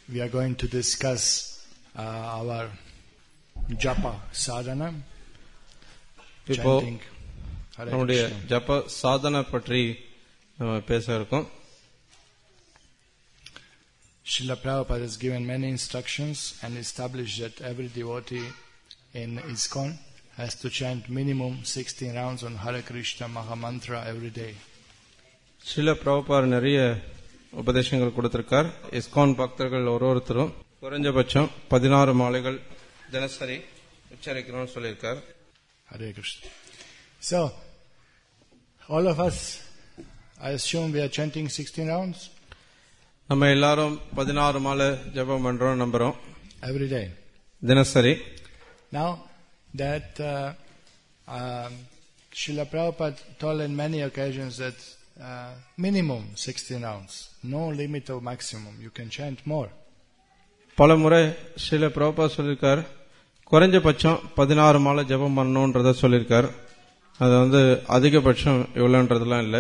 we are going to discuss our japa sadhana, chanting Hare நம்முடைய Krishna. ஜப சாதனை பற்றி நம்ம பேச இருக்கோம். Srila Prabhupada has given many instructions and established that every devotee in ISKCON has to chant minimum 16 rounds on Hare Krishna Mahamantra every day. Srila Prabhupada நிறைய உபதேசங்கள் கொடுத்திருக்கார். இஸ்கான் பக்தர்கள் ஒருத்தரும் குறைஞ்சபட்சம் 16 மாலைகள் தினசரி உச்சரிக்கணும்னு சொல்லியிருக்கார். Hare Krishna. So, all of us, I assume we are chanting 16 rounds நம்ம எல்லாரும் 16 மாலை ஜபம் பண்றோம் நம்புறோம் every day. தினசரி. Now, that Srila Prabhupada told in many occasions that minimum 16 rounds, no limit of maximum, you can chant more. பல முறை ஸ்ரீல பிரபுபார் சொல்லியிருக்கார், குறைஞ்சபட்சம் 16 மாலை ஜபம் பண்ணணும்ன்றத சொல்லியிருக்கார். அது அதிகபட்சம் இவ்வளவுன்றதெல்லாம் இல்லை.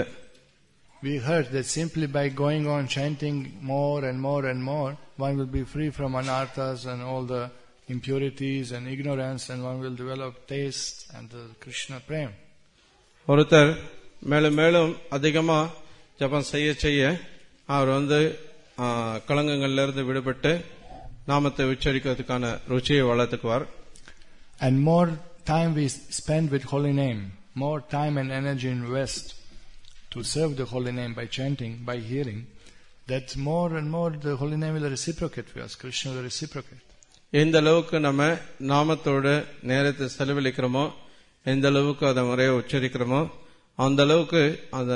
We heard that simply by going on chanting more and more and more, one will be free from anarthas and all the impurities and ignorance, and one will develop taste and the Krishna prem. ஒருத்தர் மேலும் மேலும் அதிகமா ஜபம் செய்ய செய்ய அவர் களங்கங்கள்ல இருந்து விடுபட்டு நாமத்தை உச்சரிக்கிறதுக்கான ருச்சியை வளர்த்துக்குவார். And more time we spend with holy name, more time and energy invest to serve the holy name by chanting, by hearing, that more and more the holy name will reciprocate for us. Krishna will reciprocate. எந்த அளவுக்கு நம்ம நாமத்தோட நேரத்தை செலவழிக்கிறோமோ, எந்த அளவுக்கு அதை முறையை உச்சரிக்கிறோமோ, அந்த அளவுக்கு அந்த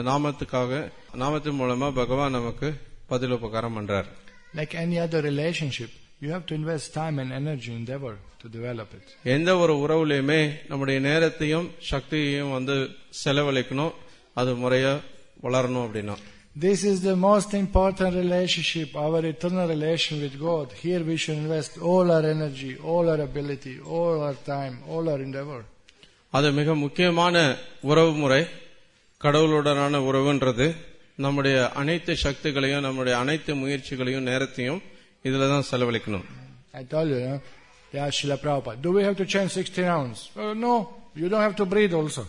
நாமத்தின் மூலமா பகவான் நமக்கு பதில் உபகாரம் பண்றார். Like any other relationship, you have to invest time and energy, endeavor to develop it. எந்த ஒரு உறவுலையுமே நம்முடைய நேரத்தையும் சக்தியையும் செலவழிக்கணும், அது முறையா வளரணும் அப்படின்னா. This is the most important relationship, our eternal relation with God. Here we should invest all our energy, all our ability, all our time, all our endeavor. அது மிக முக்கியமான உறவு முறை. கடவுளுடனான உறவுன்றது நம்முடைய அனைத்து சக்திகளையும் நம்முடைய அனைத்து முயற்சிகளையும் நேரத்தையும் இதுலதான் செலவழிக்கணும். I told you, yeah, Srila Prabhupada, do we have to chant 16 rounds? No, you don't have to breathe also.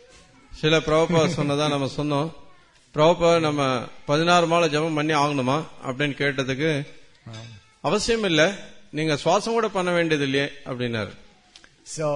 சில பிரபுபாத சொன்னதா நம்ம சொன்னோம். பிரபுபாத நம்ம 16 மாலை ஜபம் பண்ணி ஆகணுமா அப்படின்னு கேட்டதுக்கு, அவசியம் இல்ல, நீங்க சுவாசம் கூட பண்ண வேண்டியது இல்லையே அப்படின்னாரு. So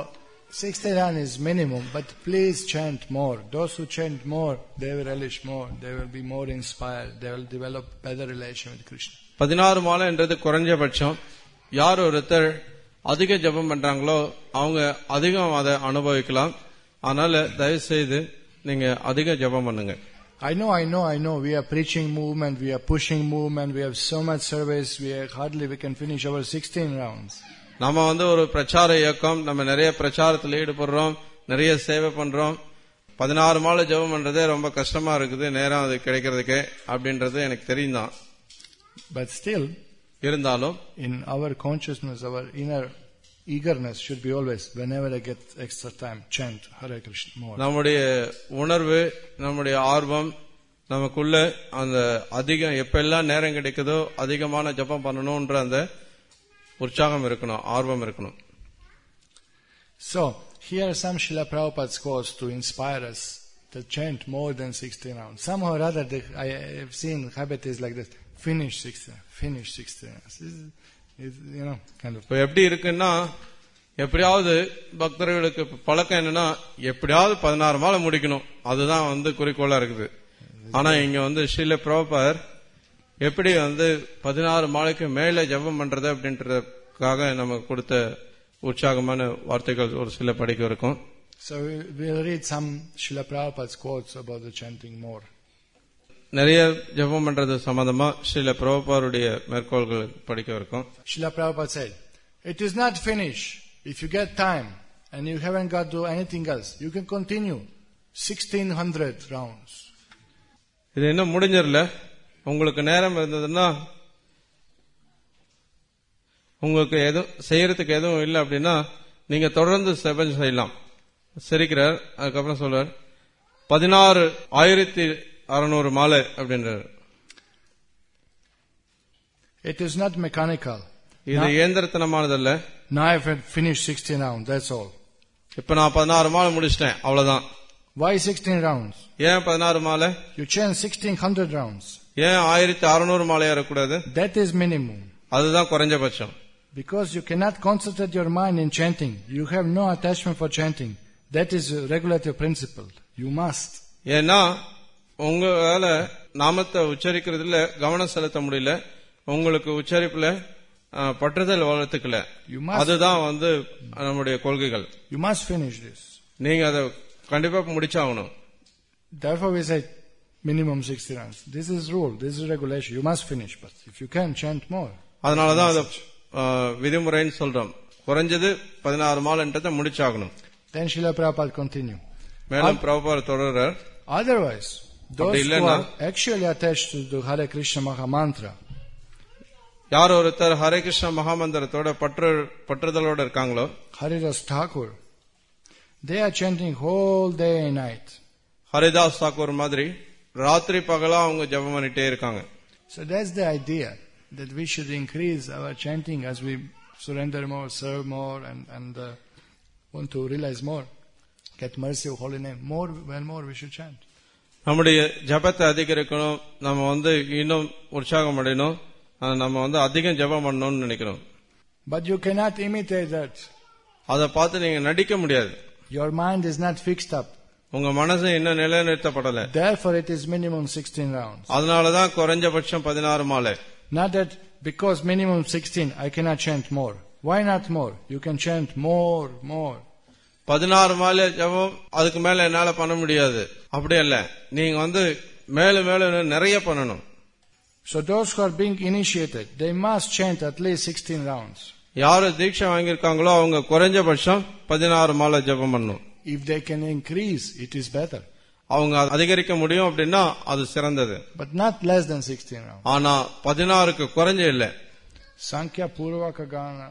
16 rounds is minimum, but please chant more. Those who chant more, they will relish more, they will be more inspired, they will develop better relation with Krishna. 16 மாலைன்றது குறைஞ்சபட்சம். யார் ஒருத்தர் அதிக ஜபம் பண்றாங்களோ அவங்க அதிகம் அதை அனுபவிக்கலாம். அதனால தயவு செய்து நீங்க அதிக ஜபம் பண்ணுங்க. I know. We are preaching movement, we are pushing movement, we have so much service, we can finish our 16 rounds. நாம ஒரு பிரச்சார இயக்கம், நம்ம நிறைய பிரச்சாரத்தில் ஈடுபடுறோம், நிறைய சேவை பண்றோம். 16 மாலை ஜபம் பண்றதே ரொம்ப கஷ்டமா இருக்குது, நேரம் அது கிடைக்கிறதுக்கு அப்படின்றது எனக்கு தெரியும்தான். But still, இருந்தாலும் in our consciousness, our inner eagerness should be always, whenever I get extra time, chant Hare Krishna more. நம்முடைய உணர்வு, நம்முடைய ஆர்வம், நமக்குள்ள அந்த அதிகம் எப்பெல்லாம் நேரம் கிடைக்குதோ அதிகமான ஜபம் பண்ணணும்ன்ற அந்த உற்சாகம் இருக்கணும், ஆர்வம் இருக்கணும். So, here are some Srila Prabhupada's quotes to inspire us to chant more than 16 rounds. Somehow or other, I have seen habit is like this, finish 16 rounds. Kind of. எப்படி இருக்குன்னா, எப்படியாவது பக்தர்களுக்கு பழக்கம் என்னன்னா, எப்படியாவது 16 மாலை முடிக்கணும், அதுதான் குறிக்கோளா இருக்குது. ஆனா இங்க ஸ்ரீல பிரபுபாதர் எப்படி 16 மாலைக்கு மேல ஜபம் பண்றது அப்படின்றதுக்காக நமக்கு கொடுத்த உற்சாகமான வார்த்தைகள் ஒரு சில படிக்க இருக்கும். So we'll read some Srila Prabhupada's quotes about the chanting more. நிறைய ஜபம் பண்றது சம்பந்தமா ஸ்ரீல பிரபுபாருடைய மேற்கோள்கள் படிக்க இருக்கும். Srila Prabhupada said, it is not finished. If you get time and you haven't got to do anything else, you can continue 1600 rounds. இது இன்னும் முடிஞ்சிரல. உங்களுக்கு நேரம் இருந்ததுன்னா, உங்களுக்கு எதுவும் செய்யறதுக்கு எதுவும் இல்லை அப்படின்னா நீங்க தொடர்ந்து ஜபம் செய்யலாம். சிரிக்கிறார். அதுக்கப்புறம் சொல்றார் 16,600 மாலை அப்படின்றார். It is not mechanical. இது இயந்திரத்தனமானதல்ல. Now I have finished 16 rounds, that's all. இப்ப நான் 16 மாலை முடிச்சிட்டேன், அவ்வளவுதான். Why 16 rounds? ஏன் 16 மாலை? You chant 1600 rounds. ஏன் 1600 மாலை ஏறக்கூடாது? That is minimum. அதுதான் குறைஞ்சபட்சம். Because you cannot concentrate your mind in chanting. You have no attachment for chanting. That is a regulative principle. You must. ஏன்னா உங்களால நாமத்தை உச்சரிக்கிறதுல கவனம் செலுத்த முடியல, உங்களுக்கு உச்சரிப்புல பற்றுதல் வளர்த்துக்கல. அதுதான் நம்முடைய கொள்கைகள். You must finish this. நீங்க அதை கண்டிப்பா முடிச்சாகணும். Therefore we say minimum 60 rounds. This is rule, this is regulation. You must finish, but if you can, chant more. அதனாலதான் அதை விதிமுறைன்னு சொல்றோம். குறைஞ்சது 16 மாலைன்றதை முடிச்சாகணும். Then Srila Prabhupada continue. மேலும் Prabhupad தொடர்றார். Otherwise, those who are actually attached to the Hare Krishna Maha Mantra, யார் ஒருத்தர் ஹரே கிருஷ்ண மகாமந்திரத்தோட பற்றுதலோட இருக்காங்களோ, Haridas Thakur, they are chanting whole day and night. Haridas Thakur மாதிரி ராத்திரி பகலா அவங்க ஜெபம் பண்ணிட்டே இருக்காங்க. So that's the idea, that we should increase our chanting as we surrender more, serve more, and want to realize more, get mercy of holy name. More and more we should chant. நம்முடைய ஜபத்தை அதிகரிக்கணும், நம்ம இன்னும் உற்சாகம் அடையணும், நம்ம அதிகம் ஜபம் பண்ணணும்னு நினைக்கிறோம். But you cannot imitate that. அதை பார்த்து நீங்க நடிக்க முடியாது. Your mind is not fixed up. உங்க மனசு இன்னும் நிலைநிறுத்தப்படல. Therefore it is minimum 16 rounds. அதனாலதான் குறைஞ்சபட்சம் 16 மாலை. Not that because minimum 16 I cannot chant more. Why not more? You can chant more. 16 மாலை ஜபம் அதுக்கு மேல என்னால பண்ண முடியாது, அப்படி அல்ல. நீங்க மேலும் மேலும் நிறைய பண்ணணும். So those who are being initiated, they must chant at least 16 rounds. யாரு தீட்சை வாங்கியிருக்காங்களோ அவங்க குறைஞ்சபட்சம் 16 மாலை ஜபம் பண்ணணும். If they can increase, it is better. அவங்க அதிகரிக்க முடியும் அப்படின்னா அது சிறந்தது. But not less than 16 rounds. ஆனா 16க்கு குறைஞ்ச இல்ல. Sankhya Purvaka Gana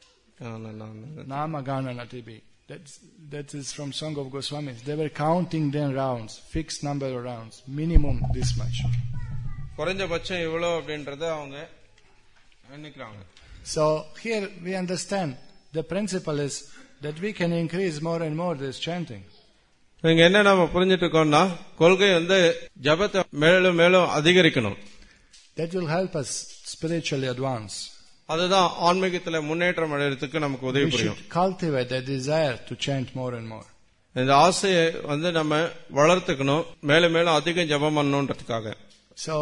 Nama Gana Natibi. That is from Song of Goswamis. They were counting them rounds, fixed number of rounds, minimum this much. குறைஞ்சபட்சம் இவ்வளவு அப்படின்றத அவங்க எண்ணிக்கிறாங்க. So here we understand the principle is that we can increase more and more this chanting. இங்க என்ன நாம புரிஞ்சிட்டு இருக்கோம்னா, கொள்கை ஜபத்தை மேலும் மேலும் அதிகரிக்கணும். That will help us spiritually advance. அதுதான் ஆன்மீகத்துல முன்னேற்றம் அடையறதுக்கு நமக்கு உதவி புரியும். We should cultivate the desire to chant more and more. இந்த ஆசையை நம்ம வளர்த்துக்கணும், மேலும் மேலும் அதிகம் ஜபம் பண்ணணும்ன்றதுக்காக. So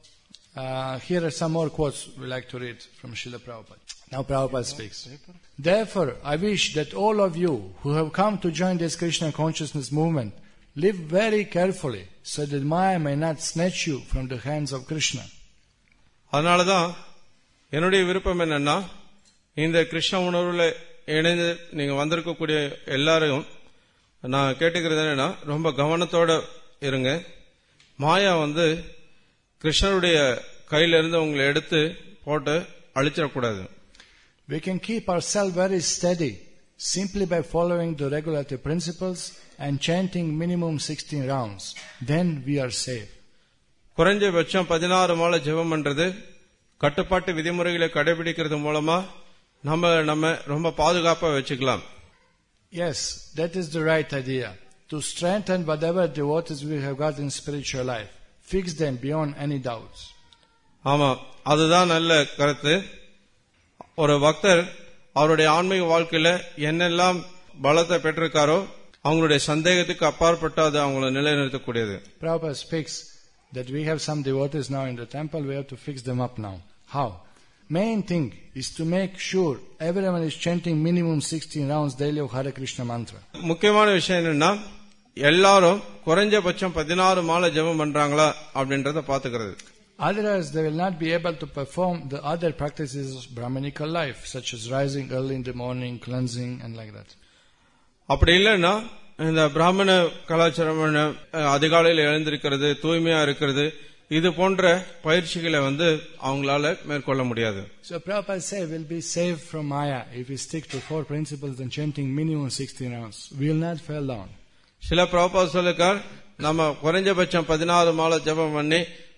here are some more quotes we like to read from Srila Prabhupada. Now Prabhupada speaks. Therefore, I wish that all of you who have come to join this Krishna consciousness movement live very carefully so that Maya may not snatch you from the hands of Krishna. அதனாலதான் என்னுடைய விருப்பம் என்னன்னா, இந்த கிருஷ்ண உணர்வுல இணைந்து நீங்க வந்திருக்கக்கூடிய எல்லாரையும் நான் கேட்டுக்கிறது என்னன்னா, ரொம்ப கவனத்தோட இருங்க. மாயா கிருஷ்ணருடைய கையில இருந்து உங்களை எடுத்து போட்டு அழிச்சிடக்கூடாது. We can keep ourselves very steady simply by following the regulative principles and chanting minimum 16 rounds. Then we are safe. குறைஞ்சபட்சம் 16 மாலை ஜெபம் பண்றது, கட்டுப்பாட்டு விதிமுறைகளை கடைபிடிக்கிறது மூலமா நம்ம ரொம்ப பாதுகாப்பா வச்சுக்கலாம். Yes, that is the right idea. To strengthen whatever devotees we have got in spiritual life. Fix them beyond any doubts. ஆமா, அதுதான் நல்ல கருத்து. ஒரு பக்தர் அவருடைய ஆன்மீக வாழ்க்கையில என்னெல்லாம் பலத்தை பெற்றிருக்காரோ அவங்களுடைய சந்தேகத்துக்கு அப்பாற்பட்டு அது அவங்களை நிலைநிறுத்தக்கூடியது. Prabhupada speaks that we have some devotees now in the temple, we have to fix them up now. How? Main thing is to make sure everyone is chanting minimum 16 rounds daily of Hare Krishna mantra. முக்கியமான விஷயம் என்னன்னா, எல்லாரும் குறைஞ்சபட்சம் 16 மாலை ஜெபம் பண்றாங்களா அப்படின்றத பாத்துக்கிறது. Otherwise they will not be able to perform the other practices of Brahmanical life, such as rising early in the morning, cleansing and like that. அப்படி இல்லைன்னா இந்த பிராமண கலாச்சாரம் அதிகாலையில் எழுந்திருக்கிறது, தூய்மையா இருக்கிறது, இது போன்ற பயிற்சிகளை அவங்களால மேற்கொள்ள முடியாது. So Prabhupada say we'll be saved from Maya if we stick to 4 principles and chanting minimum 16 rounds. We will not fall down. சில பிரபுபாத் சொல்லிருக்கார், நம்ம குறைஞ்சபட்சம் 16 மாலை ஜெபம் பண்ணி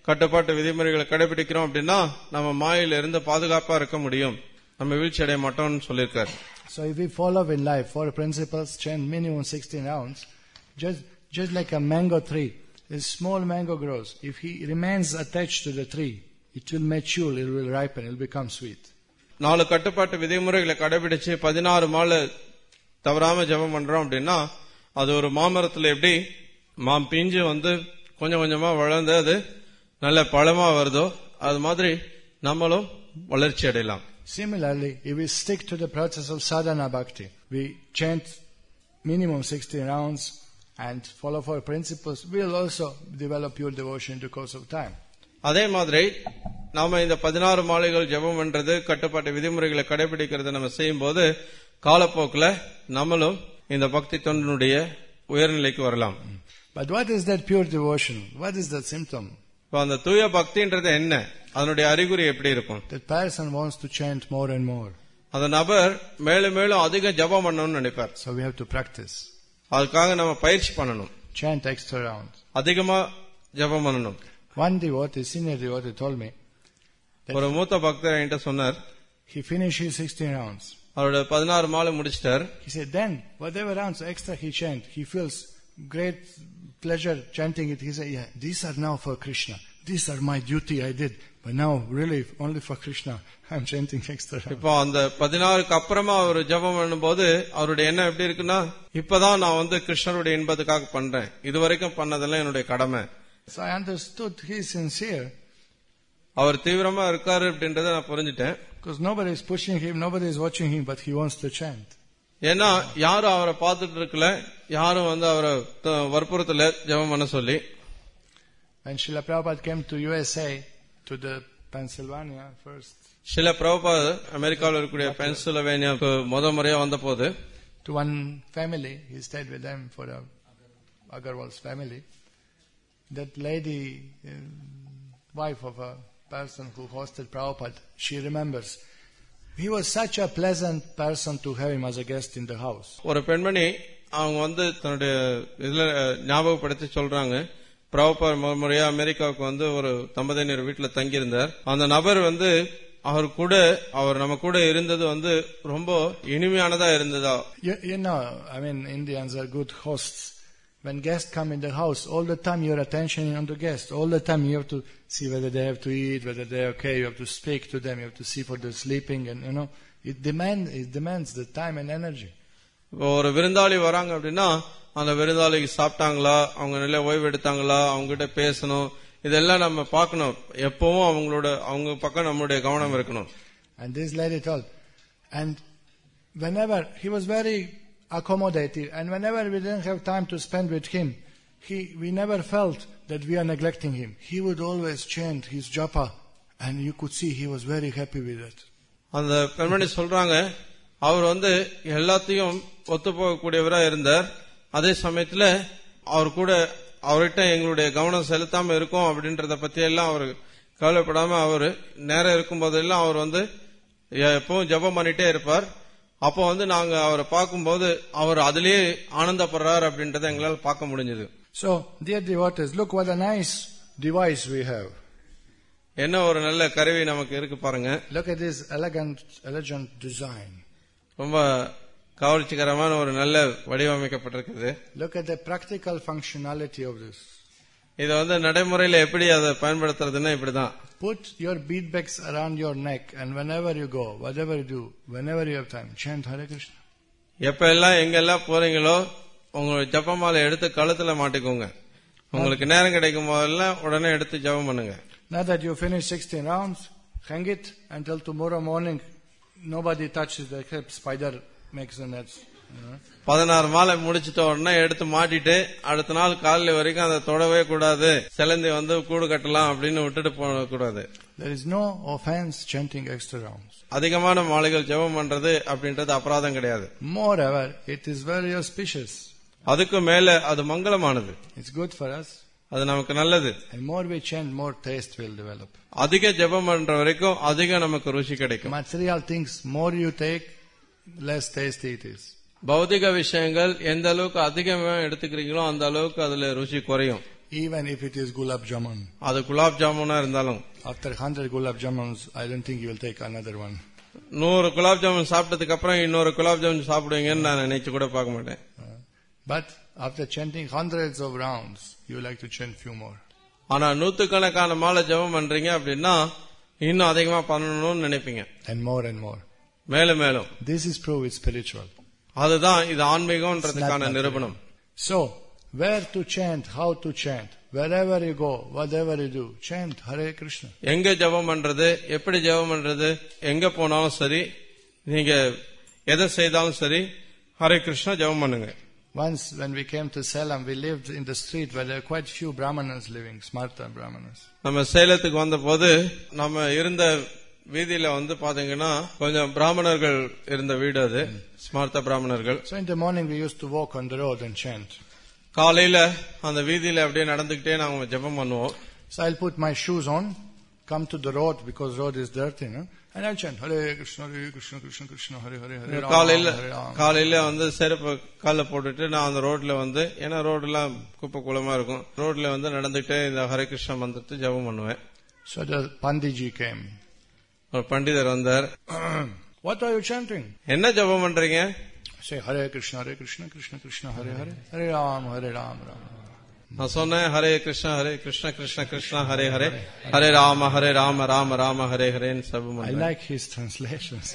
கட்டுப்பாட்டு விதிமுறைகளை கடைபிடிக்கிறோம் அப்படின்னா நம்ம மாயில இருந்து பாதுகாப்பா இருக்க முடியும், நம்ம வீழ்ச்சி அடைய மாட்டோம்னு சொல்லியிருக்காரு. So if we follow in life 4 principles, chant minimum 16 rounds, just like a mango tree, a small mango grows. If he remains attached to the tree, it will mature, it will ripen, it will become sweet. 4 கட்டுப்பாட்டு விதிமுறைகளை கடைபிடிச்சு 16 மாலை தவறாம ஜெபம் பண்றோம் அப்படின்னா அது ஒரு மாமரத்துல எப்படி பிஞ்சு கொஞ்சம் கொஞ்சமா வளர்ந்து அது நல்ல பழமா வருதோ அது மாதிரி நம்மளும் வளர்ச்சி அடையலாம். Similarly, if we stick to the process of sadhana bhakti, we chant minimum 16 rounds and follow 4 principles, we will also develop pure devotion in the course of time. அதே மாதிரி நாம இந்த 16 மாலைகள் ஜெபம் பண்றது கட்டுப்பாட்டு விதிமுறைகளை கடைபிடிக்கிறது நம்ம செய்யும் போது காலப்போக்கில் நம்மளும் இந்த பக்தி தொண்டனுடைய உயர்நிலைக்கு வரலாம். But what is that pure devotion? What is that symptom? அந்த தூய பக்தின்றது என்ன, அதனுடைய அறிகுறி எப்படி இருக்கும்? That person wants to chant more and more. அந்த நபர் மேலும் மேலும் அதிக ஜெபம் பண்ணணும்னு நினைப்பார். So we have to practice. அதுக்காக நம்ம பயிற்சி பண்ணணும். Chant extra rounds. அதிகமா ஜெபம் பண்ணணும். One devotee, senior devotee, told me. ஒரு மூத்த பக்தர் என்கிட்ட சொன்னார். He finished his 16 rounds. அவரோட 16 மாலை முடிச்சிட்டார். He said, then whatever rounds extra he chant, he feels great pleasure chanting it. He said, yeah, these are now for Krishna. These are my duty I did. But now really only for Krishna I'm chanting extra rounds. இப்போ அந்த 16க்கு அப்புறமா அவர் ஜெபம் பண்ணும்போது அவருடைய எண்ணம் எப்படி இருக்குன்னா, இப்பதான் நான் கிருஷ்ணருடைய இன்பத்துக்காக பண்றேன், இதுவரைக்கும் பண்ணதெல்லாம் என்னுடைய கடமை. So I understood he is sincere. அவர் தீவிரமா இருக்காரு அப்படின்றத நான் புரிஞ்சுட்டேன். Because nobody is pushing him, nobody is watching him, but he wants to chant. ஏன்னா யாரும் அவரை பார்த்துட்டு இருக்கல, யாரும் அவரை வற்புறுத்தல ஜெபம் பண்ண சொல்லி. When Srila Prabhupada came to USA, to the Pennsylvania first. Srila Prabhupada அமெரிக்காவில் இருக்கக்கூடிய பென்சில்வேனியாவுக்கு முறையா வந்த போது to one family, he stayed with them for Agarwal's family. That lady, wife of a person who hosted Prabhupada, she remembers. He was such a pleasant person to have him as a guest in the house. ஒரு பெண்மணி அவங்க தன்னுடைய இதுல ஞாபகப்படுத்தி சொல்றாங்க, பிரபுபாத் முறையா அமெரிக்காவுக்கு ஒரு தம்பதியினர் வீட்டுல தங்கியிருந்தார். அந்த நபர் அவர் நம்ம கூட இருந்தது ரொம்ப இனிமையானதா இருந்ததா. You know, I mean, Indians are good hosts. When guests come in the house, all the time your attention is on the guest. All the time you have to see whether they have to eat, whether they are okay. You have to speak to them. You have to see for their sleeping, and it demands the time and energy. ஒரு விருந்தாளி வராங்க அப்படின்னா அந்த விருந்தாளிக்கு சாப்பிட்டாங்களா, அவங்க நல்ல ஓய்வு எடுத்தாங்களா, அவங்க கிட்ட பேசணும், இதெல்லாம் நம்ம பார்க்கணும். எப்பவும் அவங்க பக்கம் நம்மளுடைய கவனம் இருக்கணும். And this lady told, and whenever he was very accommodative, and whenever we didn't have time to spend with him, we never felt that we are neglecting him. He would always chant his japa, and you could see he was very happy with it. அந்த பெண்மணி சொல்றாங்க, அவர் எல்லாத்தையும் ஒத்து போகக்கூடியவரா இருந்தார். அதே சமயத்துல அவர்கிட்ட எங்களுடைய கவனம் செலுத்தாம இருக்கும் அப்படின்றத பத்தி எல்லாம் அவர் கவலைப்படாம அவர் நேரம் இருக்கும் போதெல்லாம் அவர் எப்பவும் ஜபம் பண்ணிட்டே இருப்பார். அப்போ நாங்க அவரை பார்க்கும்போது அவர் அதிலேயே ஆனந்தப்படுறார் அப்படின்றத எங்களால் பார்க்க முடிஞ்சது. So, dear devotees, look what a nice device we have. என்ன ஒரு நல்ல கருவி நமக்கு இருக்கு பாருங்க. Look at this elegant design. ரொம்ப கவர்ச்சிகரமான ஒரு நல்ல வடிவமைக்கப்பட்டிருக்குது. Look at the practical functionality of this. இது நடைமுறையில எப்படி அதை பயன்படுத்துறதுன்னா இப்படிதான். Put your bead bags around your neck, and whenever you go, whatever you do, whenever you have time, chant Hare Krishna. எப்ப எல்லாம் எங்கெல்லாம் போறீங்களோ உங்க ஜபமாலை எடுத்து கழுத்துல மாட்டிக்கோங்க. உங்களுக்கு நேரம் கிடைக்கும் போதெல்லாம் உடனே எடுத்து ஜபம் பண்ணுங்க. Now that you finish 16 rounds, hang it until tomorrow morning. Nobody touches the hip. Spider makes the nets. 16 மாலை முடிச்சிட்ட உடனே எடுத்து மாட்டிட்டு அடுத்த நாள் காலையில வரைக்கும் அதை தொடவே கூடாது. சிலந்தி கூடு கட்டலாம் அப்படின்னு விட்டுட்டு போக கூடாது. There is no offense chanting extra rounds. அதிகமான மாலைகள் ஜெபம் பண்றது அப்படின்றது அபராதம் கிடையாது. Moreover, it is very auspicious. அதுக்கு மேல அது மங்களமானது. It's good for us. அது நமக்கு நல்லது. And more we chant, more taste will develop. அதிக ஜெபம் பண்ற வரைக்கும் அதிக நமக்கு ருசி கிடைக்கும். Material things, more you take, less tasty it is. பௌதிக விஷயங்கள் எந்த அளவுக்கு அதிகமா எடுத்துக்கிறீங்களோ அந்த அளவுக்கு அதுல ருசி குறையும். Even if it is gulab jamun. அது குலாப் ஜாமுனா இருந்தாலும் After 100 gulab jamuns, I don't think you will take another one. 100 gulab jamun சாப்பிட்டதுக்கு அப்புறம் இன்னொரு குலாப் ஜாமுன் சாப்பிடுவீங்கன்னு நான் நினைச்சு கூட பார்க்க மாட்டேன். But after chanting hundreds of rounds, you like to chant few more. ஆனா நூத்துக்கணக்கான மாலை ஜெபம் பண்றீங்க அப்படின்னா இன்னும் அதிகமா பண்ணணும்னு நினைப்பீங்க. And more and more. மேலும் மேலும். This is proof it's spiritual. அதுதான் இது ஆன்மீகம்ன்றதுக்கான நிரூபணம். So, where to chant, how to chant, wherever you go, whatever you do, chant Hare Krishna. எங்க ஜெபம் பண்றது, எப்படி ஜெபம் பண்றது, எங்க போனாலும் சரி, நீங்க எதை செய்தாலும் சரி, ஹரே கிருஷ்ணா ஜெபம் பண்ணுங்க. Once when we came to Salem, we lived in the street where there were quite few Brahmanas living, Smarta Brahmanas. நம்ம சேலத்துக்கு வந்த போது நம்ம இருந்த வீதியில வந்து பாத்தீங்கன்னா கொஞ்சம் பிராமணர்கள் இருந்த வீடு அது, ஸ்மார்த்த பிராமணர்கள். So in the morning we used to walk on the road and chant. காலையில அந்த வீதியில அப்படியே நடந்துகிட்டே நாங்க ஜெபம் பண்ணுவோம். So I'll put my shoes on, come to the road because road is dirty, no? And I'll chant Hare Krishna, Hare Krishna, Krishna Krishna, Hare Hare, Hare Rama. காலையில வந்து செருப்பு கால போட்டுட்டு நான் அந்த ரோட்ல வந்து, ஏன்னா ரோடு எல்லாம் குப்பை குளமா இருக்கும், ரோட்ல வந்து நடந்துகிட்டே இந்த ஹரே கிருஷ்ணா மந்திரத்தை ஜெபம் பண்ணுவேன். So the Pandiji came. ஒரு பண்டிதர் வந்தார். What are you chanting? என்ன ஜெபம் பண்றீங்க? Say Hare Krishna, Hare Krishna, Krishna Krishna, Hare Hare, Hare Ram, Hare Ram, Ram. நான் சொன்னேன் ஹரே கிருஷ்ணா ஹரே கிருஷ்ணா கிருஷ்ணா கிருஷ்ணா ஹரே ஹரே ஹரே ராம ராம ராம ஹரே ஹரேன்னு ஜெபம் I பண்றேன். like his translations.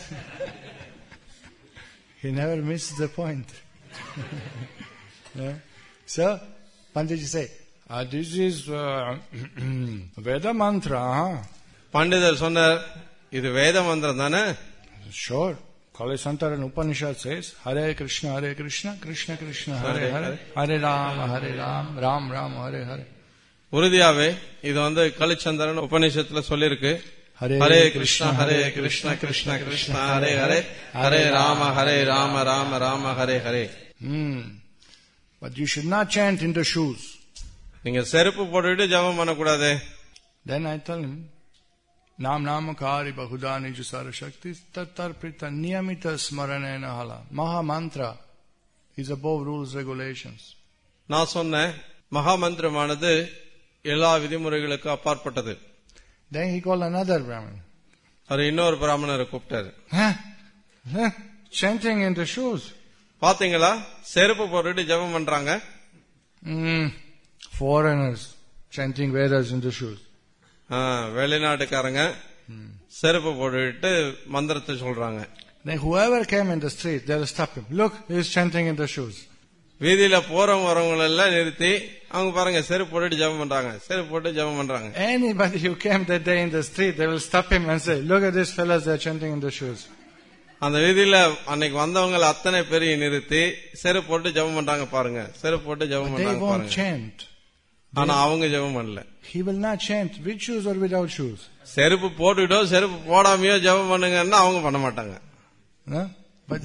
He never misses the point. Yeah. So, Panditji say, this is Veda mantra. பண்டிதர் சொன்னார், இது வேத மந்திரம் தானே? Sure. Kalasantaran Upanishad says, Hare Krishna, Krishna Krishna, Hare Hare, Hare Ram, Ram Ram, Hare Hare. உறுதியாவே இது வந்து கலிச்சந்திரன் உபநிஷத்துல சொல்லிருக்கு. Hare Krishna Krishna Krishna Hare Hare, Hare Rama Rama Rama Hare Hare. But you should not chant in the shoes. நீங்க செருப்பு போட்டுட்டு ஜெபம் பண்ணக்கூடாது. Then I tell him, Nam Namakari Bahudani Jusara Shakti Tattar Prita Niyamita Smaranena Hala. Maha Mantra is above rules, regulations. நான் சொன்னேன், மகா மந்திரமானது எல்லா விதிமுறைகளுக்கு அப்பாற்பட்டது. Then he called another Brahmin. அவர் இன்னொரு பிராமணரை கூப்பிட்டாரு. Chanting in the shoes. பாத்தீங்களா, செருப்பு போட்டுட்டு ஜெபம் பண்றாங்க. Foreigners chanting Vedas in the shoes. வெளிநாட்டுக்காரங்க செருப்பு போட்டுட்டு மந்திரத்தை சொல்றாங்க. Then whoever came in the street, they will stop him. Look, he is chanting in the shoes. வீதியில போறவங்க வரவங்க எல்லாம் நிறுத்தி, அவங்க பாருங்க செருப்பு போட்டுட்டு ஜெபம் பண்றாங்க, செருப்பு போட்டு ஜெபம் பண்றாங்க. Anybody who came that day in the street, they will stop him and say, look at these fellas, they are chanting in the shoes. அந்த வீதியில அன்னைக்கு வந்தவங்க அத்தனை பேரையும் நிறுத்தி செருப்பு போட்டு ஜெபம் பண்றாங்க பாருங்க, செருப்பு போட்டு ஜெபம் பண்றாங்க பாருங்க. Chant. ஆனா அவங்க ஜெபம் பண்ணல. He will not chant with shoes or without shoes. செருப்பு போட்டுட்டோ செருப்பு போடாமையோ ஜெபம் பண்ணுங்கன்னா அவங்க பண்ண மாட்டாங்க. But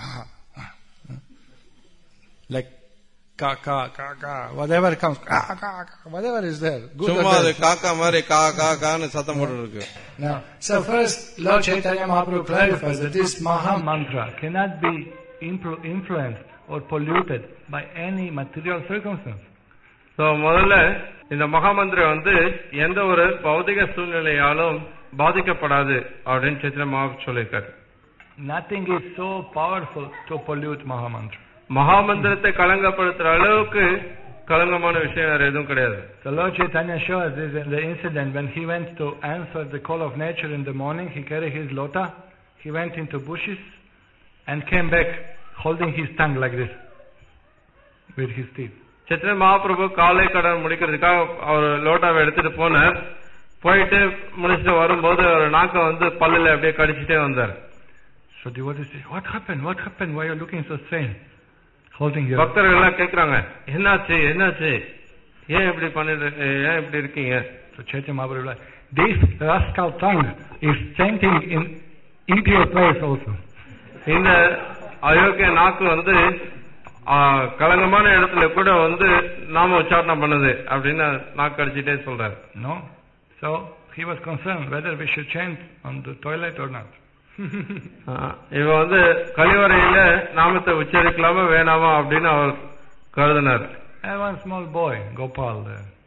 like ka ka ka ka, whatever comes, ka ka ka, whatever is there. சும்மா அது காக்கா மாதிரி கா கா கான்னு சத்தம் போட்டு இருக்கு. Now, so first Lord Chaitanya Mahaprabhu clarifies that this Maha Mantra cannot be influenced or polluted by any material circumstance. So முதல்ல இந்த மகாமந்திரம் வந்து எந்த ஒரு பௌதிக சூழ்நிலையாலும் பாதிக்கப்படாது அப்படின்னு சைத்தன்ய மகாபிரபு சொல்லியிருக்காரு. Nothing is so powerful to pollute Maha Mantra. மகாமந்திரத்தை கலங்கப்படுத்துற அளவுக்கு கலங்கமான விஷயம் வேற எதுவும் கிடையாது. So Lord Chaitanya shows this in the incident when he went to answer the call of nature in the morning. He carried his lota, he went into bushes and came back holding his tongue like this with his teeth. Chaitanya Mahaprabhu காலை கடன் முடிக்கிறதுக்காக அவர் லோட்டாவை எடுத்துட்டு போனார். போயிட்டு முடிச்சுட்டு வரும்போது ஒரு நாக்க வந்து பல்லுல அப்படியே கடிச்சிட்டே வந்தார். So devotees say, what happened? What happened? Why are you looking so strange? Holding your... பக்தர்கள் எல்லாம் கேக்குறாங்க, என்னாச்சு என்னாச்சு, ஏன் இப்படி பண்ணிட்டு, ஏன் இப்படி இருக்கீங்க? So Chaitanya Mahaprabhu like, this rascal tongue is chanting in impure place also. இந்த அயோக்கிய நாக்கு வந்து கலங்கமான இடத்துல கூட வந்து நாம உச்சாரணம் பண்ணுது அப்படின்னு நாக்கு அடிச்சுட்டே சொல்றாரு. No. So he was concerned whether we should chant on the toilet or not. இவ வந்து கழிவறையில நாமத்தை உச்சரிக்கலாமா வேணாமா அப்படின்னு அவர் கருதினார். And one small boy, Gopal,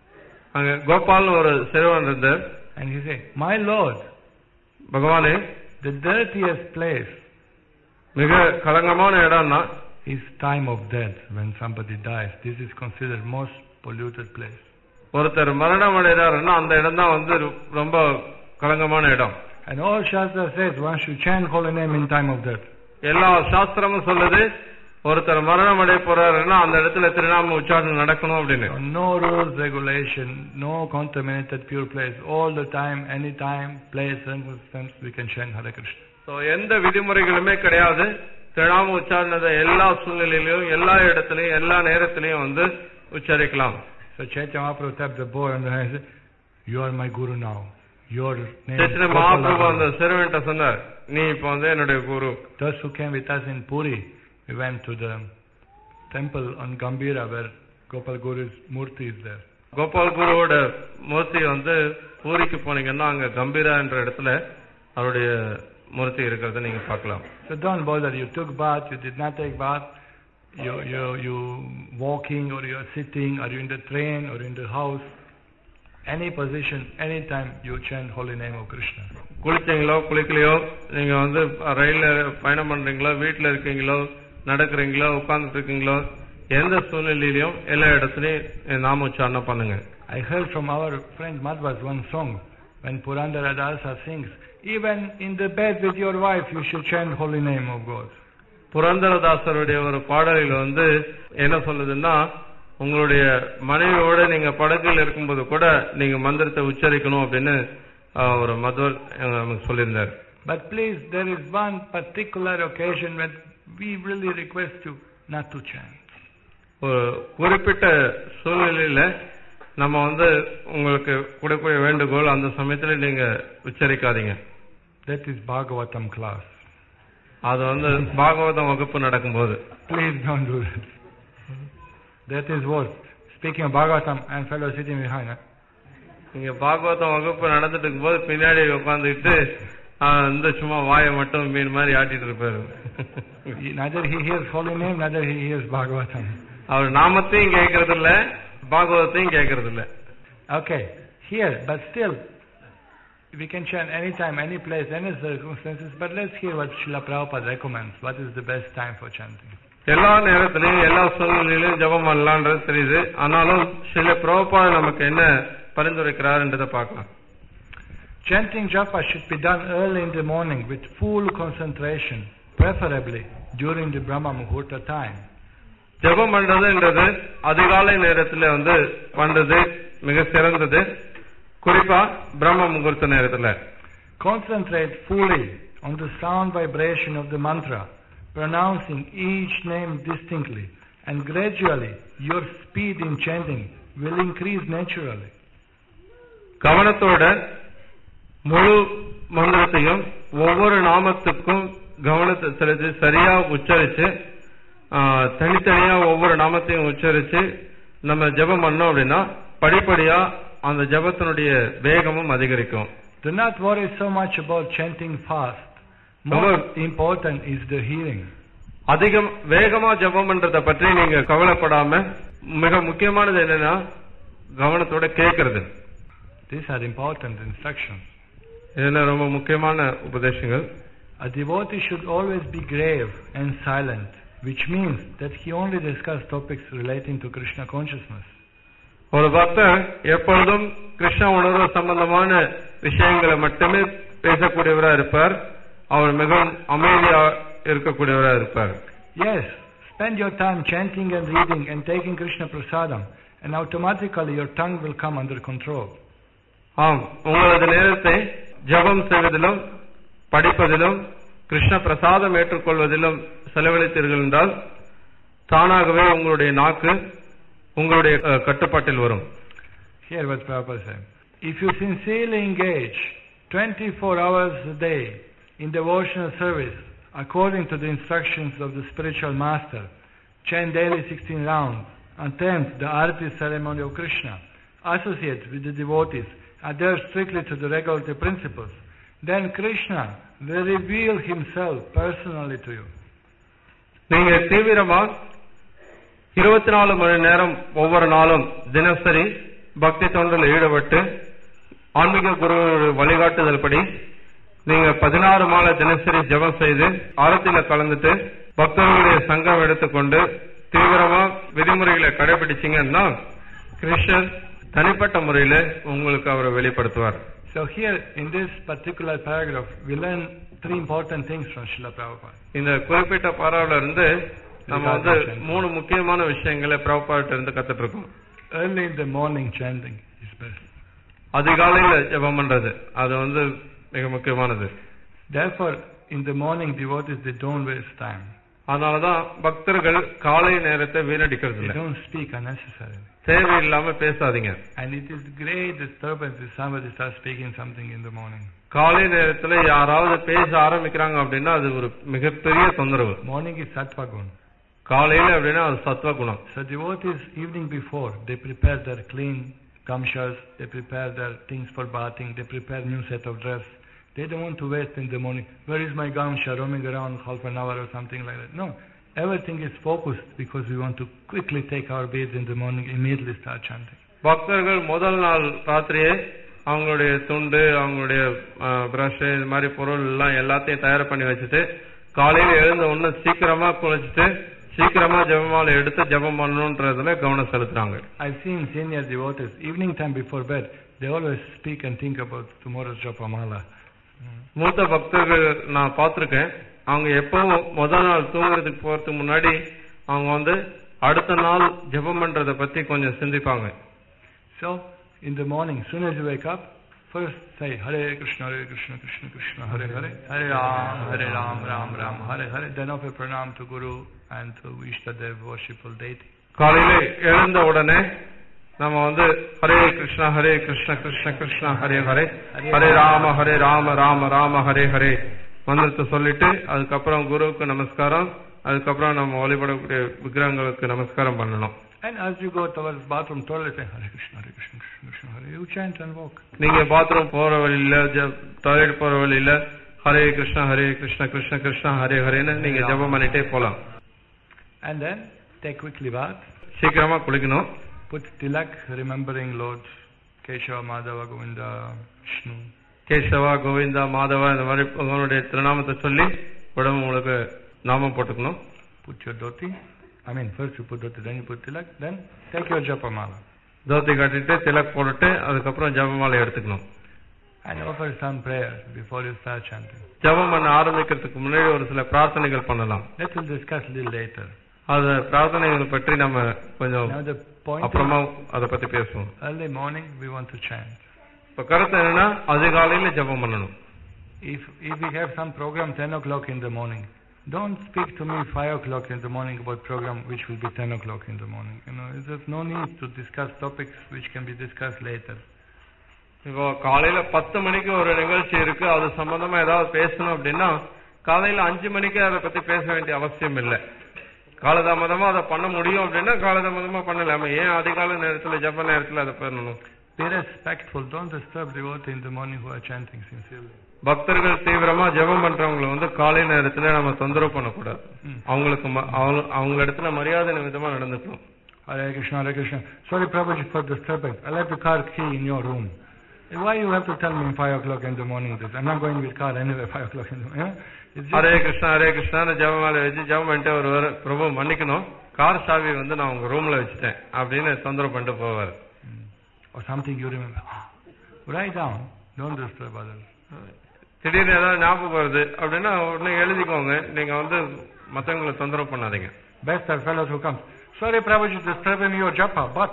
அங்க கோபால் ஒரு சிறுவன் இருந்தார். And he said, "My Lord, பகவானே, the dirtiest place மிக கலங்கமான இடம்னா is time of death, when somebody dies. This is considered most polluted place." ஒருத்தர் மரணம் அடைகிறாருன்னா அந்த இடம் தான் வந்து ரொம்ப கலங்கமான இடம். And all Shastra says one should chant holy name in time of death. எல்லா சாஸ்திரமும் சொல்லுது ஒருத்தர் மரணம் அடைய போறாருன்னா அந்த இடத்துல திருநாம உச்சாரணம் நடக்கணும் அப்படின்னு. No rules, regulation, no contaminated pure place. All the time, any time, place, circumstance, we can chant Hare Krishna. So எந்த விதிமுறைகளுமே கிடையாது. திருநாம உச்சாரணத்தை எல்லா சூழ்நிலையிலும் எல்லா இடத்துலயும் எல்லா நேரத்திலையும் வந்து உச்சரிக்கலாம். So Chaitanya Mahaprabhu tapped the boy on the hand and said, "You are my guru now. Your name." Chaitanya Mahaprabhu அந்த சிறுவன்ட்ட சொன்னார், நீ இப்ப வந்து என்னுடைய குரு. Those who came with us in Puri, we went to the temple on Gambhira where Gopal Guru's murti is there. Gopal குருவோட மூர்த்தி வந்து பூரிக்கு போனீங்கன்னா அங்க கம்பீரா என்ற இடத்துல அவருடைய மூர்த்தி இருக்கிறத நீங்க பார்க்கலாம். So don't bother. You took bath, you did not take bath. You walking, or you are sitting, or you in the train, or in the house. Any position, any time, you chant holy name of Krishna. குளிச்சீங்களோ குளிக்கலையோ, நீங்க வந்து ரயில்ல பயணம் பண்றீங்களோ, வீட்டுல இருக்கீங்களோ, நடக்கிறீங்களோ, உட்கார்ந்துட்டு இருக்கீங்களோ, எந்த சூழ்நிலையிலும் எல்லா இடத்துலயும் நாம உச்சாரணம் பண்ணுங்க. I heard from our friend Madhva's one song when Purandara Dasa sings, even in the bed with your wife you should chant holy name of God. புரந்தரதாசருடைய ஒரு பாடலில் வந்து என்ன சொல்லுதுன்னா, உங்களுடைய மனைவியோட நீங்க படகுல இருக்கும்போது கூட நீங்க மந்திரத்தை உச்சரிக்கணும் அப்படின்னு ஒரு மதுவர் நமக்கு சொல்லியிருந்தார். But please, there is one particular occasion when we really request you not to chant. ஒரு குறிப்பிட்ட சூழ்நிலையில நம்ம வந்து உங்களுக்கு கொடுக்கக்கூடிய வேண்டுகோள், அந்த சமயத்துல நீங்க உச்சரிக்காதீங்க. That is Bhagavatam class. அது வந்து பாகவதம் வகுப்பு நடக்கும்போது. Please don't do that. That is what. Speaking of Bhagavatam and fellow sitting behind. நீங்க பாகவதம் வகுப்பு நடந்துட்டு இருக்கும்போது பின்னாடி உட்காந்துட்டு இந்த சும்மா வாயை மட்டும் மீன் மாதிரி ஆட்டிட்டு இருப்பாரு. Neither he hears holy name, neither he hears Bhagavatam. அவர் நாமத்தையும் கேட்கறது இல்ல, பாகவதத்தையும் கேட்கறது இல்ல. Okay, here, but still, we can chant anytime, any place, any circumstances, but let's hear what Srila Prabhupada recommends. What is the best time for chanting? எல்லா நேரத்திலையும் எல்லா சூழ்நிலையிலும் ஜபம் பண்ணலான்றது தெரியுது. ஆனாலும் ஸ்ரீல பிரபுபாத நமக்கு என்ன பரிந்துரைக்கிறார் என்றதை பார்க்கலாம். Chanting japa should be done early in the morning with full concentration, preferably during the Brahma Muhurta time. ஜபம் பண்றதுன்றது அதிகாலை நேரத்துல வந்து பண்றது மிக சிறந்தது, குறிப்பா பிரம்ம முகூர்த்த நேரத்துல. Concentrate fully on the sound vibration of the mantra, pronouncing each name distinctly, and gradually your speed in chanting will increase naturally. கவனத்தோட முழு மந்திரத்தையும் ஒவ்வொரு நாமத்துக்கும் கவனத்தை செலுத்தி சரியா உச்சரிச்சு தனித்தனியா ஒவ்வொரு நாமத்தையும் உச்சரிச்சு நம்ம ஜபம் பண்ணோம் அப்படின்னா படிப்படியா அந்த ஜபத்தினுடைய வேகமும் அதிகரிக்கும். Do not worry so much about chanting fast. More important is the hearing. அதிகம் வேகமா ஜபம் பண்றத பற்றி நீங்க கவலைப்படாம மிக முக்கியமானது என்னன்னா கவனத்தோட கேட்கறது. These are important instructions. இதெல்லாம் ரொம்ப முக்கியமான உபதேசங்கள். A devotee should always be grave and silent, which means that he only discusses topics relating to Krishna consciousness. ஒரு பக்தர் எப்பொழுதும் கிருஷ்ண உணர்வு சம்பந்தமான விஷயங்களை மட்டுமே பேசக்கூடியவரா இருப்பார். அவர் மிகவும் அமைதியா இருக்கக்கூடியவரா இருப்பார். Yes, spend your time chanting and reading and taking Krishna prasadam, and automatically your tongue will come under control. ஆம், உங்களது நேரத்தை ஜபம் செய்வதிலும் படிப்பதிலும் கிருஷ்ண பிரசாதம் ஏற்றுக்கொள்வதிலும் செலவழித்தீர்கள் என்றால் தானாகவே உங்களுடைய நாக்கு உங்களுடைய கட்டுப்பாட்டில் வரும். Hear what Prabhupada said. If you sincerely engage 24 hours a day in devotional service according to the instructions of the spiritual master, chant daily 16 rounds, attend the arati ceremony of Krishna, associate with the devotees, adhere strictly to the regulative principles, then Krishna will reveal himself personally to you. நீங்க தீவிரமா 24 மணி நேரம் ஒவ்வொரு நாளும் தினசரி பக்தி தொண்டில் ஈடுபட்டு ஆன்மீக குரு வழிகாட்டுதல் படி நீங்க 16 மாலை தினசரி ஜபம் செய்து ஆரத்தில கலந்துட்டு பக்தர்களுடைய சங்கம் எடுத்துக்கொண்டு தீவிரமா விதிமுறைகளை கடைபிடிச்சீங்கன்னா கிருஷ்ணர் தனிப்பட்ட முறையில உங்களுக்கு அவரை வெளிப்படுத்துவார். So here in this particular paragraph we learn 3 important things from Srila Prabhupada. இந்த குறிப்பிட்ட பாராவில இருந்து நம்ம வந்து 3 முக்கியமான விஷயங்களை பிரபுபாட்ட இருந்து கத்துட்டு இருக்கோம். Early in the morning chanting is best. அதிகாலையில ஜெபம் பண்றது அது வந்து மிக முக்கியமானது. Therefore in the morning devotees they don't waste time. அதனாலதான் பக்தர்கள் காலை நேரத்தை வீணடிக்கிறது இல்லை. They don't speak unnecessarily. தேவையில்லாம பேசாதீங்க. And it is great disturbance if somebody starts speaking something in the morning. காலை நேரத்துல யாராவது பேச ஆரம்பிக்கிறாங்க அப்படின்னா அது ஒரு மிகப்பெரிய தொந்தரவு. Morning is sattva guna. காலையில அப்படின்னா அது சத்வ குணம். So devotees evening before they prepare their clean gamshas, they prepare their things for bathing, they prepare new set of dress. They don't want to waste in the morning. Where is my gamsha roaming around half an hour or something like that? No. Everything is focused because we want to quickly take our baths in the morning, immediately start chanting. பக்தர்கள் முதல் நாள் ராத்திரியே அவங்களுடைய துண்டு அவங்களுடைய brush இது மாதிரி பொருள் எல்லாம் எல்லாத்தையும் தயார் பண்ணி வச்சுட்டு காலையில எழுந்த உடனே சீக்கிரமா குளிச்சுட்டு சீக்கிரமா ஜபமாலை எடுத்து ஜபம் பண்ணணும்ன்றதுல கவனம் செலுத்துறாங்க. I've seen senior devotees evening time before bed they always speak and think about tomorrow's japamala. மூத்த பக்தர்கள் நான் பார்த்திருக்கேன். அவங்க எப்பவும் முதல் நாள் தூங்குறதுக்கு போறதுக்கு முன்னாடி அவங்க வந்து அடுத்த நாள் ஜபம் பண்றத பத்தி கொஞ்சம் சிந்திப்பாங்க. So in the morning soon as you wake up first say Hare Krishna Krishna Krishna Hare Hare Hare Ram Ram Ram Hare Hare, then offer pranam to Guru and to Ishtadev worshipful deity. காலையில எழுந்த உடனே நம்ம வந்து ஹரே கிருஷ்ணா கிருஷ்ண கிருஷ்ணா ஹரே ஹரே ஹரே ராம ராம ராம ஹரே ஹரே மந்திரத்தை சொல்லிட்டு அதுக்கப்புறம் குருவுக்கு நமஸ்காரம், அதுக்கப்புறம் நம்ம வழிபடக்கூடிய விக்கிரகங்களுக்கு நமஸ்காரம் பண்ணணும். And as you go towards bathroom toilet say Hare Krishna Krishna Krishna Hare, you chant and walk. நீங்க பாத்ரூம் போற வழியில டாய்லெட் போற வழியில ஹரே கிருஷ்ணா கிருஷ்ண கிருஷ்ணா ஹரே ஹரேன்னு நீங்க ஜபம் பண்ணிட்டே போலாம். And then take quickly bath. சீக்கிரமா குளிக்கணும். Put tilak remembering Lords Keshava Madhava Govinda Vishnu. Keshava Govinda மாதவா இந்த மாதிரி உங்களுடைய திருநாமத்தை சொல்லி உடம்பு உங்களுக்கு நாமம் போட்டுக்கணும். Put your dhoti. I mean first you put dhoti, then you put tilak, then take your japamala. Dhoti கட்டிட்டு திலக் போட்டுட்டு அதுக்கப்புறம் ஜபமாலை எடுத்துக்கணும். And offer some prayer before you start chanting. ஜபம் பண்ண ஆரம்பிக்கிறதுக்கு முன்னாடி ஒரு சில பிரார்த்தனைகள் பண்ணலாம். That will discuss a little later. அந்த பிரார்த்தனைகள் பற்றி நம்ம கொஞ்சம் அப்புறமா அதை பத்தி பேசுவோம். Early morning we want to chant. இப்ப கருத்து என்னன்னா அதிகாலையில ஜபம் பண்ணணும். If we have some program 10 o'clock in the morning, don't speak to me 5 o'clock in the morning about program which will be 10 o'clock in the morning. You know, there's no need to discuss topics which can be discussed later. இப்போ காலையில 10 மணிக்கு ஒரு நிகழ்ச்சி இருக்கு, அது சம்பந்தமா ஏதாவது பேசணும் அப்படின்னா காலையில 5 மணிக்கு அதை பத்தி பேச வேண்டிய அவசியம் இல்லை. காலதாமதமா அதை பண்ண முடியும் அப்படின்னா காலதாமதமா பண்ணலாம, ஏன் அதிகாலை நேரத்துல ஜப நேரத்துல அதை பண்ணணும்? Be respectful, don't disturb devotee in the morning who are chanting sincerely. பக்தர்கள் தீவிரமா ஜபம் பண்றவங்களை வந்து காலை நேரத்துல நம்ம தொந்தரவு பண்ணக்கூடாது. அவங்களுக்கு அவங்க இடத்துல மரியாதை விதமா நடந்துக்கணும். Hare Krishna. Sorry Prabhuji for disturbance. I left the car key in your room. Why you have to tell me 5 o'clock in the morning this? I'm not going with car anyway 5 o'clock in the morning. Hare Krishna ஜபமாலை வச்சு ஜபம் பண்ணிட்டு ஒரு பிரபு மன்னிக்கணும், car சாவி வந்து நான் உங்க ரூம்ல வச்சுட்டேன் அப்படின்னு தொந்தரவு பண்ணிட்டு போவார். Or something you remember. Write down. Don't disturb others. திடீர்னு ஏதாவது ஞாபகம் வருது அப்படின்னா உடனே எழுதிக்கோங்க. நீங்க வந்து மத்தவங்களை தொந்தரவு பண்ணாதீங்க. Best are fellows who come. Sorry Prabhuji disturbing your japa, but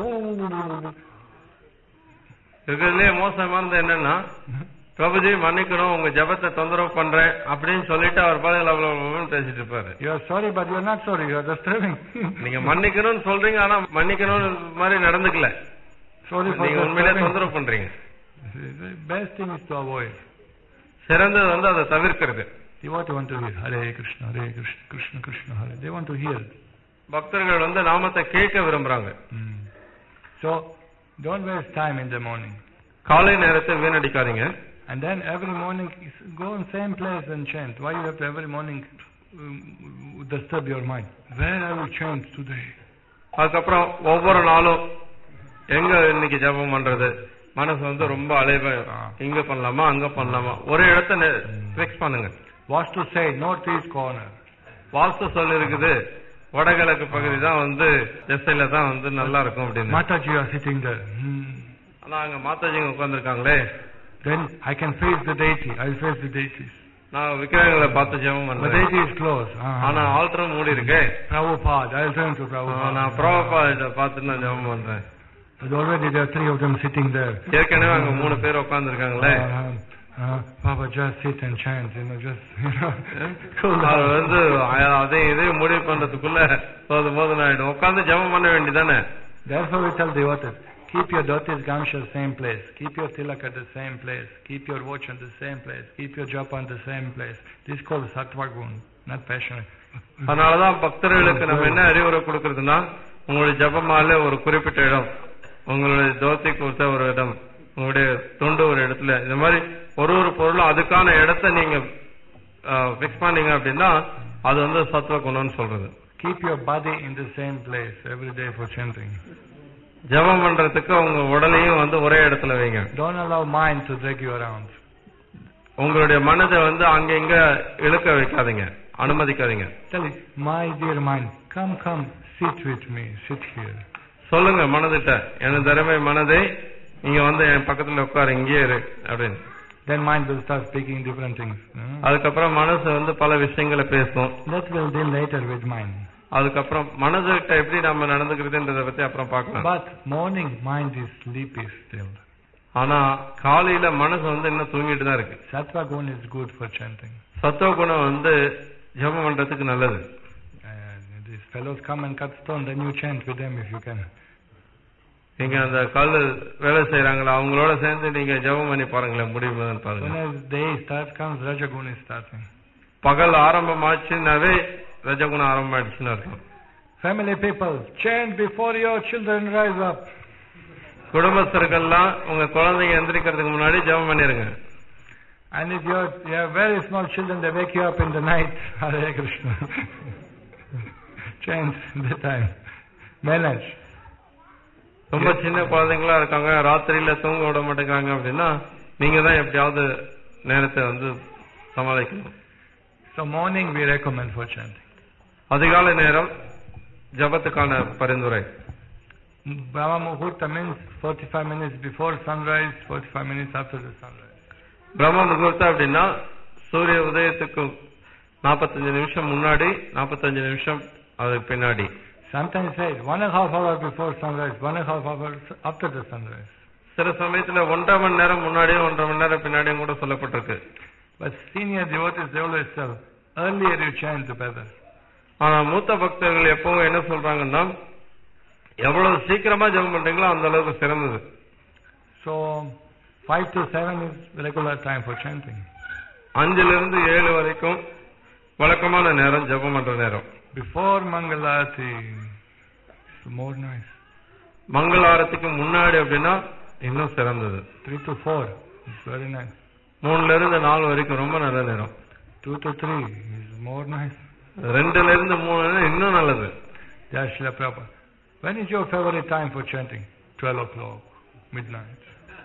இருக்கிறதுலயே மோசமானது என்னன்னா பிரபுஜி மன்னிக்கணும் உங்க ஜபத்தை தொந்தரவு பண்றேன் அப்படின்னு சொல்லிட்டு அவர் பதில் அவ்வளவு பேசிட்டு இருப்பாரு. You are sorry but you are not sorry, you are disturbing. நீங்க மன்னிக்கணும்னு சொல்றீங்க, ஆனா மன்னிக்கணும் மாதிரி நடந்துக்கல. நீங்க உண்மையிலே தொந்தரவு பண்றீங்க. Best thing is to avoid. சிறந்தது வந்து அதை தவிர்க்கிறது. They want to hear Hare Krishna Krishna Hare. They want to hear. பக்தர்கள் வந்து நாமத்தை கேட்க விரும்புறாங்க. So don't waste time in the morning. காலை நேரத்தை வீணடிக்காதீங்க. And then every morning go in same place and chant. Why you have to every morning disturb your mind? Where I will chant today? அதுக்கப்புறம் ஒவ்வொரு நாளும் எங்க இன்னைக்கு ஜெபம் பண்றது, மனசு வந்து ரொம்ப அலைவா, இங்க பண்ணலாமா அங்க பண்ணலாமா, ஒரு இடத்த பிக்ஸ் பண்ணுங்க. What to say, northeast corner. வாஸ்து சொல்லி இருக்குது வடகிழக்கு பகுதி தான் வந்து திசையில தான் வந்து நல்லா இருக்கும் அப்படின்னு. Mataji are sitting there. ஆனா அங்க மாதாஜிங்க உட்கார்ந்துருக்காங்களே. Then I can face the deity. I will face the deities. நான் விக்கிரகங்களை பார்த்து ஜெபம் பண்றேன். The deity is closed. ஆனா ஆல்டரும் மூடி இருக்கு. Prabhupada, I will turn to Prabhupada. நான் பிரபுபாத பார்த்து நான் ஜெபம் பண்றேன். Already there are 3 of them sitting there. ஏற்கனவே அங்க 3 பேர் உட்கார்ந்துருக்காங்களே. Baba, just sit and chant, just, cool. அது வந்து அதே இதே முடிவு பண்றதுக்குள்ள போதும் ஆயிடும். உட்கார்ந்து ஜெபம் பண்ண வேண்டியதானே. Therefore we tell devotees, keep your dhotis gamsha same place, keep your tilak at the same place, keep your watch at the same place, keep your japa at the same place. This is called sattva gun, not passion. அதனாலதான் பக்தர்களுக்கு நம்ம என்ன அறிவுரை கொடுக்கறதுன்னா, உங்களுடைய ஜபமால ஒரு குறிப்பிட்ட இடம், உங்களுடைய தோத்தி கொடுத்த ஒரு இடம், உங்களுடைய தொண்டு ஒரு இடத்துல, இந்த மாதிரி ஒரு பொருளும் அதுக்கான இடத்தை நீங்க பிக்ஸ் பண்ணீங்க அப்படின்னா அது வந்து சத்வ குணம்னு சொல்றது. Keep your body in the same place every day for chanting. ஜபம் பண்றதுக்கு உங்க உடலையும் வந்து ஒரே இடத்துல வைங்க. Don't allow mind to drag you around. உங்களுடைய மனதை வந்து அங்க இங்க இழுக்க வைக்காதீங்க, அனுமதிக்காதீங்க. Tell it, my dear mind, come, sit with me, sit here. சொல்லுங்க மனதிட்ட, எனது தருமை மனதை இங்க வந்து என் பக்கத்துல உட்காரு, இங்கே இரு அப்படின்னு. Then mind will start speaking different things. அதுக்கப்புறம் மனசு வந்து பல விஷயங்களை பேசும். That will deal later with mind. அதுக்கப்புறம் மனதுகிட்ட எப்படி நம்ம நடந்துக்கிறதுன்றத பத்தி அப்புறம் பார்க்கலாம். But morning mind is sleepy still. ஆனா காலையில மனசு வந்து இன்னும் தூங்கிட்டு தான் இருக்கு. Sattva guna is good for chanting. சத்துவ குணம் வந்து ஜபம் பண்றதுக்கு நல்லது. These fellows come and cut stone, then you chant with them if you can. நீங்க அந்த கல் வேலை செய்யறாங்களா, அவங்களோட சேர்ந்து நீங்க ஜபம் பண்ணி பாருங்களேன், முடியுமான்னு பாருங்க. When the day starts comes, Rajaguna is starting. பகல் ஆரம்பமாச்சுன்னாவே ரஜகுணம் ஆரம்பமாயிடுச்சுன்னு அர்த்தம். Family people, chant before your children rise up. குடும்பஸ்தர்கள்லாம் உங்க குழந்தைங்க எந்திரிக்கிறதுக்கு முன்னாடி ஜபம் பண்ணிருங்க. And if you have very small children, they wake you up in the night. Hare Krishna. Chant the time. Manage. ரொம்ப சின்ன குழந்தைங்களா இருக்காங்க, ராத்திரியில தூங்க விட மாட்டேங்கிறாங்க அப்படின்னா நீங்க தான் எப்படியாவது நேரத்தை வந்து சமாளிக்கணும். So morning we recommend for chanting. அதிகாலை நேரம் ஜபத்துக்கான பரிந்துரை. Brahma Muhurta means 45 minutes before sunrise, 45 minutes after the sunrise. பிரம்ம முகூர்த்தம் அப்படின்னா சூரிய உதயத்துக்கு 45 நிமிஷம் முன்னாடி, 45 நிமிஷம் அதுக்கு பின்னாடி. Sometimes say 1.5 hours before sunrise, 1.5 hours after the sunrise. சில சமயத்துல 1.5 மணி நேரம் முன்னாடியும் 1.5 மணி நேரம் பின்னாடியும் கூட சொல்லப்பட்டிருக்கு. But senior devotees they always tell, earlier you chant the better. ஆனா மூத்த பக்தர்கள் எப்பவும் என்ன சொல்றாங்கன்னா, எவ்வளவு சீக்கிரமா ஜெபம் பண்றீங்களோ அந்த அளவுக்கு சிறந்தது. So 5 to 7 is regular time for chanting. 5 இருந்து 7 வரைக்கும் வழக்கமான நேரம் ஜெபம் பண்ற நேரம். Before Mangalarati, it's more nice. மங்களாரத்துக்கு முன்னாடி அப்படின்னா இன்னும் சிறந்தது. 3 to 4, it's very nice. 3 இருந்து 4 வரைக்கும் ரொம்ப நல்ல நேரம். 2 to 3 is more nice. 2 இருந்து 3 இன்னும் நல்லது. Jai Srila Prabhupada. When is your favorite time for chanting? 12 o'clock, midnight.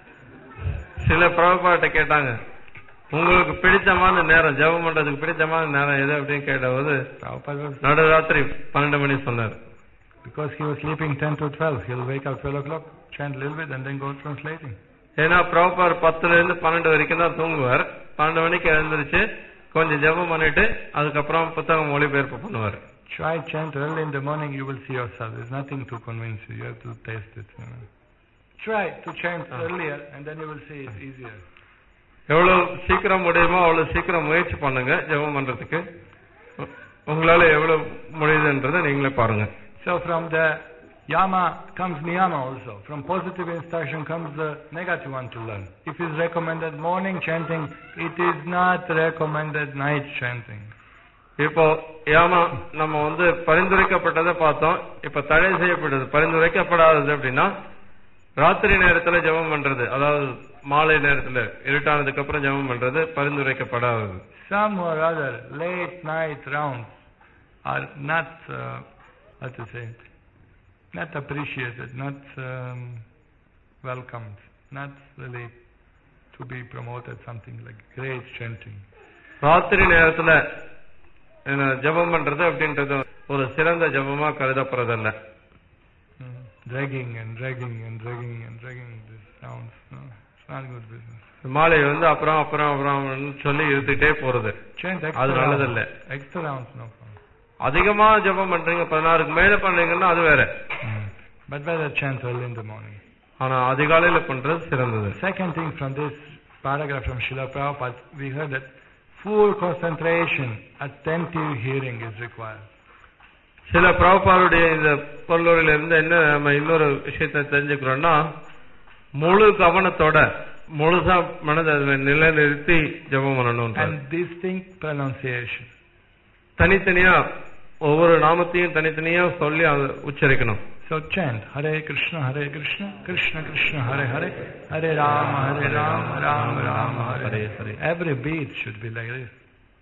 சில பிரபுபாட்ட கேட்டாங்க, உங்களுக்கு பிடித்தமான நேரம், ஜெபம் பண்றதுக்கு பிடித்தமான நேரம் எது அப்படின்னு கேட்டபோது நடுராத்திரி 12 மணி சொன்னார். Because he was sleeping 10 to 12, he'll wake up 12 o'clock, chant a little bit and then go translating. ஏன்னா பிரபுபார் 10 இருந்து 12 வரைக்கும் தான் தூங்குவார். 12 மணிக்கு எழுந்திருச்சு கொஞ்சம் ஜெபம் பண்ணிட்டு அதுக்கப்புறம் புத்தகம் மொழிபெயர்ப்பு பண்ணுவார். Try chant early in the morning, you will see yourself. There's nothing to convince you. You have to taste it. Try to chant earlier and then you will see it's easier. எவ்வளவு சீக்கிரம் முடியுமோ அவ்வளவு சீக்கிரம் முயற்சி பண்ணுங்க ஜெபம் பண்றதுக்கு. உங்களால எவ்வளவு முடியுதுன்றதை நீங்களே பாருங்க. So from the yama comes niyama also. From positive instruction comes the negative one to learn. If it is recommended morning chanting, it is not recommended night chanting. இப்போ யாமா நம்ம வந்து பரிந்துரைக்கப்பட்டதை பார்த்தோம். இப்ப தடை செய்யப்பட்டது பரிந்துரைக்கப்படாதது அப்படின்னா ராத்திரி நேரத்துல ஜெபம் பண்றது, அதாவது மாலை நேரத்துல இருட்டானதுக்கு அப்புறம் ஜெபம் பண்றது பரிந்துரைக்கப்படாதது. Some or other late night rounds are not, how to say, not appreciated, not welcomed, not really to be promoted something like great chanting. ராத்திரி நேரத்துல ஜபம் பண்றது அப்படின்றது ஒரு சிறந்த ஜபமா கருதப்படுறதல்ல. Dragging and dragging and dragging and dragging these sounds, no, it's not good business. மாலை அப்புறம் அப்புறம் அப்புறம் சொல்லி இருந்துட்டே போறது அது நல்லதில்ல. Extra rounds, no problem. அதிகமா ஜபம் பண்றீங்க, 16க்கு மேல பண்றீங்கன்னா அது வேற. But better chant early in the morning. ஆனா அதிகாலையில பண்றது சிறந்தது. Second thing from this paragraph from Srila Prabhupada, we heard that full concentration, attentive hearing is required. சில பிரபுபாதுடைய இந்த பொருளில இருந்து என்ன நம்ம இன்னொரு விஷயத்தை தெரிஞ்சுக்கிறோம்னா, முழு கவனத்தோட முழுசா மனதை நிலைநிறுத்தி ஜபம் பண்ணணும். And distinct pronunciation. தனித்தனியா ஒவ்வொரு நாமத்தையும் தனித்தனியா சொல்லி உச்சரிக்கணும். So chant Hare Krishna Krishna Krishna Hare Hare Hare Rama Rama Rama Hare Hare. Every beat should be like this.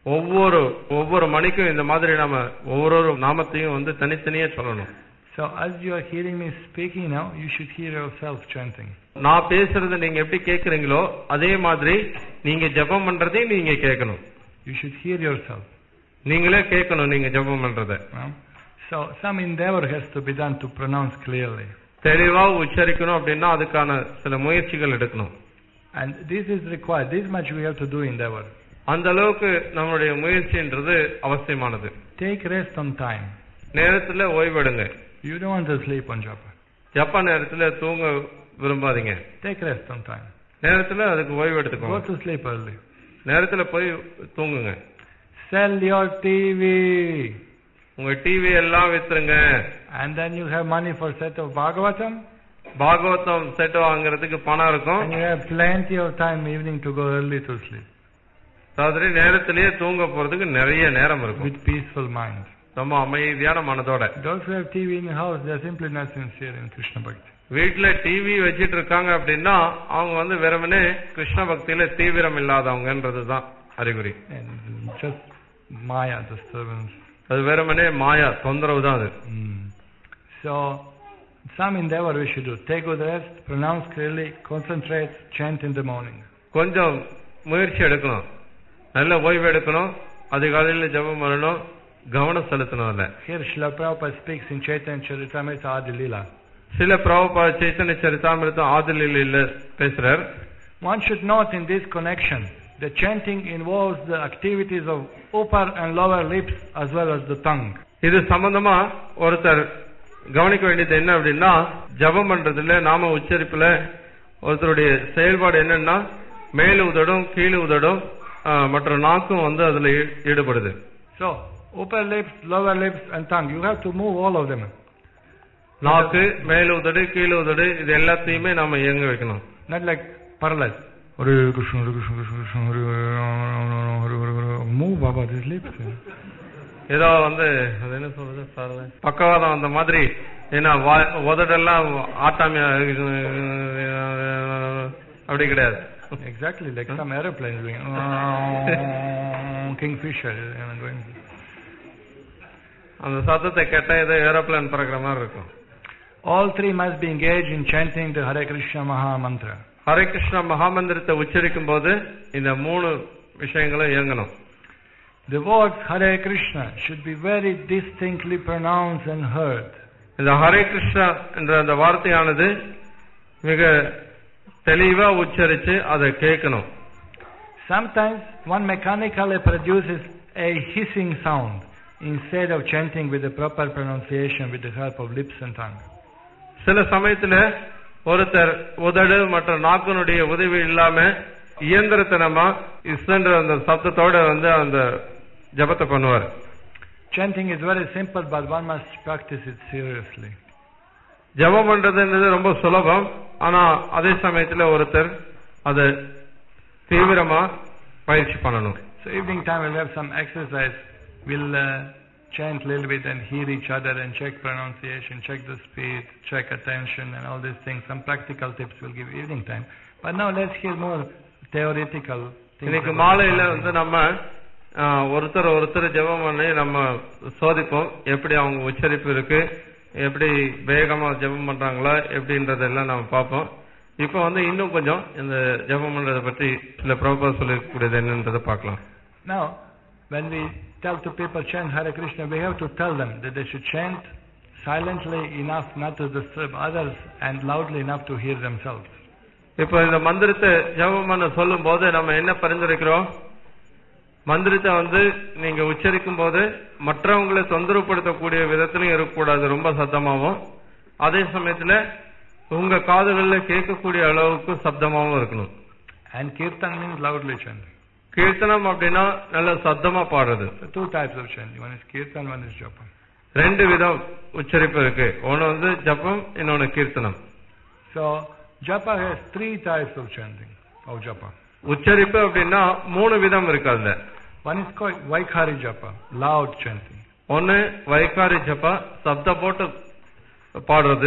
ஒவ்வொரு மணிக்கும் இந்த மாதிரி நாம ஒவ்வொரு நாமத்தையும் தனித்தனியா சொல்லணும். So as you are hearing me speaking now, you should hear yourself chanting. நான் பேசுறத நீங்க எப்படி கேக்குறீங்களோ அதே மாதிரி நீங்க ஜெபம் பண்றதையும் நீங்க கேட்கணும். You should hear yourself. நீங்களே கேட்கணும் நீங்க ஜெபம் பண்றத. So some endeavor has to be done to pronounce clearly. தெளிவா உச்சரிக்கணும் அப்படின்னா அதுக்கான சில முயற்சிகள் எடுக்கணும். And this is required. This much we have to do endeavor. அந்த அளவுக்கு நம்மளுடைய முயற்சின்றது அவசியமானது. Take rest on time. நேரத்துல ஓய்வெடுங்க. You don't want to sleep on japa. ஜப்பா நேரத்துல தூங்க விரும்பாதீங்க. Take rest on time. நேரத்துல அதுக்கு ஓய்வு எடுத்துக்கோங்க. Go to sleep early. நேரத்துல போய் தூங்குங்க. Sell your TV. உங்க டிவி எல்லாம் வித்துருங்க. And then you have money for set of Bhagavatam. Bhagavatam set வாங்குறதுக்கு பணம் இருக்கும். And you have plenty of time evening to go early to sleep. ராத்திரி நேரத்திலேயே தூங்க போறதுக்கு நிறைய நேரம் இருக்கும். With peaceful mind. ரொம்ப அமைதியான மனதோட. Those who have TV in the house, they are simply not sincere in Krishna Bhakti. வீட்டுல டிவி வச்சிட்டு இருக்காங்க அப்படின்னா அவங்க வெறுமனே கிருஷ்ண பக்தியில தீவிரம் இல்லாதவங்கன்றதுதான் அறிகுறி. Just Maya disturbance. அது வெறுமனே மாயா தொந்தரவு தான் அது. So some endeavor we should do. Take good rest, pronounce clearly, concentrate, chant in the morning. கொஞ்சம் முயற்சி எடுக்கணும், நல்ல ஓய்வு எடுக்கணும், அதிகாலையில ஜெபம் பண்ணணும், கவனம் செலுத்தணும். இல்ல Here Srila Prabhupada speaks in Chaitanya Charitamrita Adi Lila. சில பிரபுபாத சைத்தன்ய சரிதாமிரதம் ஆதி லீலையில பேசுறார். One should note in this connection, the chanting involves the activities of upper and lower lips as well as the tongue. இது சம்பந்தமா ஒருத்தர் கவனிக்க வேண்டியது என்ன அப்படின்னா, ஜபம் பண்றதுல நாம உச்சரிப்புல ஒருத்தருடைய செயல்பாடு என்னன்னா மேல் உதடும் கீழ் உதடும் மற்றும் நாக்கும் அதுல ஈடுபடுது. So upper lips, lower lips and tongue, you have to move all of them. நாக்கு மேல் உதடு கீழ் உதடு இது எல்லாத்தையுமே நாம இயங்க வைக்கணும். Not like paralyzed. Hare Krishna Hare Krishna Krishna Krishna Hare Hare. Move Baba these lips. ஏதோ அது என்ன சொல்றது பக்கவாதம் அந்த மாதிரி ஏன்னா உதடெல்லாம் ஆட்டாமியா அப்படி கிடையாது. Exactly like some aeroplane doing Kingfisher going. அந்த சத்தத்தை கேட்டா ஏதோ ஏரோப்ளேன் பறக்கிற மாதிரி இருக்கும். All three must be engaged in chanting the Hare Krishna Maha Mantra. Hare Krishna மகாமந்திரத்தை உச்சரிக்கும் போது இந்த 3 விஷயங்களும் இயங்கணும். The words Hare Krishna should be very distinctly pronounced and heard. இந்த ஹரே கிருஷ்ணா என்ற அந்த வார்த்தையானது மிக தெளிவா உச்சரிச்சு அதை கேட்கணும். Sometimes one mechanically produces a hissing sound instead of chanting with the proper pronunciation with the help of lips and tongue. சில சமயத்துல ஒருத்தர் உதடு மற்றும் நாக்கினுடைய உதவி இல்லாம இயந்திரத்தனமா இஸ்ன்ற அந்த சத்தத்தோட அந்த ஜபத்தை பண்ணுவார். Chanting is very simple, but one must practice it seriously. ஜபம் பண்றதுன்றது ரொம்ப சுலபம், ஆனா அதே சமயத்துல ஒருத்தர் அதை தீவிரமா பயிற்சி பண்ணணும். So evening time we'll have some exercise. We'll chant a little bit and hear each other and check pronunciation, check the speed, check attention and all these things. Some practical tips we'll give evening time. But now let's hear more theoretical things. இன்னைக்கு மாலையில நம்ம ஒருத்தர் ஜெபம் பண்ணி நம்ம சோதிப்போம், எப்படி அவங்க உச்சரிப்பு இருக்கு, எப்படி வேகமா ஜெபம் பண்றாங்களா எப்படின்றதெல்லாம் நம்ம பார்ப்போம். இப்ப இன்னும் கொஞ்சம் இந்த ஜெபம் பண்றத பத்தி சில பிரபுபாதர் சொல்லக்கூடியது என்னன்றதை பார்க்கலாம். Now, when we tell to people chant Hare Krishna, we have to tell them that they should chant silently enough not to disturb others and loudly enough to hear themselves. இப்ப இந்த மந்திரத்தை ஜெபம் பண்ண சொல்லும் போது நம்ம என்ன பரிந்துரைக்கிறோம்? மந்திரத்தை நீங்க உச்சரிக்கும் போது மற்றவங்களை தொந்தரவுப்படுத்தக்கூடிய விதத்திலும் இருக்கக்கூடாது, ரொம்ப சத்தமாகவும், அதே சமயத்துல உங்க காதுகள்ல கேட்கக்கூடிய அளவுக்கு சப்தமாகவும் இருக்கணும். And kirtan means loudly chanting. கீர்த்தனம் அப்படின்னா நல்ல சத்தமா பாடுறது. Two types of chanting. One is kirtan, one is japa. ரெண்டு விதம் உச்சரிப்பு இருக்கு. ஒன்னு ஜபம், இன்னொன்னு கீர்த்தனம். So japa has three types of chanting of japa. உச்சரிப்பு அப்படின்னா மூணு விதம் இருக்கு அதுல. One is called vaikhari japa, loud chanting. ஒன்னு வைகாரி ஜபா, சப்த போட்டு பாடுறது.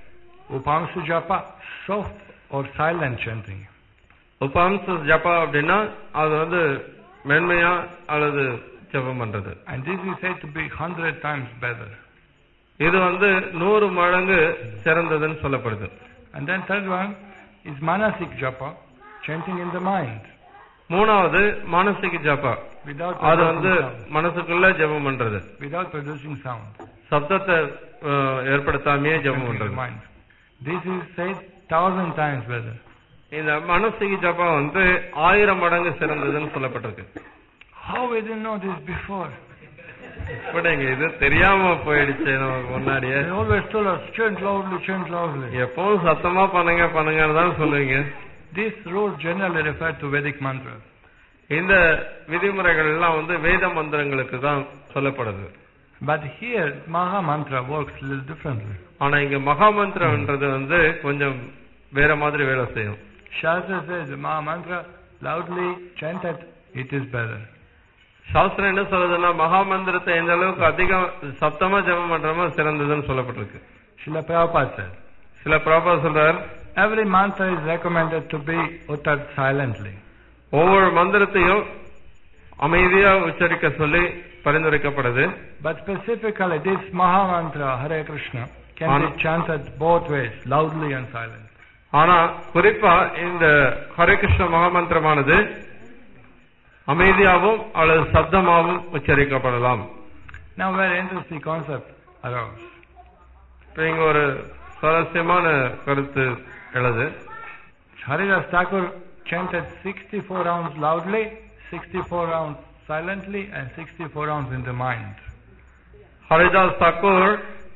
Upamsu japa, soft or silent chanting. உபாம்ச ஜபா அப்படின்னா அது மென்மையா அல்லது ஜபம் பண்றது. And this is said to be 100 times better. இது 100 மடங்கு சிறந்ததுன்னு சொல்லப்படுது. And then third one is manasik japa, chanting in the mind. மூணாவது மானசிக ஜபா, அது மனசுக்குள்ள ஜபம் பண்றது, without producing sound, சப்தத்தை ஏற்படுத்தாமையே ஜபம் பண்றது. This is said 1000 times better. இந்த மானசிக ஜபா 1000 மடங்கு சிறந்ததுன்னு சொல்லப்பட்டிருக்கு. How we didn't know this before? இப்படிங்க இது தெரியாம போயிடுச்சு நமக்கு முன்னாடியே. They always told us chant loudly, chant loudly. எப்பவும் சத்தமா பண்ணுங்கன்னு தான் சொல்லுவீங்க. This rule generally refer to Vedic mantras. இந்த விதிமுறைகள் எல்லாம் வேத மந்திரங்களுக்கு தான் சொல்லப்படுது. But here Maha Mantra works a little differently. ஆனா இங்க மகா மந்திரம்ன்றது கொஞ்சம் வேற மாதிரி வேலை செய்யும். Shastra says Maha Mantra loudly chanted, it is better. சாஸ்திரம் என்ன சொல்றதுன்னா மகா மந்திரத்தை எந்த அளவுக்கு அதிகம் சப்தமா ஜபம் பண்றோமோ சிறந்ததுன்னு சொல்லப்பட்டிருக்கு. Srila Prabhupada said. சில பிரபுபாதர் சொல்றார், every mantra is recommended to be uttered silently. ஒவ்வொரு மந்திரத்தையும் அமைதியா உச்சரிக்க சொல்லி பரிந்துரைக்கப்படுது. But specifically this Maha Mantra Hare Krishna can be chanted both ways, loudly and silently. ஆனா குறிப்பா இந்த ஹரே கிருஷ்ண மகாமந்திரமானது அமைதியாகவும் அல்லது சப்தமாகவும் உச்சரிக்கப்படலாம். Now very interesting concept arose. இங்க ஒரு சுவாரஸ்யமான கருத்து எழுது. Haridas Thakur chanted 64 rounds loudly, 64 rounds silently and 64 rounds in the mind. Haridas Thakur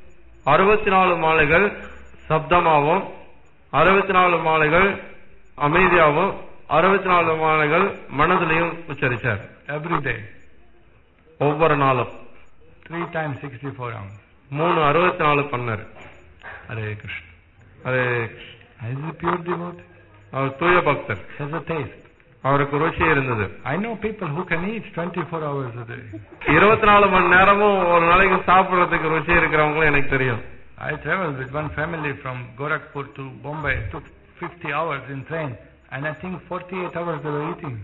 64 மாலைகள் சப்தமாகவும், 64 மாலைகள் அமைதியாகவும், 64 மாலைகள் மனதிலையும் உச்சரிச்சார். Every day. ஒவ்வொரு நாளும் 3 times 64 rounds. 64 பண்ணார். Hare Krishna. Hare Is he pure devotee? அவர் தூய பக்தர். Has a taste. அவருக்கு ருச்சி இருந்தது. I know people who can eat 24 hours a day. 24 மணி நேரமும் ஒரு நாளைக்கு சாப்பிடுறதுக்கு ருச்சி இருக்கிறவங்களும் எனக்கு தெரியும். I traveled with one family from Gorakhpur to Bombay. It took 50 hours in train and I think 48 hours they were eating.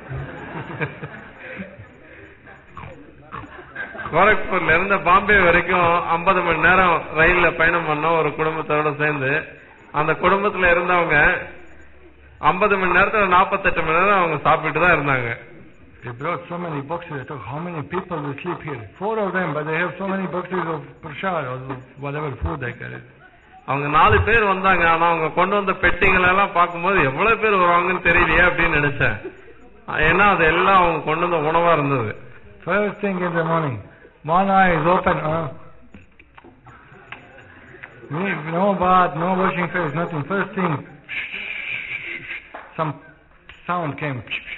கோரக்பூர்ல இருந்து பாம்பே வரைக்கும் 50 மணி நேரம் ரயில்ல பயணம் பண்ணோம் ஒரு குடும்பத்தோட சேர்ந்து. அந்த குடும்பத்துல இருந்தவங்க 50 மணி நேரத்துல 48 மணி நேரம் அவங்க சாப்பிட்டு தான் இருந்தாங்க. They brought so many boxes. I thought, how many people will sleep here? 4 of them, but they have so many boxes of prasad or whatever food they carried. அவங்க 4 பேர் வந்தாங்க. ஆனா அவங்க கொண்டு வந்த பெட்டிகள் எல்லாம் பார்க்கும்போது எவ்வளவு பேர் வருவாங்கன்னு தெரியலையே அப்படின்னு நினைச்சேன். ஏன்னா அது எல்லாம் அவங்க கொண்டு வந்த உணவா இருந்தது. First thing in the morning, one eye is open. No bath, no washing face, nothing. First thing, some sound came.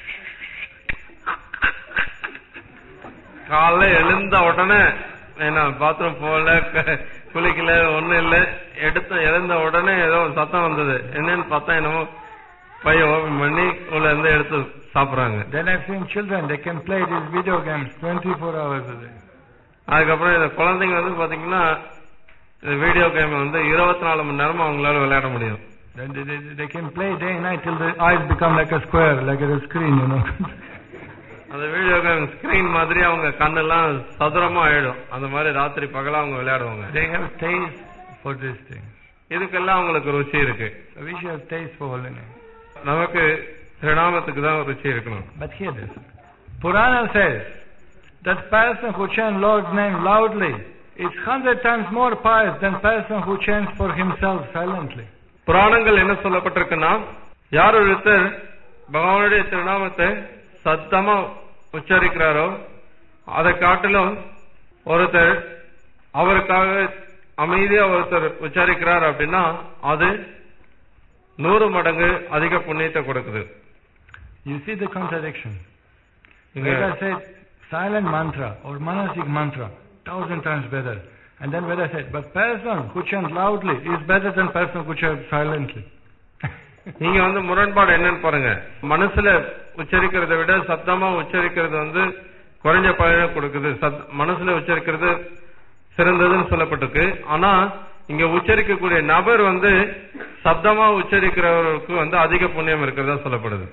காலைல எழுந்த உடனே என்ன பாத்ரூம் போகல, குளிக்கல, ஒண்ணும் இல்ல. எழுந்த உடனே ஏதோ சத்தம் வந்தது. என்னன்னு பார்த்தா என்னமோ பைய ஓபன் பண்ணி உள்ள இருந்து எடுத்து சாப்பிடுறாங்க. Then I've seen children, they can play these video games 24 hours a day. அதுக்கப்புறம் இந்த குழந்தைங்க பாத்தீங்கன்னா இந்த வீடியோ கேம் 24 மணி நேரமும் அவங்களால விளையாட முடியும். Then they can play day and night till the eyes become like a square, like a screen, you know. அந்த வீடியோ கேம் ஸ்கிரீன் மாதிரி அவங்க கண்ணெல்லாம் சதுரமா ஆயிடும். அந்த மாதிரி ராத்திரி பகலா அவங்க விளையாடுவாங்க. They have taste for this thing. இதுக்கெல்லாம் அவங்களுக்கு ருச்சி இருக்கு. So we should have taste for holy name. நமக்கு திருநாமத்துக்கு தான் ருச்சி இருக்கணும். But hear this. Purana says that person who chants Lord's name loudly is 100 times more pious than person who chants for himself silently. புராணங்கள் என்ன சொல்லப்பட்டிருக்குன்னா, யார் ஒருத்தர் பகவானுடைய திருநாமத்தை சத்தமா உச்சரிக்கிறாரோ அதை காட்டிலும் ஒருத்தர் அவருக்காக அமைதியா ஒருத்தர் உச்சரிக்கிறார் அப்படின்னா அது 100 மடங்கு அதிக புண்ணியத்தை கொடுக்குது. You see the contradiction. Veda said silent mantra or manasik mantra 1000 times better, and then Veda said but person who chants loudly is better than person who chants silently. நீங்க முரண்பாடு என்னன்னு பாருங்க. மனசுல உச்சரிக்கிறதை விட சத்தமா உச்சரிக்கிறது குறைஞ்ச பயனை கொடுக்குது, மனசுல உச்சரிக்கிறது சிறந்ததுன்னு சொல்லப்பட்டிருக்கு. ஆனா இங்க உச்சரிக்கக்கூடிய நபர் சப்தமா உச்சரிக்கிறவருக்கு அதிக புண்ணியம் இருக்கிறதா சொல்லப்படுது.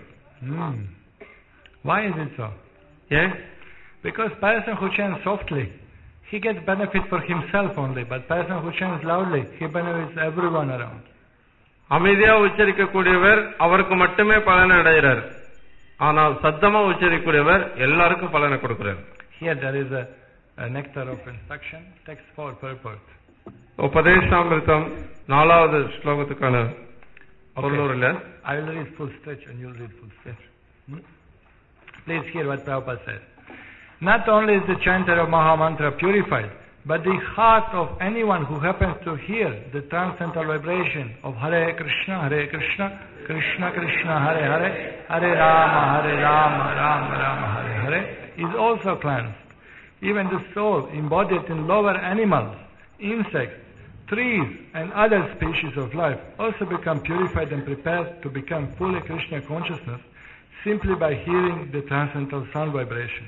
Why is it so? Yeah, because person who chants softly he gets benefit for himself only, but person who chants loudly he benefits everyone around. அமைதியா உச்சரிக்கக்கூடியவர் அவருக்கு மட்டுமே பலனை அடைகிறார், ஆனால் சத்தமா உச்சரிக்கக்கூடியவர் எல்லாருக்கும் பலனை கொடுக்கிறார். Here there is a nectar of instruction, text for purport. உபதேசாமிர்தம் 4வது ஸ்லோகத்துக்கான பொருள் இல்ல. I will read full stretch and you will read full stretch. Please hear what Prabhupada says. Not only is the chanter of Maha Mantra purified, but the heart of anyone who happens to hear the transcendental vibration of Hare Krishna, Krishna Krishna, Hare Hare, Hare Rama, Rama Rama, Hare Hare, is also cleansed. Even the soul embodied in lower animals, insects, trees and other species of life also become purified and prepared to become fully Krishna consciousness simply by hearing the transcendental sound vibration.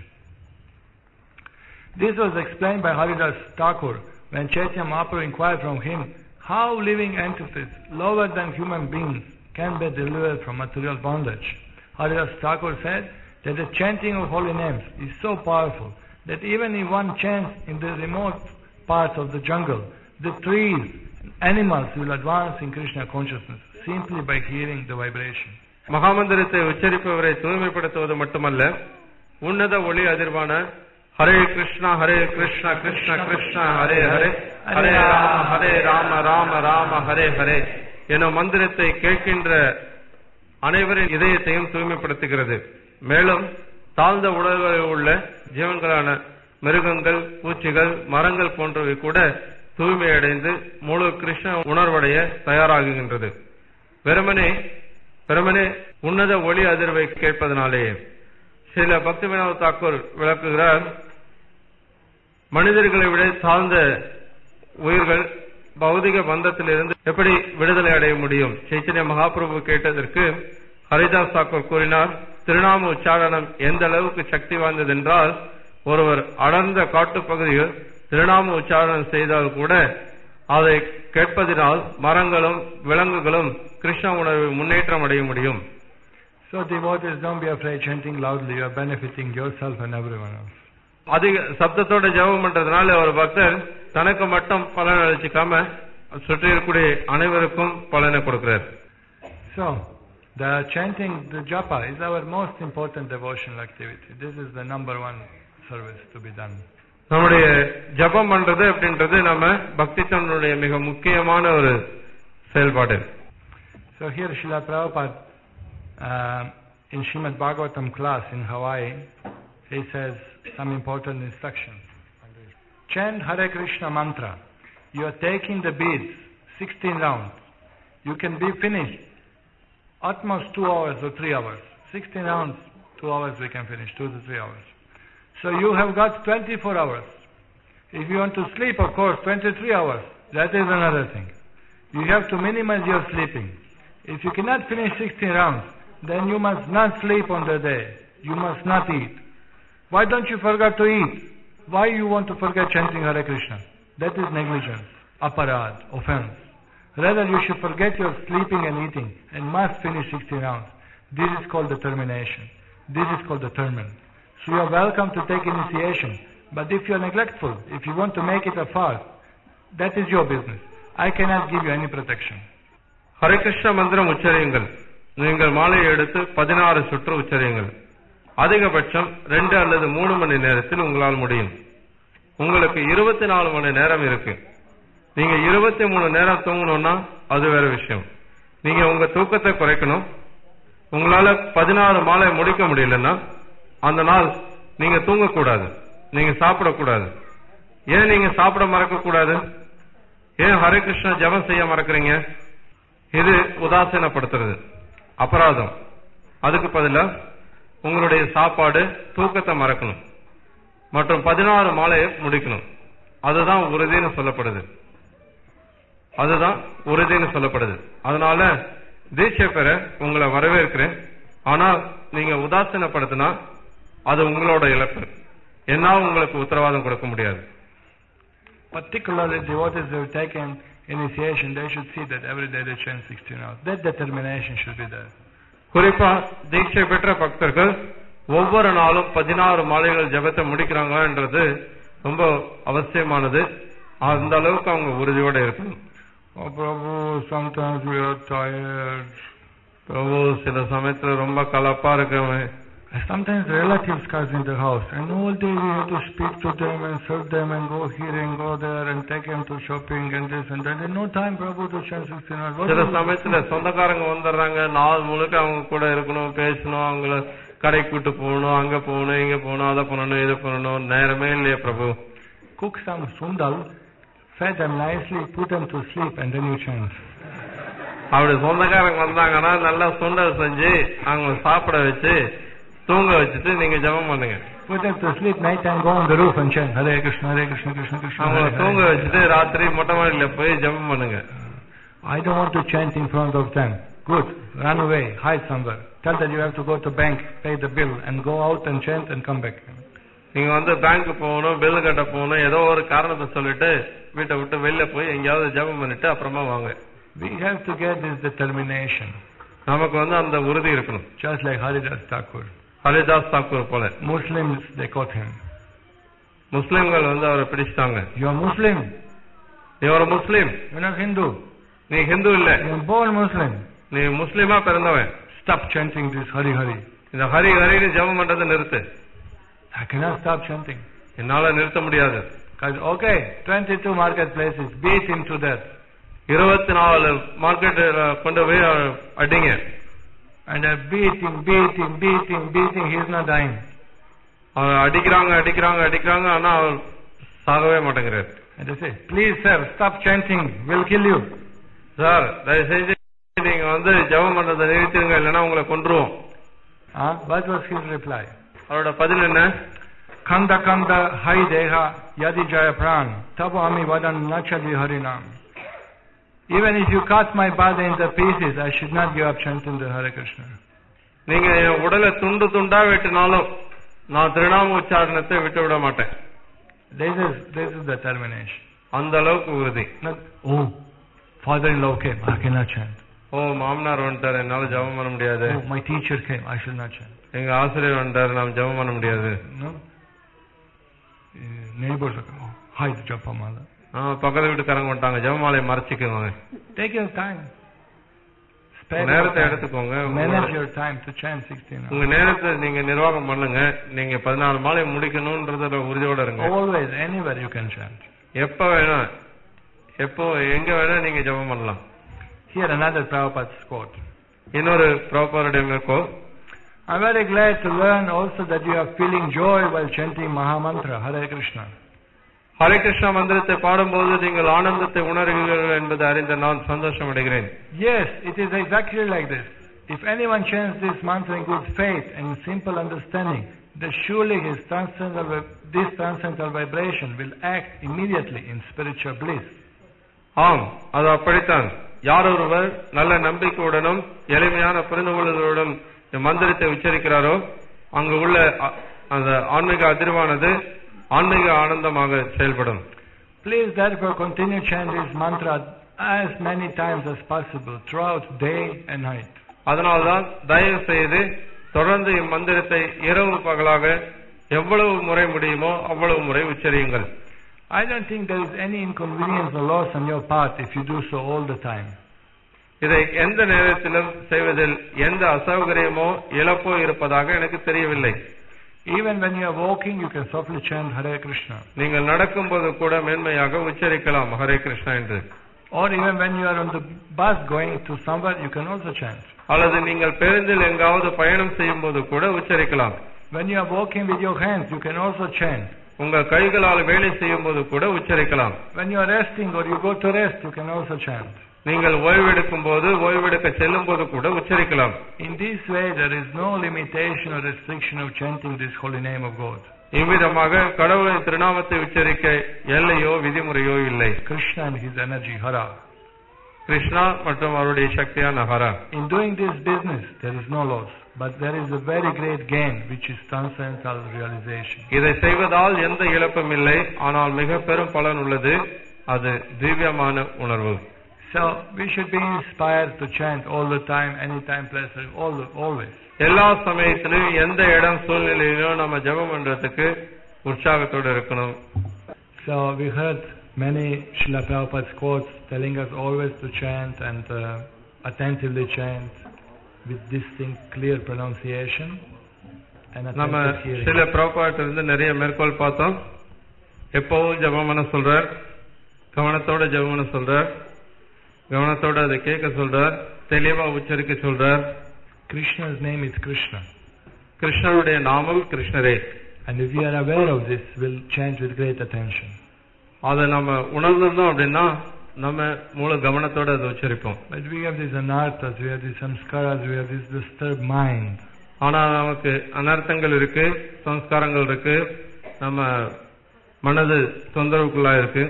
This was explained by Haridas Thakur when Chaitanya Mahaprabhu inquired from him how living entities lower than human beings can be delivered from material bondage. Haridas Thakur said that the chanting of holy names is so powerful that even if one chants in the remote parts of the jungle, the trees and animals will advance in Krishna consciousness simply by hearing the vibration. மகாமந்திரத்தை உச்சரிப்பவரை தூய்மைப்படுத்துவது மட்டுமல்ல, உன்னத ஒளி அதிர்வான ஹரே கிருஷ்ணா கிருஷ்ணா கிருஷ்ணா ஹரே ஹரே, ஹரே ராம ராம ஹரே ஹரே எனும் மந்திரத்தை கேட்கின்ற அனைவரின் இதயத்தையும் தூய்மைப்படுத்துகிறது. மேலும் தாழ்ந்த உலகில் உள்ள ஜீவன்களான மிருகங்கள், பூச்சிகள், மரங்கள் போன்றவை கூட தூய்மையடைந்து முழு கிருஷ்ண உணர்வடைய தயாராகுகின்றது. வெறுமனே உன்னத ஒளி அதிர்வை கேட்பதனாலேயே. சில பக்தி வினோத் தாக்கூர் விளக்குகிறார், மனிதர்களை விட தாழ்ந்த உயிர்கள் பௌதிக பந்தத்திலிருந்து எப்படி விடுதலை அடைய முடியும்? சைத்தன்ய மகாபிரபு கேட்டதற்கு ஹரிதாஸ் தாக்கூர் கூறினார், திருநாம உச்சாரணம் எந்த அளவுக்கு சக்தி வாய்ந்தது என்றால், ஒருவர் அடர்ந்த காட்டுப்பகுதியில் திருநாம உச்சாரணம் செய்தால் கூட அதை கேட்பதினால் மரங்களும் விலங்குகளும் கிருஷ்ண உணர்வு முன்னேற்றம் அடைய முடியும். So devotees, don't be afraid chanting loudly, you are benefiting yourself and everyone else. அதிக சப்தத்தோட ஜெபம் பண்றதுனால ஒரு பக்தர் தனக்கு மட்டும் பலன் அளிச்சுக்காம சுற்றி இருக்கக்கூடிய அனைவருக்கும் பலனை கொடுக்கிறார். So the chanting, the japa is our most important devotional activity. This is the number one service to be done. நம்முடைய ஜபம் பண்றது அப்படின்றது நம்ம பக்தி தன்னுடைய மிக முக்கியமான ஒரு செயல்பாடு. So here Srila Prabhupada in Srimad Bhagavatam class in Hawaii, he says some important instructions. Chant Hare Krishna mantra. You are taking the beads 16 rounds. You can be finished at most 2 hours or 3 hours. 16 rounds, 2 hours we can finish, 2 to 3 hours. So you have got 24 hours. If you want to sleep, of course, 23 hours. That is another thing. You have to minimize your sleeping. If you cannot finish 16 rounds, then you must not sleep on the day. You must not eat. Why don't you forget to eat? Why you want to forget chanting Hare Krishna? That is negligence, aparad, offense. Rather you should forget your sleeping and eating and must finish 16 rounds. This is called determination. This is called determined. So you are welcome to take initiation. But if you are neglectful, if you want to make it a fast, that is your business. I cannot give you any protection. Hare Krishna மந்திரம் உச்சரியுங்கள். நீங்கள் மாலையை எடுத்து 16 சுற்று உச்சரியுங்கள். அதிகபட்சம் 2 அல்லது 3 மணி நேரத்தில் உங்களால் முடியும். உங்களுக்கு 24 மணி நேரம் இருக்கு. நீங்க 23 நேரம் தூங்கணும்னா அது வேற விஷயம். நீங்க உங்க தூக்கத்தை குறைக்கணும். உங்களால 16 மாலை முடிக்க முடியலன்னா அந்த நாள் நீங்க தூங்கக்கூடாது, நீங்க சாப்பிடக்கூடாது. ஏன் நீங்க சாப்பிட மறக்க கூடாது? ஏன் ஹரே கிருஷ்ணா ஜபம் செய்ய மறக்கிறீங்க? இது உதாசீனப்படுத்துறது, அபராதம். அதுக்கு பதிலா உங்களுடைய சாப்பாடு, தூக்கத்தை மறக்கணும் மற்றும் 16 மாலையை முடிக்கணும். அதுதான் உறுதின்னு சொல்லப்படுது. அதனால தீட்சை பெற உங்களை வரவேற்கிறேன். ஆனால் நீங்க உதாசீனப்படுத்தினா அது உங்களோட இழப்பு. என்னால் உங்களுக்கு உத்தரவாதம் கொடுக்க முடியாது. Particularly devotees who have taken initiation, they should see that every day they chant 16 hours. That determination should be there. குறிப்பா தீட்சை பெற்ற பக்தர்கள் ஒவ்வொரு நாளும் 16 மாலைகள் ஜபத்தை முடிக்கிறாங்கன்றது ரொம்ப அவசியமானது. அந்த அளவுக்கு அவங்க உறுதியோட இருக்கணும். Oh Prabhu, sometimes we are tired. பிரபு, சில சமயத்துல ரொம்ப கலப்பா இருக்கவன். Sometimes relatives come in the house and all day we have to speak to them and serve them and go here and go there and take them to shopping and this and that. There's no time, Prabhu, to chant 16 hours. சில சமயத்துல சொந்தக்காரங்க வந்துடுறாங்க, நாள் முழுக்க அவங்க கூட இருக்கணும், பேசணும், அவங்கள கடைக்கு கூட்டு போகணும், அங்க போகணும், இங்க போகணும், அதை பண்ணணும், இதை பண்ணணும், நேரமே இல்லையா பிரபு? Cook some sundal, feed them nicely, put them to sleep and then you chant. அப்படி சொந்தக்காரங்க வந்தாங்கன்னா நல்லா சுண்டல் செஞ்சு அவங்க சாப்பிட வச்சு தூங்க வச்சுட்டு நீங்க ஜபம் பண்ணுங்க. Put them to sleep night and go on the roof and chant Hare Krishna, Hare Krishna, Krishna Krishna. அவங்கள தூங்க வச்சுட்டு ராத்திரி மொட்டை மாடியில போய் ஜபம் பண்ணுங்க. I don't want to chant in front of them. Good, run away, hide somewhere. Tell that you have to go to bank, pay the bill and go out and chant and come back. நீங்க வந்து bank போகணும், bill கட்ட போகணும், ஏதோ ஒரு காரணத்தை சொல்லிட்டு வீட்டை விட்டு வெளில போய் எங்கேயாவது ஜபம் பண்ணிட்டு அப்புறமா வாங்க. We have to get this determination. நமக்கு வந்து அந்த உறுதி இருக்கணும். Just like Haridas Thakur. Haridas Thakur போல. Muslims, they caught him. முஸ்லிம்கள் வந்து அவரை பிடிச்சிட்டாங்க. You are Muslim. நீ ஒரு முஸ்லிம். You are not Hindu. நீ ஹிந்து இல்ல. You are born Muslim. நீ முஸ்லிமா பிறந்தவன். Stop chanting this Hari Hari. இந்த ஹரி ஹரின்னு ஜபம் பண்றதை நிறுத்து. I cannot stop chanting. என்னால நிறுத்த முடியாது. Okay, 22 marketplaces, beat him to death. 24 market கொண்டு போய் அடிங்க. And they're beating, he is not dying. அவர் அடிக்கிறாங்க, ஆனா அவர் சாகவே மாட்டேங்கிறார். And they say, please sir, stop chanting, we'll kill you. Sir, தயவு செஞ்சு நீங்க வந்து ஜபம் பண்றதை நிறுத்திடுங்க, இல்லைன்னா உங்களை கொன்றுவோம். What was his reply? அவரோட பதில் என்ன? Kanda kanda hai deha yadi jaya pran tabo ami vadan nachali harinam. Even if you cut my body into pieces, I should not give up chanting the Hare Krishna. நீங்க என் உடலை துண்டு துண்டா வெட்டினாலும் நான் திருநாம உச்சாரணத்தை விட்டு விட மாட்டேன். This is determination. அந்த அளவுக்கு உறுதி. Oh, father-in-law came, I cannot chant. ஓ, மாமனார் வந்துட்டார், என்னால ஜபம் பண்ண முடியாது. Oh, my teacher came, I should not chant. எங்க ஆசிரியர் வந்துட்டாரு, நாம் ஜபம் பண்ண முடியாது. No. Neighbors are oh, hide Japamala. பக்கத்து வீட்டுக்காரங்க வந்துட்டாங்க, ஜபமாலையை மறைச்சிக்குவாங்க. Take your time. நேரத்தை எடுத்துக்கோங்க. Manage your time to chant 16 hours. உங்க நேரத்தை நீங்க நிர்வாகம் பண்ணுங்க. நீங்க 14 மாலை முடிக்கணும்ன்றதுல உறுதியோட இருங்க. Always, anywhere you can chant. எப்ப வேணா, எப்போ எங்க வேணா நீங்க ஜபம் பண்ணலாம். Here another Prabhupada's quote. இன்னொரு பிரபுபாதுடைய மேற்கோள். I'm very glad to learn also that you are feeling joy while chanting Mahamantra, Hare Krishna. Hare Krishna மந்திரத்தை பாடும்போது நீங்கள் ஆனந்தத்தை உணர்கிறீர்கள் என்பதை அறிந்த நான் சந்தோஷம் அடைகிறேன். Yes, it is exactly like this. If anyone chants this mantra in good faith and simple understanding, then surely this transcendental vibration will act immediately in spiritual bliss. ஆம், அது அப்படித்தான். யார் ஒருவர் நல்ல நம்பிக்கையுடனும் எளிமையான புரிந்துகொள்ளுதலுடன் மந்திரத்தை உச்சரிக்கிறாரோ அங்கு உள்ள அந்த ஆன்மீக அதிர்வானது ஆன்மீக ஆனந்தமாக செயல்படும். Please therefore continue chanting this mantra as many times as possible throughout day and night. அதனால்தான் தயவு செய்து தொடர்ந்து இம்மந்திரத்தை இரவு பகலாக எவ்வளவு முறை முடியுமோ அவ்வளவு முறை உச்சரியுங்கள். I don't think there is any inconvenience or loss on your part if you do so all the time. இதை எந்த நேரத்திலும் செய்வதில் எந்த அசௌகரியமோ இழப்போ இருப்பதாக எனக்கு தெரியவில்லை. Even when you are walking, you can softly chant Hare Krishna. நீங்கள் நடக்கும்போது கூட மென்மையாக உச்சரிக்கலாம் ஹரே கிருஷ்ணா என்று. Or even when you are on the bus going to somewhere, you can also chant. அல்லது நீங்கள் பேருந்தில் எங்காவது பயணம் செய்யும் போது கூட உச்சரிக்கலாம். When you are walking with your hands, you can also chant. உங்கள் கைகளால் வேலை செய்யும் போது கூட உச்சரிக்கலாம். When you are resting or you go to rest, you can also chant. நீங்கள் ஓய்வெடுக்கும் போது ஓய்வெடுக்க செல்லும் போது கூட உச்சரிக்கலாம். In this way, there is no limitation or restriction of chanting this holy name of God. இவ்விதமாக கடவுளின் திருநாமத்தை உச்சரிக்க எல்லையோ விதிமுறையோ இல்லை. Krishna and his energy, Hara. Krishna மற்றும் அவருடைய சக்தியான Hara. In doing this business, there is no loss, but there is a very great gain, which is transcendental realization. இதை செய்வதால் எந்த இழப்பும் இல்லை, ஆனால் மிக பெரும் பலன் உள்ளது, அது திவ்யமான உணர்வு. So we should be inspired to chant all the time, anytime, place, always. எல்லா சமயத்திலும் எந்த இடம் சூழ்நிலையிலும் நம்ம ஜெபம் பண்றதுக்கு உற்சாகத்தோடு இருக்கணும். So we heard many Srila Prabhupada's quotes telling us always to chant and attentively chant with distinct, clear pronunciation and நம்ம attentive hearing. சில பிரபாட்ட இருந்து நிறைய மேற்கோள் பார்த்தோம். எப்பவும் ஜெபம் பண்ண சொல்றார், கவனத்தோட ஜெபம் பண்ண சொல்றார், கவனத்தோட அதை கேட்க சொல்றார், தெளிவா உச்சரிக்க சொல்றார். Krishna's name is Krishna. கிருஷ்ணனுடைய நாமம் கிருஷ்ணரே. And if we are aware of this, we'll chant with great attention. அதை நம்ம உணர்ந்தோம் அப்படின்னா நம்ம முழு கவனத்தோட அதை உச்சரிப்போம். But we have these anarthas, we have these samskaras, we have this disturbed mind. ஆனா நமக்கு அனர்த்தங்கள் இருக்கு, சம்ஸ்காரங்கள் இருக்கு, நம்ம மனது தொந்தரவுக்குள்ளா இருக்கு.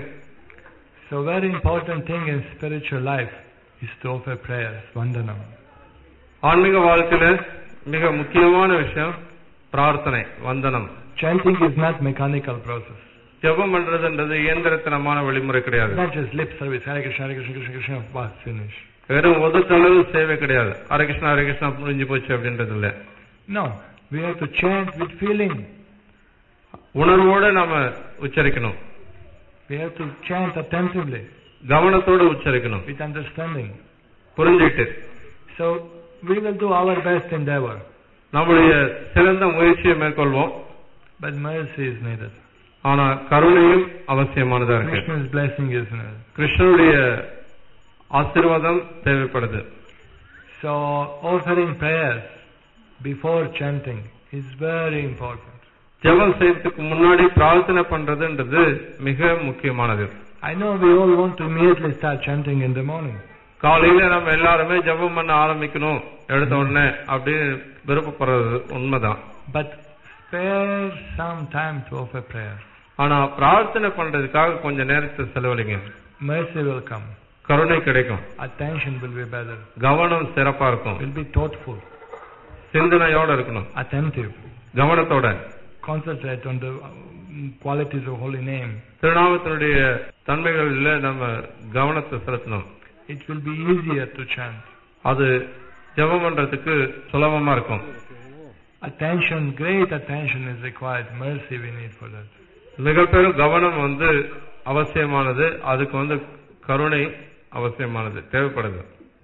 So very important thing in spiritual life is to offer prayers, vandanam. ஆன்மீக வாழ்க்கையில மிக முக்கியமான விஷயம் பிரார்த்தனை, வந்தனம். Chanting is not mechanical process. ஜெபம் பண்றதுன்றது இயந்திரத்தனமான வழிமுறை கிடையாது. Not just lip service, Hare Krishna, Hare Krishna, Krishna Krishna, bas, finish. வெறும் ஒதுக்களவு சேவை கிடையாது. ஹரே கிருஷ்ணா ஹரே கிருஷ்ணா முடிஞ்சு போச்சு அப்படின்றது இல்ல. No, we have to chant with feeling. உணர்வோட நாம உச்சரிக்கணும். We have to chant attentively. கவனத்தோட உச்சரிக்கணும். With understanding. புரிஞ்சிட்டு. So we will do our best endeavor. நம்முடைய சிறந்த முயற்சியை மேற்கொள்வோம். But mercy is needed. ஆனா கருணையும் அவசியமானதா இருக்கு. Krishna's blessing is needed. கிருஷ்ணனுடைய ஆசீர்வாதம் தேவைப்படுது. So offering prayers before chanting is very important. ஜெபம் செய்யறதுக்கு முன்னாடி பிரார்த்தனை பண்றதுன்றது மிக முக்கியமானது. I know we all want to immediately start chanting in the morning. காலையில நம்ம எல்லாருமே ஜெபம் பண்ண ஆரம்பிக்கணும் எடுத்த உடனே அப்படின்னு விருப்பப்படுறது உண்மைதான். But spare some time to offer prayer. ஆனா பிரார்த்தனை பண்றதுக்காக கொஞ்ச நேரத்தை செலவழிங்க. Mercy will come. கருணை கிடைக்கும். Attention will be better. கவனம் சிறப்பா இருக்கும். Will be thoughtful. சிந்தனையோட இருக்கணும். Attentive. கவனத்தோட. Concentrate on the qualities of holy name. திருநாமத்தினுடைய தன்மைகளில் நம்ம கவனத்தை செலுத்தணும். It will be easier to chant. அது ஜெபம் பண்றதுக்கு சுலபமா இருக்கும். Attention, great attention is required. Mercy we need for that. மிகப்பெரும் கவனம் அவசியமானது. அதுக்கு கருணை அவசியமானது, தேவைப்படுது.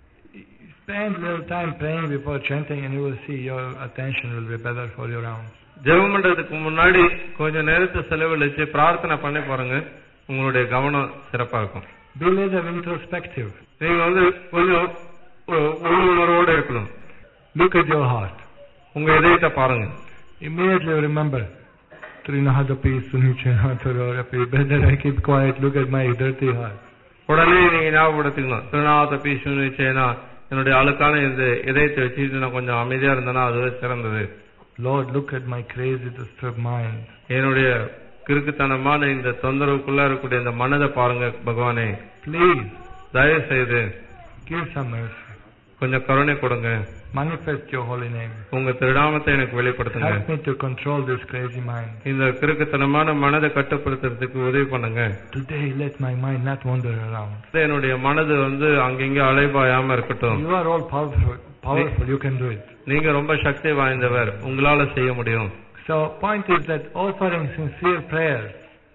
Spend little time praying before chanting and you will see your attention will be better for your rounds. ஜெபம் பண்றதுக்கு முன்னாடி கொஞ்ச நேரத்தை செலவழிச்சு பிரார்த்தனை பண்ணி பாருங்க, உங்களுடைய கவனம் சிறப்பா இருக்கும். Be a little introspective. நீங்க கொஞ்சம் உள்ளுணர்வோட இருக்கணும். Look at your heart. உங்க இதயத்தை பாருங்க. Immediately remember, Trinahadapi Sunichanatharapi. Better I keep quiet. Look at my dirty heart. உடனே நீங்க ஞாபகப்படுத்திக்கணும், திருநாதபி சுனிச்சேனா, என்னுடைய அழுக்கான இந்த இதயத்தை வச்சுட்டு நான் கொஞ்சம் அமைதியா இருந்தேன்னா அதுவே சிறந்தது. Lord, look at my crazy disturbed mind. என்னுடைய கிறுக்குத்தனமான இந்த தொந்தரவுக்குள்ள இருக்கக்கூடிய இந்த மனதை பாருங்க பகவானே. Please, தயவு செய்து give some mercy. கொஞ்சம் கருணை கொடுங்க. Manifest your holy name. உங்க திருநாமத்தை எனக்கு வெளிப்படுத்துங்க. Help me to control this crazy mind. இந்த கிறுக்குத்தனமான மனதை கட்டுப்படுத்துறதுக்கு உதவி பண்ணுங்க. Today let my mind not wander around. என்னுடைய மனது அங்கங்க அலைபாயாம இருக்கட்டும். You are all powerful. You can do it. நீங்க ரொம்ப சக்தி வாய்ந்தவர், உங்களால செய்ய முடியும். So point is that offering sincere prayers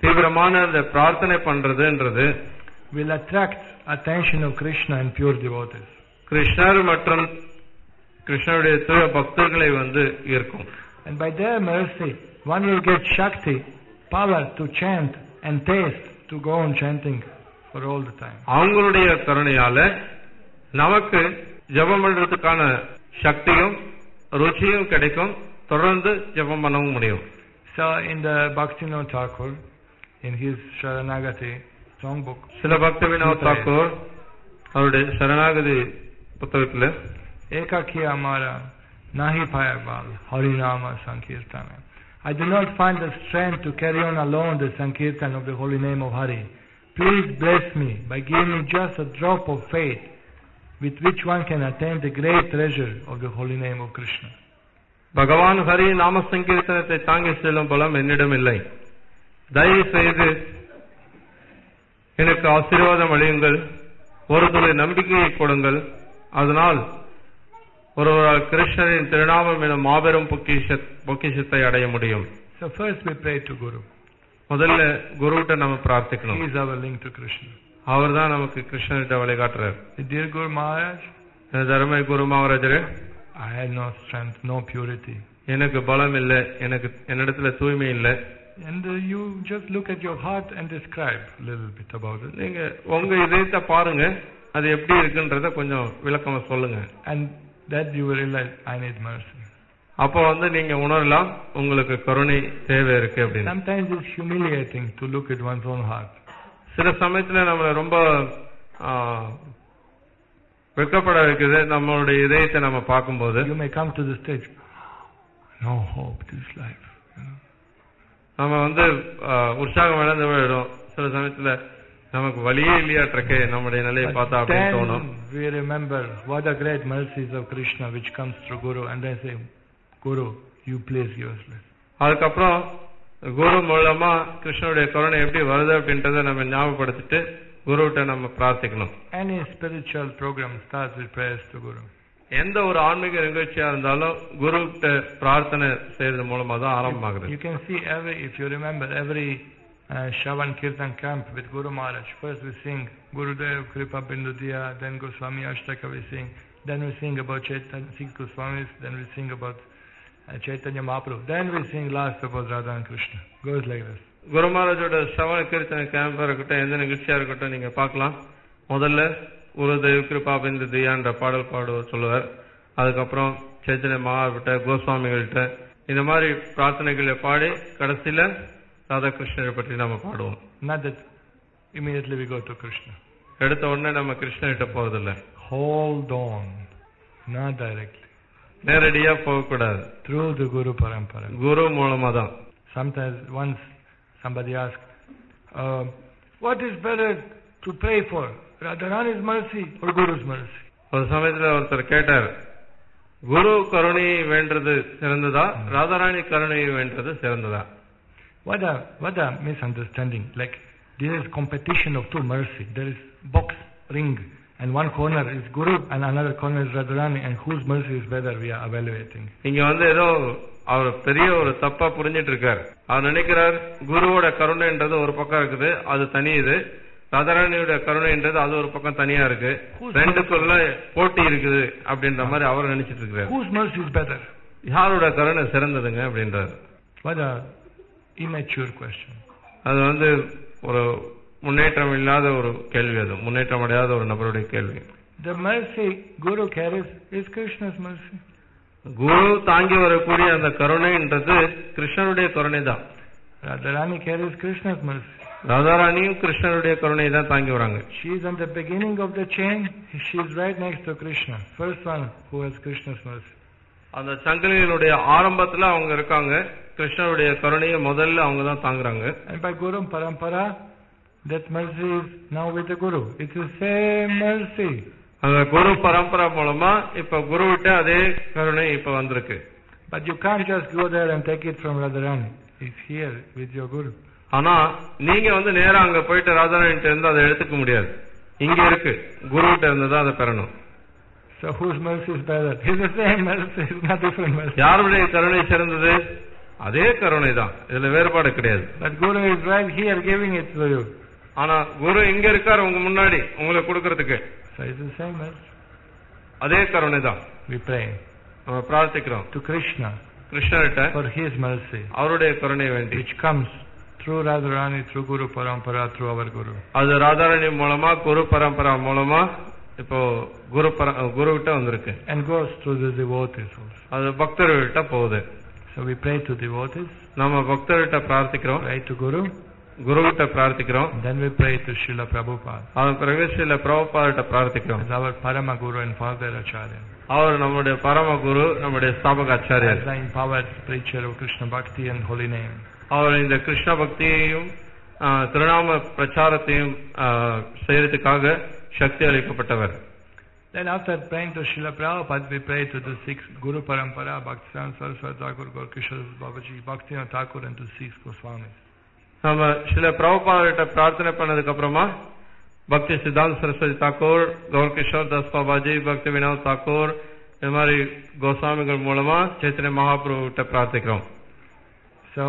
தீவிரமான அந்த பிரார்த்தனை பண்றதுன்றது will attract attention of Krishna and pure devotees. கிருஷ்ணர் மற்றும் கிருஷ்ணருடைய தூய பக்தர்களை ஈர்க்கும். And by their mercy, one will get Shakti, power to chant and taste to go on chanting for all the time. அவங்களுடைய கருணையால நமக்கு ஜெபம் பண்றதுக்கான சக்தியும் ருச்சியும் கிடைக்கும், தொடர்ந்து ஜெபம் பண்ணவும் முடியும். So in the Bhaktivinoda Thakur, in his Sharanagati songbook, சில பக்திவினோத் தாக்கூர் அவருடைய சரணாகதி புத்தகத்தில் Ekaki Amara Nahi Paya Bal Harinama Sankirtana. I do not find the strength to carry on alone the Sankirtan of the holy name of Hari. Please bless me by giving me just a drop of faith with which one can attain the great treasure of the holy name of Krishna. பகவான் ஹரி நாம சங்கீர்த்தனத்தை தாங்கி செல்லும் பலம் என்னிடம் இல்லை. தயவு செய்து எனக்கு ஆசீர்வாதம் அளியுங்கள், ஒரு துளி நம்பிக்கையை கொடுங்கள். அதனால் ஒருவரால் கிருஷ்ணரின் திருநாமம் எனும் மாபெரும் பொக்கிஷத்தை அடைய முடியும். So first we pray to Guru. முதல்ல குருவிட்ட நம்ம பிரார்த்திக்கணும். He is our link to Krishna. அவர் தான் நமக்கு கிருஷ்ணர்கிட்ட வழிகாட்டுறார். Dear Guru Maharaj, தர்மை Guru மகாராஜரே, I had no strength, no purity. எனக்கு பலம் இல்லை, என்னிடத்துல தூய்மை இல்லை. And you just look at your heart and describe a little bit about it. நீங்க உங்க இதயத்தை பாருங்க, அது எப்படி இருக்குன்றத கொஞ்சம் விளக்கமா சொல்லுங்க. And that you will realize I need mercy. அப்போ நீங்க உணரலாம் உங்களுக்கு கருணை தேவை இருக்கு அப்படின்னு. Sometimes it's humiliating to look at one's own heart. சில சமயத்துல நம்ம ரொம்ப வெட்கப்பட வைக்குது நம்மளுடைய இதயத்தை நம்ம பார்க்கும்போது. You may come to the stage, no hope this life. நம்ம உற்சாகம் இழந்து போயிடும். சில சமயத்துல நமக்கு வழியே இல்லையாற்றக்கே நம்முடைய நிலையை பார்த்தா அப்படின்னு தோணும். We remember what a great mercies of Krishna which comes through Guru, and then say, Guru, you please give us blessing. அதுக்கப்புறம் குரு மூலமா கிருஷ்ணனுடைய கருணை எப்படி வருது அப்படின்றத நம்ம ஞாபகப்படுத்திட்டு குருவிட்ட நம்ம பிரார்த்திக்கணும். Any spiritual program starts with prayers to Guru. எந்த ஒரு ஆன்மீக நிகழ்ச்சியா இருந்தாலும் குருவிட்ட பிரார்த்தனை செய்யறது மூலமா தான் ஆரம்பமாகுது. You can see if you remember every Shravan Kirtan camp with Guru Maharaj. First we sing Gurudev Kripa Bindu Diya, then Goswami Ashtaka we sing, then we sing about Chaitanya, 6 Goswamis, then we sing about Chaitanya Mahaprabhu, then we sing last about Radha and Krishna. Goes like this. குரு மகாராஜோட ஸ்ரவண கீர்த்தன கேம்பா இருக்கட்டும், எந்த நிகழ்ச்சியா இருக்கட்டும், நீங்க பார்க்கலாம். முதல்ல குருதேவ் கிருபா பிந்து தியான்ற பாடல் சொல்லுவார். அதுக்கப்புறம் சைத்தன்ய மகாபிட்ட கோஸ்வாமிகள்கிட்ட இந்த மாதிரி பிரார்த்தனைகளை பாடி கடைசியில ராதாகிருஷ்ணரை பற்றி நம்ம பாடுவோம். Not that immediately we go to Krishna. எடுத்த உடனே நம்ம கிருஷ்ணர்கிட்ட போறதில்லை. Hold on, not directly. நேரடியா போகக்கூடாது. Through the Guru Parampara. குரு மூலமா தான். Sometimes once somebody asked, what is better to pray for, Radharani's mercy or Guru's mercy? ஒரு சமயத்துல ஒருத்தர் கேட்டார், குரு கருணையை வேண்டது சிறந்ததா, ராதாராணி கருணையை வேண்டது சிறந்ததா? What a misunderstanding. Like there is competition of two mercy. There is box ring, and one corner is Guru and another corner is Radharani, and whose mercy is better we are evaluating. இங்க ஏதோ அவர் பெரிய ஒரு தப்பா புரிஞ்சிட்டு இருக்கார். அவர் நினைக்கிறார் குருவோட கருணைன்றது ஒரு பக்கம் இருக்குது, அது தனி. இது ராதாராணியோட கருணைன்றது அது ஒரு பக்கம் தனியா இருக்கு, ரெண்டுக்குள்ள போட்டி இருக்குது அப்படின்ற மாதிரி அவர் நினைச்சிட்டு இருக்கிறார். Whose mercy is better? யாரோட கருணை சிறந்ததுங்க அப்படின்றார். What a immature question. அது ஒரு முன்னேற்றம் இல்லாத ஒரு கேள்வி, அது முன்னேற்றம் அடையாத ஒரு நபருடைய கேள்வி. The mercy Guru carries is Krishna's mercy. குரு தாங்கி வரக்கூடிய அந்த கருணைன்றது கிருஷ்ணனுடைய கருணை தான். Radharani carries Krishna's mercy. ராதாராணியும் கிருஷ்ணனுடைய கருணை தான் தாங்கி வராங்க. She is on the beginning of the chain. She is right next to Krishna. First one who has Krishna's mercy. அந்த சங்கிலியினுடைய ஆரம்பத்துல அவங்க இருக்காங்க, கிருஷ்ணனுடைய கருணையை முதல்ல அவங்க தான் தாங்குறாங்க. And by Guru Parampara, that mercy is now with the Guru. It's the same mercy. அந்த குரு பரம்பரா மூலமா இப்ப குரு விட்டு அதே கருணை இப்ப வந்திருக்கு. But you can't just go there and take it from Radharani. It's here with your Guru. ஆனா நீங்க நேரா அங்க போயிட்டு ராதாராணிட்ட இருந்து அதை எடுத்துக்க முடியாது, இங்க இருக்கு, குரு கிட்ட இருந்து தான் அதை பெறணும். So whose mercy is better? It's the same mercy, it's not different mercy. யாருடைய கருணை சிறந்தது? அதே கருணை தான், இதுல வேறுபாடு கிடையாது. But Guru is right here giving it to you. ஆனா குரு இங்க இருக்காரு உங்க முன்னாடி உங்களுக்கு கொடுக்கறதுக்கு. So it's the same as அதே கருணை தான். we pray நம்ம பிரார்த்திக்கிறோம் to Krishna கிருஷ்ணர்கிட்ட for his mercy, அவருடைய கருணை வேண்டி, which comes through Radharani, through Guru Parampara, through our Guru. அது ராதாராணி மூலமா குரு பரம்பரா மூலமா இப்போ குரு கிட்ட வந்திருக்கு. And goes through the devotees also. அது பக்தர்கிட்ட போகுது. So we pray to devotees, நம்ம பக்தர்கிட்ட பிரார்த்திக்கிறோம், pray to Guru, குரு கிட்ட பிரார்த்திக்கிறோம். then we pray to Srila Prabhupada. அவன் பிறகு Srila பிரபுபாதிட்ட பிரார்த்திக்கிறோம். As our Parama Guru and Father Acharya. அவர் நம்முடைய பரம குரு, நம்முடைய ஸ்தாபக ஆச்சாரியர். As the empowered preacher of Krishna Bhakti and holy name. அவர் இந்த கிருஷ்ண பக்தியையும் திருநாம பிரச்சாரத்தையும் செய்யறதுக்காக சக்தி அளிக்கப்பட்டவர். Then after praying to Srila Prabhupada, we pray to the six Guru Parampara, Bhaktivedanta Saraswati Thakur, Gaurkishore Babaji, Bhaktivinoda Thakur and to six Goswamis. நம்ம ஸ்ரீல பிரபுபாதிட்ட பிரார்த்தனை பண்ணதுக்கு அப்புறமா பக்தி சித்தாந்த சரஸ்வதி தாக்கூர், கௌர்கிஷோர் தாஸ் பாபாஜி, பக்தி வினோத் தாக்கூர், இந்த மாதிரி கோஸ்வாமிகள் மூலமா சைத்தன்ய மகாபிரபு கிட்ட பிரார்த்திக்கிறோம். So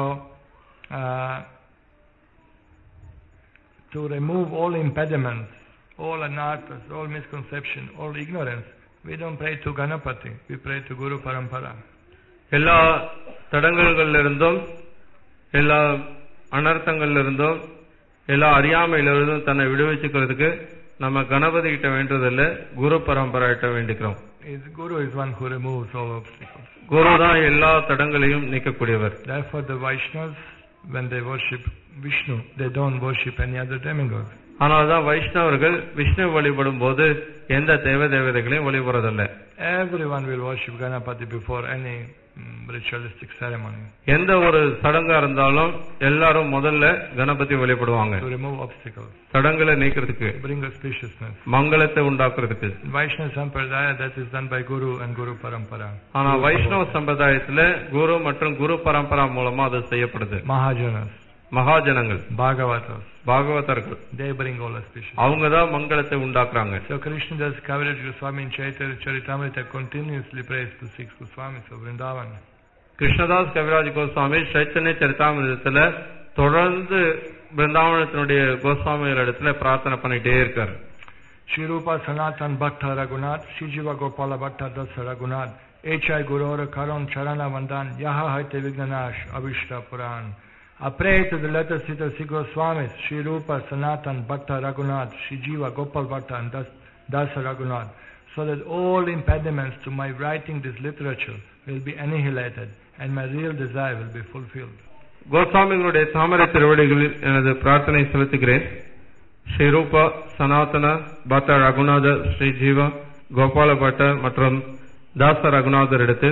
to remove all impediments, all anarthas, all misconception, all ignorance, we don't pray to Ganapati, we pray to Guru Parampara. எல்லா தடங்கல்கள் இருந்தும், எல்லா அனர்த்தங்கள்ல இருந்தும், எல்லா அறியாமையிலிருந்தும் தன்னை விடுவிச்சுக்கிறதுக்கு நம்ம கணபதி கிட்ட வேண்டதில்லை, குரு பரம்பரா கிட்ட வேண்டிக்கிறோம். Guru is one who removes all obstacles. குரு தான் எல்லா தடங்களையும் நீக்கக்கூடியவர். Therefore the Vaishnavas, when they worship Vishnu, they don't worship any other demigod. ஆனால்தான் வைஷ்ணவர்கள் விஷ்ணு வழிபடும் போது எந்த தேவதைகளையும் வழிபடுறதில்லை. Everyone will worship Ganapati before any ritualistic ceremony. எந்த ஒரு சடங்கா இருந்தாலும் எல்லாரும் முதல்ல கணபதி வழிபடுவாங்க. To remove obstacles. தடங்களை நீக்கிறதுக்கு, bring auspiciousness. மங்களத்தை உண்டாக்குறதுக்கு. Vaishnava Sampradaya, that is done by Guru and Guru Parampara. ஆனா வைஷ்ணவ சம்பிரதாயத்துல குரு மற்றும் குரு பரம்பரா மூலமா அது செய்யப்படுது. Mahajanas, மகாஜனங்கள், Bhagavatas, பாகவதர்கள், they bring all auspiciousness. அவங்க தான் மங்களத்தை உண்டாக்குறாங்க. So Krishnadas Kaviraj Goswami in Chaitanya Charitamrita continuously prays to six Goswamis of Vrindavan. Krishnadas Kaviraj Goswami Chaitanya சரிதாமிரதத்துல தொடர்ந்து பிருந்தாவனத்தினுடைய கோஸ்வாமிகள் இடத்துல பிரார்த்தனை பண்ணிட்டே இருக்காரு. Shri Rupa Sanatan Bhatta Raghunath, Shijiva Gopala Bhatta Dasa Raghunath, Echai Gurora Karon Charana Vandan, Yaha Haite Vignanash, Avishta Puran. I pray to the lotus feet of six Goswamis, Shri Rupa Sanatan Bhatta Raghunath, Shijiva Gopal Bhatta and Dasa Raghunath, so that all impediments to my writing this literature will be annihilated and my real desire will be fulfilled. கோஸ்வாமிகளுடைய தாமரை திருவடிகளில் எனது பிரார்த்தனை செலுத்துகிறேன். ஸ்ரீ ரூபா சனாதன பட்ட ரகுநாதர், ஸ்ரீ ஜீவா கோபால பட்ட மற்றும் தாச ரகுநாதர் எடுத்து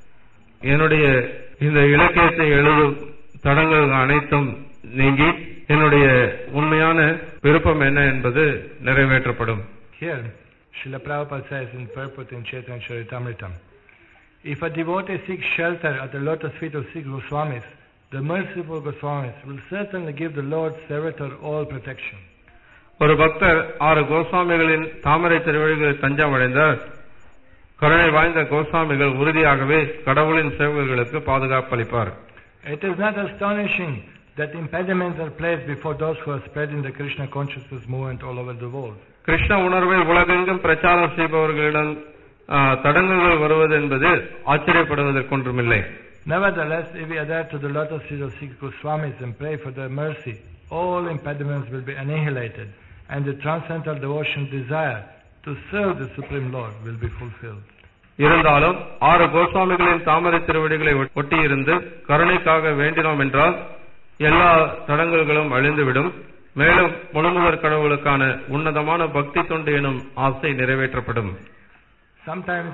என்னுடைய இந்த இலக்கியத்தை எழுதும் தடங்கள் அனைத்தும் நீங்கி என்னுடைய உண்மையான விருப்பம் என்ன என்பது நிறைவேற்றப்படும். Here, Srila Prabhupada says in purport in Chaitanya Charitamrita, if a devotee seeks shelter at the lotus feet of six Goswamis, the merciful Goswamis will certainly give the Lord's servitor all protection. ஒரு பக்தர் 6 கோஸ்வாமிகளின் தாமரை திருவடிகளில் தஞ்சம் அடைந்தார். கருணை வாய்ந்த கோஸ்வாமிகள் உறுதியாகவே கடவுளின் சேவகர்களுக்கு பாதுகாப்பு அளிப்பார். It is not astonishing that impediments are placed before those who are spreading the Krishna consciousness movement all over the world. Krishna உணர்வை உலகெங்கும் பிரச்சாரம் செய்பவர்களிடம் தடங்கல்கள் வருவது என்பது ஆச்சரியப்படுவதற்கொன்றுமில்லை. Nevertheless, if we adhere to the lotus feet of six Goswamis and pray for their mercy, all impediments will be annihilated and the transcendental devotion desire to serve the Supreme Lord will be fulfilled. இருந்தாலும் 6 கோஸ்வாமிகளின் தாமரை திருவடிகளை ஒட்டியிருந்து கருணைக்காக வேண்டினோம் என்றால் எல்லா தடங்கல்களும் அழிந்துவிடும். மேலும் முழுமுதற் கடவுளுக்கான உன்னதமான பக்தி தொண்டு எனும் ஆசை நிறைவேற்றப்படும். Sometimes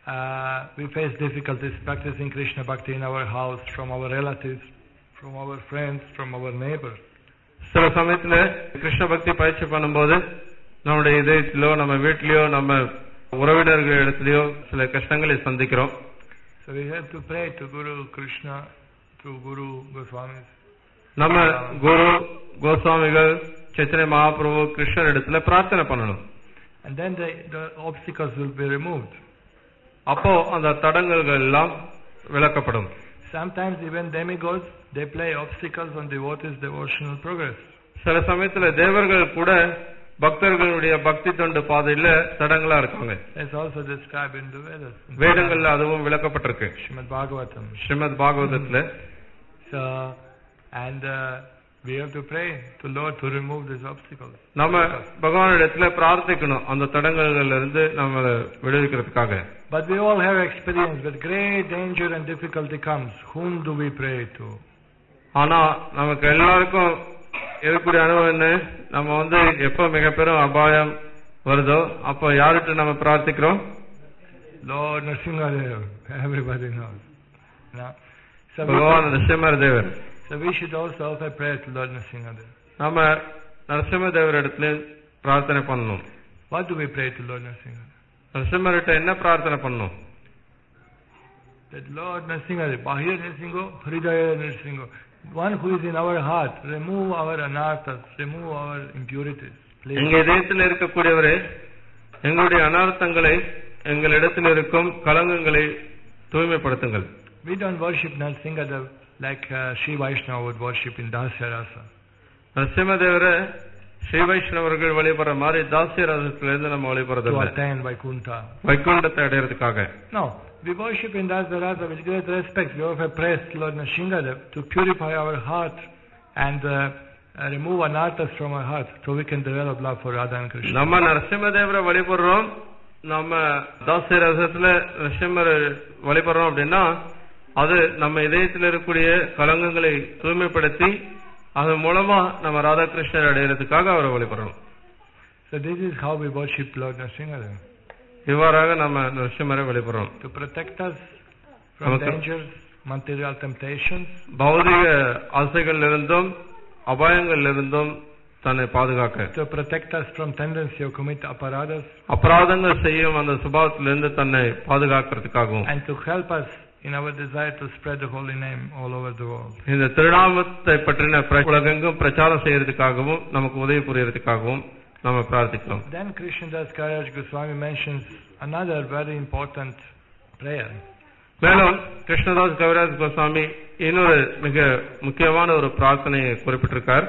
we face difficulties practicing Krishna Bhakti in our house, from our relatives, from our friends, from our neighbors. சில சமயத்துல கிருஷ்ண பக்தி பயிற்சி பண்ணும்போது நம்முடைய இதயத்திலோ நம்ம வீட்டிலயோ நம்ம உறவினர்கள் இடத்திலயோ சில கஷ்டங்களை சந்திக்கிறோம். So we have to pray to Guru Krishna through Guru Goswamis. நம்ம குரு கோஸ்வாமிகள் சைத்தன்ய மகாபிரபு கிருஷ்ணர் இடத்துல பிரார்த்தனை பண்ணணும். And then the obstacles will be removed. அப்போ அந்த தடங்கல்கள் எல்லாம் விலக்கப்படும். sometimes even demigods, they play obstacles on devotees' devotional progress. சில சமயத்துல தேவர்கள் கூட பக்தர்களுடைய பக்தி தொண்டு பாதையில தடங்களா இருக்காங்க. It's also described in the Vedas. வேதங்கள்ல அதுவும் விளக்கப்பட்டிருக்கு. ஸ்ரீமத் பாகவதத்துல. So, and we have to pray to Lord to remove these obstacles. நம்ம பகவானிடத்துல பிரார்த்திக்கணும் அந்த தடங்கள்ல இருந்து நம்மளை விடுவிக்கிறதுக்காக. But we all have experience with great danger and difficulty comes. Whom do we pray to? ஆனா நமக்கு எல்லாருக்கும் இருக்கக்கூடிய அனுபவம் என்ன? நம்ம எப்ப மிக பெரும் அபாயம் வருதோ அப்ப யார்கிட்ட நம்ம பிரார்த்திக்கிறோம்? Lord Nrsimhadev. Everybody knows. பகவான் Narasimhadevar. So we should also offer prayer to Lord Nrsimhadev. நம்ம நரசிம்மதேவர் இடத்துல பிரார்த்தனை பண்ணணும். What do we pray to Lord Nrsimhadev? நரசிம்மர்கிட்ட என்ன பிரார்த்தனை பண்ணணும்? That Lord Nrsimhadev, Bahir Nrsimho, Hridaya Nrsimho, one who is in our heart, remove our anarthas, remove our impurities. எங்க இதயத்தில் இருக்கக்கூடியவரே, எங்களுடைய அனர்த்தங்களை, எங்களிடத்தில் இருக்கும் கலங்கங்களை தூய்மைப்படுத்துங்கள். We don't worship Nrsimhadev like Sri Vaishnava would worship in Dasya Rasa. நரசிம்மதேவரை Sri வைஷ்ணவர்கள் வழிபடுற மாதிரி தாசிய ரசத்திலிருந்து நம்ம வழிபடுறதில்லை. To attain Vaikuntha. வைகுண்டத்தை அடையறதுக்காக. No, we worship in Dasya Rasa with great respect. We offer praise to Lord Nrsimhadev to purify our heart and remove anarthas from our heart so we can develop love for Radha and Krishna. நம்ம நரசிம்மதேவரை வழிபடுறோம், நம்ம தாசிய ரசத்துல நரசிம்மரை வழிபடுறோம் அப்படின்னா அது நம்ம இதயத்தில் இருக்கக்கூடிய கலங்கங்களை தூய்மைப்படுத்தி அது மூலமா நம்ம ராதாகிருஷ்ணர் அடையிறதுக்காக அவரை வழிபடுறோம். So this is how we worship Lord Nrsimhadev. இவ்வாறாக நம்ம நரசிம்மரை வழிபடுறோம். To protect us from dangers, material temptations. பௌதிக ஆசைகள் இருந்தும் அபாயங்கள் இருந்தும் தன்னை பாதுகாக்க. To protect us from tendency to commit aparadhas. அபராதங்கள் செய்யும் அந்த சுபாவத்திலிருந்து தன்னை பாதுகாக்கிறதுக்காகவும். And to help us in our desire to spread the holy name all over the world. இந்த திருநாமத்தை பற்றின உலகெங்கும் பிரச்சாரம் செய்யறதுக்காகவும் நமக்கு உதவி புரியறதுக்காகவும் நம்ம பிரார்த்திக்கிறோம். Then Krishnadas Kaviraj Goswami mentions another very important prayer. மேலும் கிருஷ்ணதாஸ் கவிராஜ் கோஸ்வாமி இன்னொரு மிக முக்கியமான ஒரு பிரார்த்தனையை குறிப்பிட்டிருக்கார்.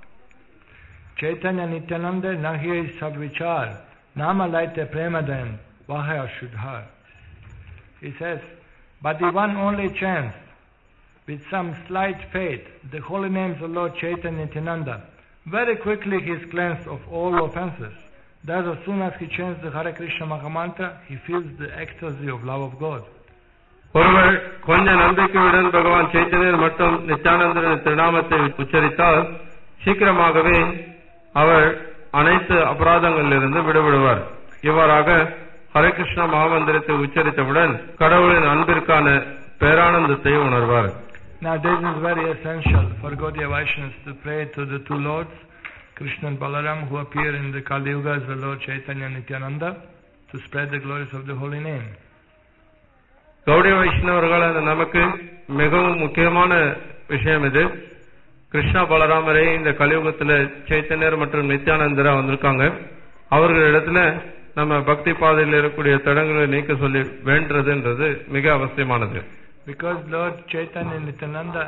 Chaitanya Nityananda nahi sabvichar nama laite premadan vahaya shudhar. He says, but the one only chance, with some slight faith, the holy names of Lord Chaitanya Nityananda, very quickly he is cleansed of all offenses. Thus, as soon as he chants the Hare Krishna Mahamantra, he feels the ecstasy of love of God. ஒருவர் கொஞ்ச நம்பிக்கையுடன் பகவான் சைத்தன்யர் மற்றும் நித்யானந்தரின் திருநாமத்தை உச்சரித்தால் சீக்கிரமாகவே அவர் அனைத்து அபராதங்களிலிருந்து விடுபடுவார். இவ்வாறாக ஹரே கிருஷ்ணா மகாமந்திரத்தை உச்சரித்தவுடன் கடவுளின் அன்பிற்கான பேரானந்தத்தை உணர்வார். Now this is very essential for Gaudiya Vaishnavas to pray to the two lords, Krishna and Balaram, who appear in the Kali Yuga as the Lord Chaitanya Nityananda, to spread the glories of the holy name. Gaudiya வைஷ்ணவர்கள் நமக்கு மிகவும் முக்கியமான விஷயம் இது. கிருஷ்ணா பலராமரை இந்த கலியுகத்தில் சைத்தன்யர் மற்றும் நித்யானந்தரா வந்திருக்காங்க. அவர்களிடத்துல நம்ம பக்தி பாதையில் இருக்கக்கூடிய தடங்களை நீக்க சொல்லி வேண்டதுன்றது மிக அவசியமானது. Because Lord Chaitanya and Nityananda,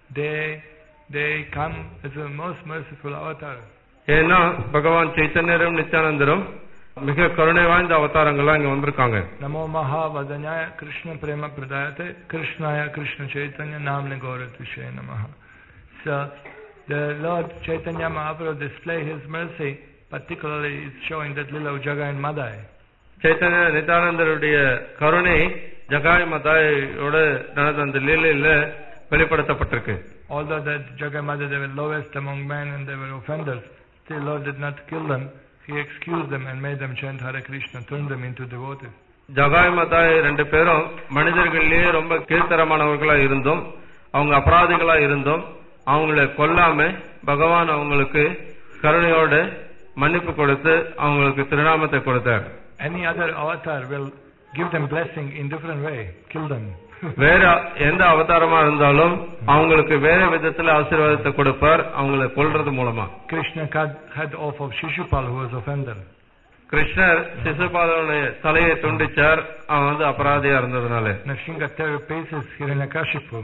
they come as a most merciful avatar. ஏன்னா பகவான் சைத்தன்யரும் நித்யானந்தரும் மிக கருணை வாய்ந்த அவதாரங்களா இங்க வந்திருக்காங்க. நமோ மகாவதன்யாய கிருஷ்ண பிரேம பிரதாயதே கிருஷ்ணாய கிருஷ்ண சைத்தன்ய நாம்னே கௌரத்விஷே நமஹ. So the Lord Chaitanya Mahaprabhu display his mercy, particularly is showing that Lila Jagai and Madai. Chaitanya நித்யானந்தருடைய கருணை ஜகாய் மதாயோட நடந்த அந்த லீலையில வெளிப்படுத்தப்பட்டிருக்கு. Although that Jagai Madai they were lowest among men and they were offenders, still Lord did not kill them. He excused them and made them chant Hare Krishna, turned them into devotees. Jagai மதாய் ரெண்டு பேரும் மனிதர்களிலேயே ரொம்ப கீழ்த்தரமானவர்களா இருந்தும் அவங்க அபராதிகளா இருந்தும் அவங்களை கொல்லாம பகவான் அவங்களுக்கு கருணையோட மன்னிப்பு கொடுத்து அவங்களுக்கு திருநாமத்தை கொடுத்தார். Any other avatar will give them blessing in different way, kill them. வேற எந்த அவதாரமா இருந்தாலும் அவங்களுக்கு வேற விதத்துல ஆசீர்வாதத்தை கொடுப்பார், அவங்களை கொல்றது மூலமா. Krishna had off of Shishupal who was offender. கிருஷ்ணர் சிசுபாலனுடைய தலையை துண்டிச்சார், அவன் அபராதியா இருந்ததுனால. Nrsimha paces Hiranyakashipu.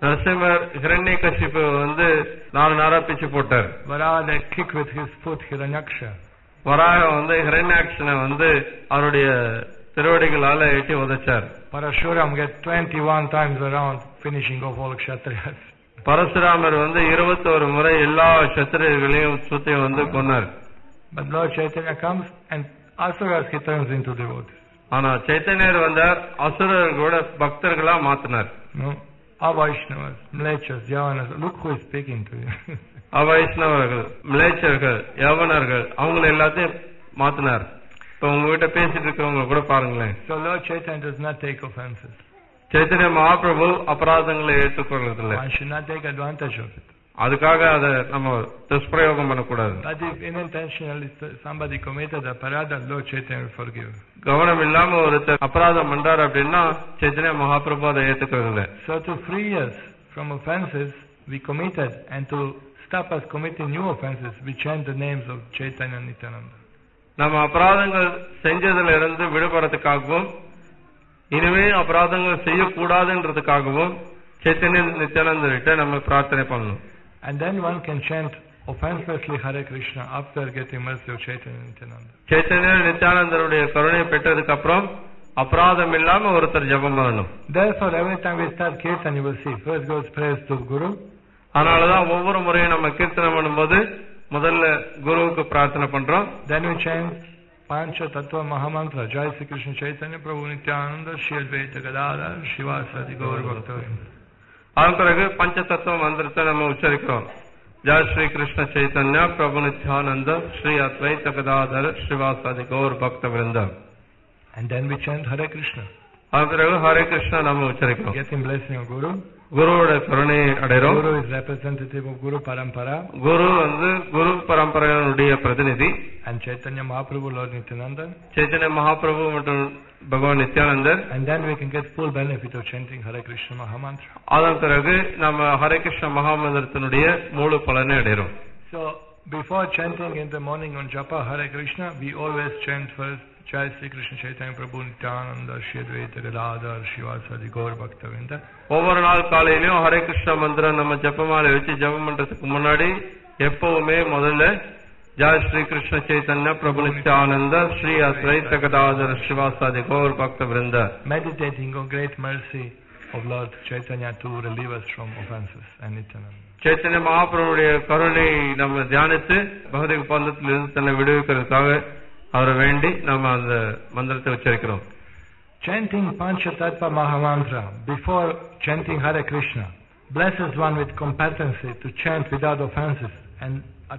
Narasimhar Hiranyakashipu வந்து 4 நாரா பிச்சு போட்டார். Varaha kicked with his foot Hiranyaksha. வராகம் வந்து ஹிரண்யாக்ஷனை வந்து அவருடைய திருவடிகளால எட்டி உதைச்சார். Parashuram get 21 times around, finishing off all Kshatriyas. Parasuramar வந்து 21 முறை எல்லா சத்திரியர்களையும் சுத்தி வந்து கொன்னார். But Lord Chaitanya comes and asuras he turns into devotees. ஆனா சைத்தன்யர் வந்தார், அசுரர்களோட பக்தர்களா மாத்தினார். No, Avaishnavas, Mlechas, Yavanas, look who is speaking to you. அவைஷ்ணவர்கள், மிலேச்சர்கள், யவனர்கள் அவங்களை எல்லாத்தையும் மாத்தினார். இப்ப உங்ககிட்ட பேசிட்டு இருக்கவங்க கூட பாருங்களேன். So Lord Chaitanya does not take offenses. Chaitanya Mahaprabhu அபராதங்களை ஏற்றுக்கொள்வதில்லை. One should not take advantage of it. அதுக்காக அதை நம்ம துஷ்பிரயோகம் பண்ணக்கூடாது. But if unintentionally somebody committed a parada, Lord Chaitanya will forgive. கவனம் இல்லாம ஒருத்தர் அபராதம் பண்றாரு அப்படின்னா சைத்தன்ய மகாபிரபு அதை ஏற்றுக்கொள்ளவில்லை. So to free us from offenses we committed and to stop us committing new offenses, we chant the names of Chaitanya and Nityananda. நம்ம அபராதங்கள் செஞ்சதுல இருந்து விடுபடுறதுக்காகவும் இனிமே அபராதங்கள் செய்யக்கூடாதுன்றதுக்காகவும் சைத்தன்ய நித்யானந்தர்கிட்ட நம்ம பிரார்த்தனை பண்ணணும். And then one can chant offenselessly Hare Krishna after getting mercy of Chaitanya and Nityananda. Chaitanya நித்யானந்தருடைய கருணை பெற்றதுக்கு அப்புறம் அபராதம் இல்லாம ஒருத்தர் ஜபம் பண்ணணும். Therefore every time we start kirtan you will see first goes praise to Guru. அதனாலதான் ஒவ்வொரு முறையும் நம்ம கீர்த்தனம் பண்ணும்போது முதல்ல குருவுக்கு பிரார்த்தனை பண்றோம். Then we chant Pancha Tattva Mahamantra Jai Sri Krishna Chaitanya Prabhu Nityananda Shri Advaita Gadadhara Srivasadi Gaur Bhaktavinda. அதன் பிறகு பஞ்ச தத்துவ மந்திரத்தை நம்ம உச்சரிக்கிறோம். ஜெய் ஸ்ரீ கிருஷ்ண சைத்தன்யா பிரபு நித்யானந்த ஸ்ரீ அத்வைத Gadadhara ஸ்ரீவாசாதி Kaur பக்தவிருந்த. And then we chant Hare Krishna. அதன் பிறகு ஹரே கிருஷ்ணா நம்ம உச்சரிக்கிறோம். Getting blessing of Guru. குருவோட கருணையை அடைகிறோம். Guru is representative of Guru Parampara. குரு வந்து குரு பரம்பரையினுடைய பிரதிநிதி. And Chaitanya Mahaprabhu Lord Nityananda. Chaitanya Mahaprabhu மற்றும் பகவான் நித்யானந்தர். And then we can get full benefit of chanting Hare Krishna Mahamantra. அதன் பிறகு நம்ம ஹரே கிருஷ்ண மகாமந்திரத்தினுடைய முழு பலனை அடைகிறோம். So before chanting in the morning on Japa Hare Krishna, we always chant first Jai Sri Krishna Chaitanya Prabhu Nityananda Shri Advaita Gadadhara Srivasadi Gaur Bhaktavinda. ஒவ்வொரு நாள் காலையிலும் ஹரே கிருஷ்ண மந்திரம் நம்ம ஜபமாலை வச்சு ஜபம் பண்றதுக்கு முன்னாடி எப்பவுமே முதல்ல ஜெய் ஸ்ரீ கிருஷ்ண சைத்தன்ய பிரபு நித்யானந்த ஸ்ரீ அத்வைத Gadadhara ஸ்ரீவாசாதி Kaur பக்தவிருந்த. Meditating on great mercy of Lord Chaitanya to relieve us from offenses and Nityananda. Chaitanya மகாபிரபுடைய கருணை நம்ம தியானித்து பகவதிக பந்தத்திலிருந்து தன்னை விடுவிக்கிறதுக்காக அவரை வேண்டி நம்ம அந்த மந்திரத்தை உச்சரிக்கிறோம். Chanting Panchatattva Mahamantra before chanting Hare Krishna blesses one with competency to chant without offenses and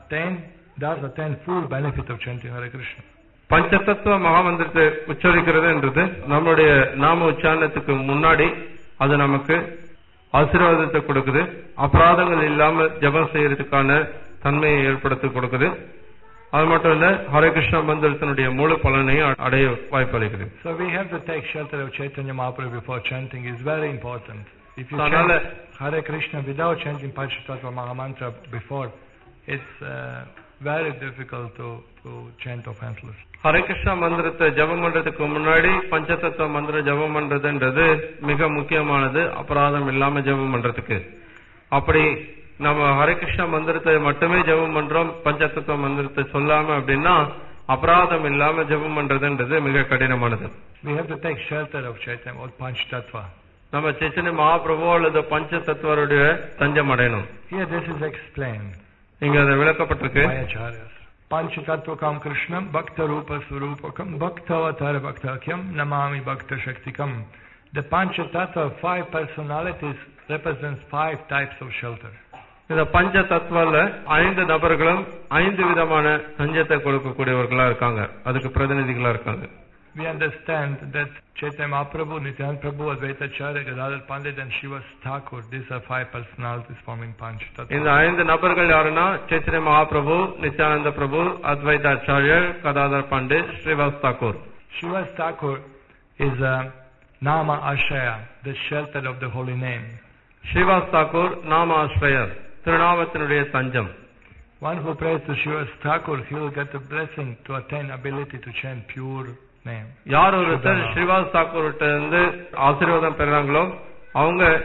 thus attain full benefit of chanting Hare Krishna. பஞ்சதத்துவ மகாமந்திரத்தை உச்சரிக்கிறது என்றது நம்முடைய நாம உச்சாரணத்துக்கு முன்னாடி அது நமக்கு ஆசீர்வாதத்தை கொடுக்குது. அபராதங்கள் இல்லாம ஜபம் செய்யறதுக்கான தன்மையை ஏற்படுத்தி கொடுக்குது. அது மட்டும் இல்ல ஹரே கிருஷ்ண மந்திரத்தினுடைய முழு பலனையும் அடைய வாய்ப்பளிக்குது. So we have to take shelter of Chaitanya Mahaprabhu before chanting is very important. If you chant Hare Krishna without chanting Panchatattva Mahamantra before, it's very difficult to chant offenseless. Hare Krishna மந்திரத்தை ஜபம் பண்றதுக்கு முன்னாடி பஞ்சதத்துவ மந்திர ஜபம் பண்றதுன்றது மிக முக்கியமானது அபராதம் இல்லாம ஜபம் பண்றதுக்கு. அப்படி நம்ம ஹரே கிருஷ்ண மந்திரத்தை மட்டுமே ஜபம் பண்றோம், பஞ்சதத்துவ மந்திரத்தை சொல்லாம அப்படின்னா அபராதம் இல்லாம ஜபம் பண்றதுன்றது மிக கடினமானது. We have to take shelter of Chaitanya or Panchatattva. நம்ம சைத்தன்ய மகாபிரபு அல்லது பஞ்ச தத்துவருடைய தஞ்சம் அடையணும். Here this is explained. இங்க அது விளக்கப்பட்டிருக்கு. Panchatattvam Krishnam Bhakta Rupa Surupakam Bhakta Avatar Bhaktakyam Namami Bhakta Shaktikam. The Panchatattva, 5 personalities, represents 5 types of shelter. இந்த பஞ்ச தத்துவல 5 நபர்களும் 5 விதமான தஞ்சத்தை கொடுக்கக்கூடியவர்களா இருக்காங்க, அதுக்கு பிரதிநிதிகளா இருக்காங்க. We understand that Chaitanya Mahaprabhu, Nityananda Prabhu, Advaita Acharya, Gadadhar Pandit and Srivas Thakur, these are 5 personalities forming Panchatattva. இந்த 5 நபர்கள் யாருன்னா சைத்தன்ய மகாபிரபு, நித்யானந்த பிரபு, அத்வைத Acharya, Gadadhar Pandit, Srivas Thakur. Srivas Thakur is a Nama Ashraya, the shelter of the holy name. Srivas Thakur நாம ஆஸ்ரயர், திருநாமத்தினுடைய தஞ்சம். One who prays to Srivas Thakur, he will get the blessing to attain ability to chant pure name. யார் ஒருத்தர் ஸ்ரீவாஸ் தாக்கூர்கிட்ட இருந்து ஆசீர்வாதம் பெறாங்களோ அவங்க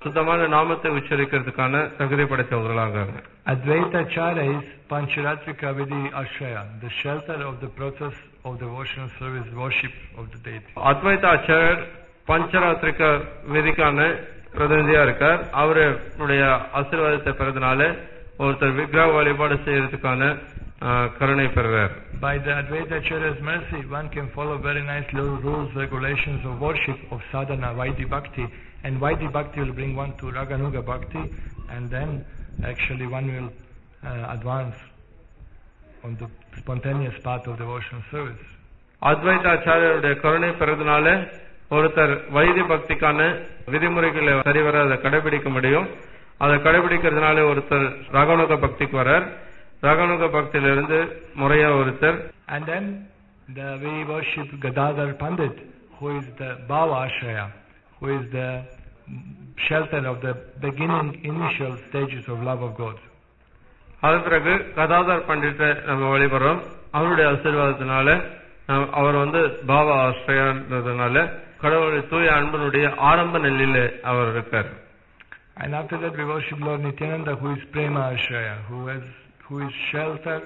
சுத்தமான நாமத்தை உச்சரிக்கிறதுக்கான தகுதி படைத்தவர்களாக. Advaita Acharya is Pancharatrika Vidhi Ashraya, the shelter of the process of devotional service, worship of the deity. அத்வைத ஆச்சாரியர் பஞ்சராத்திரிக விதிக்கான பிரதிநிதியா இருக்கார். அவருடைய ஆசீர்வாதத்தை பெறதுனால ஒருத்தர் விக்கிரக வழிபாடு செய்யறதுக்கான கருணை பெறுறார். By the Advaita Acharya's mercy, one can follow very nice little rules, regulations of worship, of sadhana, Vaidhi Bhakti, and Vaidhi Bhakti will bring one to Raganuga Bhakti, and then actually one will advance on the spontaneous path of devotional service. அத்வைத ஆச்சாரியருடைய கருணை பெறதுனால ஒருத்தர் why this பக்திக்கான விதிமுறைகளை சரிவர அதை கடைபிடிக்க முடியும். அதை கடைபிடிக்கிறதுனால ஒருத்தர் ரகனுக பக்திக்கு வரார். ரகனுக பக்தியிலிருந்து முறையா ஒருத்தர். And then we worship Gadadhar Pandit, who is the Bhava Ashraya, who is the shelter of the beginning initial stages of love of God. அதன் பிறகு கதாதர் பண்டிட்டை நம்ம வழிபடுறோம். அவருடைய ஆசீர்வாதத்தினால அவர் பாவ ஆசிரியர்ன்றதுனால கடவுளுடைய தூய அன்பனுடைய ஆரம்ப நிலையில அவர் இருக்கார். And after that we worship Lord Nityananda, who is Prema Ashraya, who is shelter,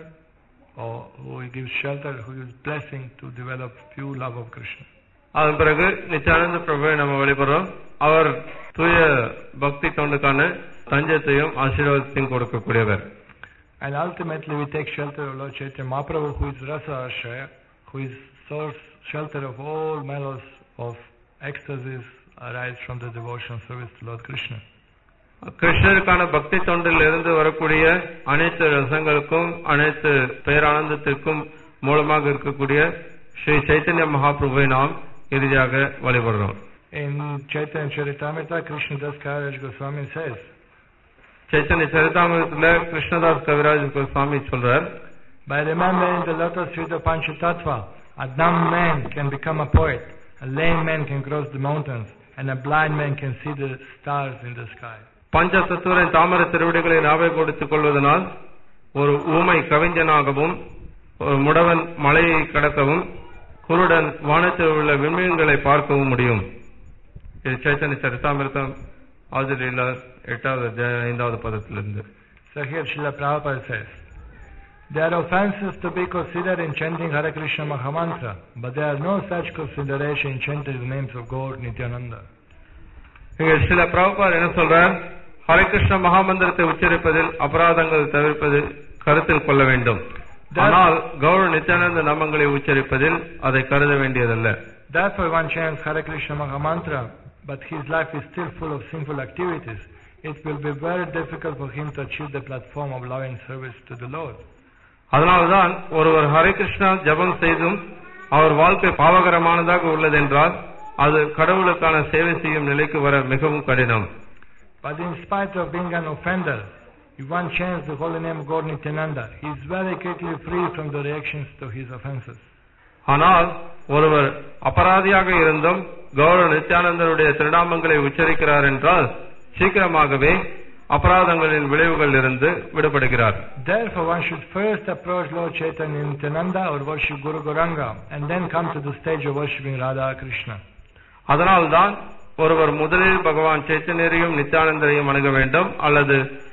or who gives shelter, who gives blessing to develop pure love of Krishna. அதன் பிறகு நித்யானந்த பிரபுவை நம்ம வழிபடுறோம். அவர் தூய பக்தி தொண்டுக்கான தஞ்சத்தையும் ஆசீர்வாதத்தையும் கொடுக்கக்கூடியவர். And ultimately we take shelter of Lord Chaitanya Mahaprabhu, who is Rasa Ashraya, who is source, shelter of all mellows of ecstasies arise from the devotional service to Lord Krishna. கிருஷ்ணருக்கான பக்தி தொண்டில் இருந்து வரக்கூடிய அனைத்து ரசங்களுக்கும் அனைத்து பேரானந்தத்திற்கும் மூலமாக இருக்கக்கூடிய ஸ்ரீ சைத்தன்ய மகாபிரபுவை நாம் இறுதியாக வழிபடுறோம். In Chaitanya Charitamrita, Krishnadas Kaviraj Goswami says, Chaitanya சரிதாமிரத்துல Krishnadas Kaviraj Goswami சொல்றார், by remembering the lotus feet of Panchatattva, a dumb man can become a poet, a lame man can cross the mountains, and a blind man can see the stars in the sky. பஞ்ச தத்துவரின் தாமரை திருவிடிகளை ஞாபகம் கொடுத்துக் கொள்வதனால் ஒரு ஊமை கவிஞனாகவும், ஒரு முடவன் மலையை கடக்கவும், குருடன் வானத்தில் உள்ள விண்மீன்களை பார்க்கவும் முடியும். இது சைத்தன்ய சரிதாமிரதம் ஆதிலீலா 8வது 5வது பதத்திலிருந்து. So here Srila Prabhupada says, there are offenses to be considered in chanting Hare Krishna Mahamantra, but there are no such consideration in chanting the names of God Nityananda. இங்கே ஸ்ரீல பிரபுபாத் என்ன சொல்றார்? ஹரே கிருஷ்ண மகாமந்திரத்தை உச்சரிப்பதில் அபராதங்கள் தவிர்ப்பது கருத்தில் கொள்ள வேண்டும். ஆனால் கௌர நித்யானந்த நாமங்களை உச்சரிப்பதில் அதை கருத வேண்டியதல்ல. Therefore one chants Hare Krishna Mahamantra, but his life is still full of sinful activities. It will be very difficult for him to achieve the platform of love and service to the Lord. அதனால்தான் ஒருவர் ஹரே கிருஷ்ணா ஜபம் செய்தும் அவர் வாழ்க்கை பாவகரமானதாக உள்ளதென்றால் அது கடவுளுக்கான சேவை செய்யும் நிலைக்கு வர மிகவும் கடினம். But in spite of being an offender, if one chants the holy name of God Nityananda, he is very quickly free from the reactions to his offenses. ஆனால் ஒருவர் அபராதியாக இருந்தும் கௌர நித்யானந்தருடைய திருநாமங்களை உச்சரிக்கிறார் என்றால் சீக்கிரமாகவே அபராதங்களின் விளைவுகள் இருந்து விடுபடுகிறார். Therefore one should first approach Lord Chaitanya Nityananda or worship Guru Gauranga and then come to the stage of worshipping Radha Krishna. அதனால்தான் ஒருவர் முதலில் பகவான் சைத்தன்யரையும் நித்யானந்தரையும் அணுக வேண்டும் அல்லது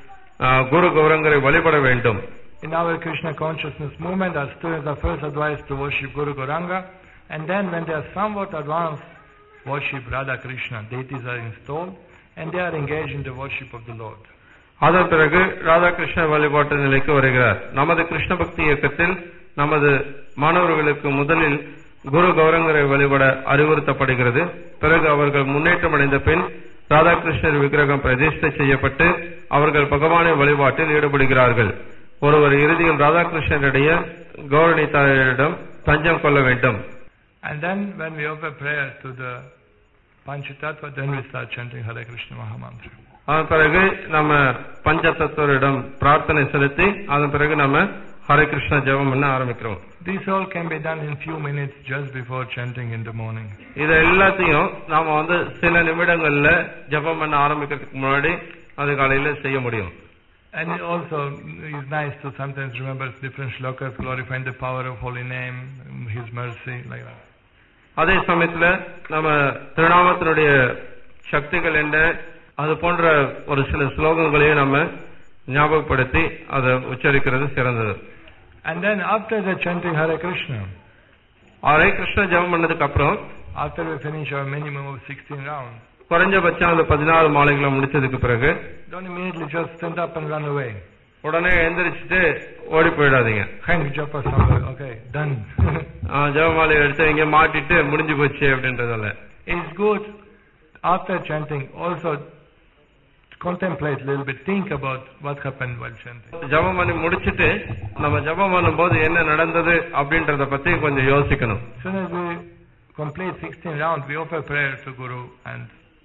குரு கௌரங்கரை வழிபட வேண்டும். In our Krishna consciousness movement, our students are first advised to worship Guru Gauranga, and then when they are somewhat advanced, worship Radha Krishna. Deities are installed and they are engaged in the worship of the Lord. அதன் பிறகு ராதா கிருஷ்ண வழிபாட்டு நிலைக்கு வருகிறார். நமது கிருஷ்ண பக்தி இயக்கத்தில் நமது மாணவர்களுக்கு முதலில் குரு கௌரங்கரை வழிபட அறிவுறுத்தப்படுகிறது. பிறகு அவர்கள் முன்னேற்றம் அடைந்த பின் ராதாகிருஷ்ணர் விக்கிரகம் பிரதிஷ்டை செய்யப்பட்டு அவர்கள் பகவானை வழிபாட்டில் ஈடுபடுகிறார்கள். ஒருவர் இறுதியில் ராதாகிருஷ்ணருடைய கௌரணித்தாரிடம் தஞ்சம் கொள்ள வேண்டும். And then when we offer prayer to the Panchatattva, then we start chanting Hare Krishna Mahamantra. அதன் பிறகு நம்ம பஞ்சதத்துவரிடம் பிரார்த்தனை செலுத்தி அதன் பிறகு நம்ம ஹரே கிருஷ்ணா ஜெபம் பண்ண ஆரம்பிக்கிறோம். This all can be done in few minutes just before chanting in the morning. இது எல்லாத்தையும் நாம சில நிமிடங்கள்ல ஜெபம் பண்ண ஆரம்பிக்கிறதுக்கு முன்னாடி அதிகாலையில செய்ய முடியும். And it also is nice to sometimes remember different shlokas glorifying the power of holy name, His mercy, like that. அதே சமயத்துல நம்ம திருநாமத்தினுடைய சக்திகள் என்ன, அது போன்ற ஒரு சில ஸ்லோகங்களையும் நம்ம ஞாபகப்படுத்தி அதை உச்சரிக்கிறது சிறந்தது. And then after the chanting Hare Krishna, Hare Krishna ஜெபம் பண்ணதுக்கு அப்புறம், after we finish our minimum of 16 rounds, குறைஞ்சபட்சம் அந்த 16 மாலைகளை முடிச்சதுக்கு பிறகு, don't immediately just stand up and run away. உடனே எந்திரிச்சிட்டு ஓடி போயிடாதீங்க. Hang japa somewhere, okay, done. ஜெபமாலை எடுத்து இங்க மாட்டிட்டு முடிஞ்சு போச்சு அப்படின்றதால. It's good after chanting also contemplate a little bit, think about what happened while chanting. ஜெபம் பண்ணி முடிச்சிட்டு நம்ம ஜெபம் பண்ணும்போது என்ன நடந்தது அப்படின்றத பத்தி கொஞ்சம் யோசிக்கணும். As soon as we complete 16 rounds, we offer prayer to Guru and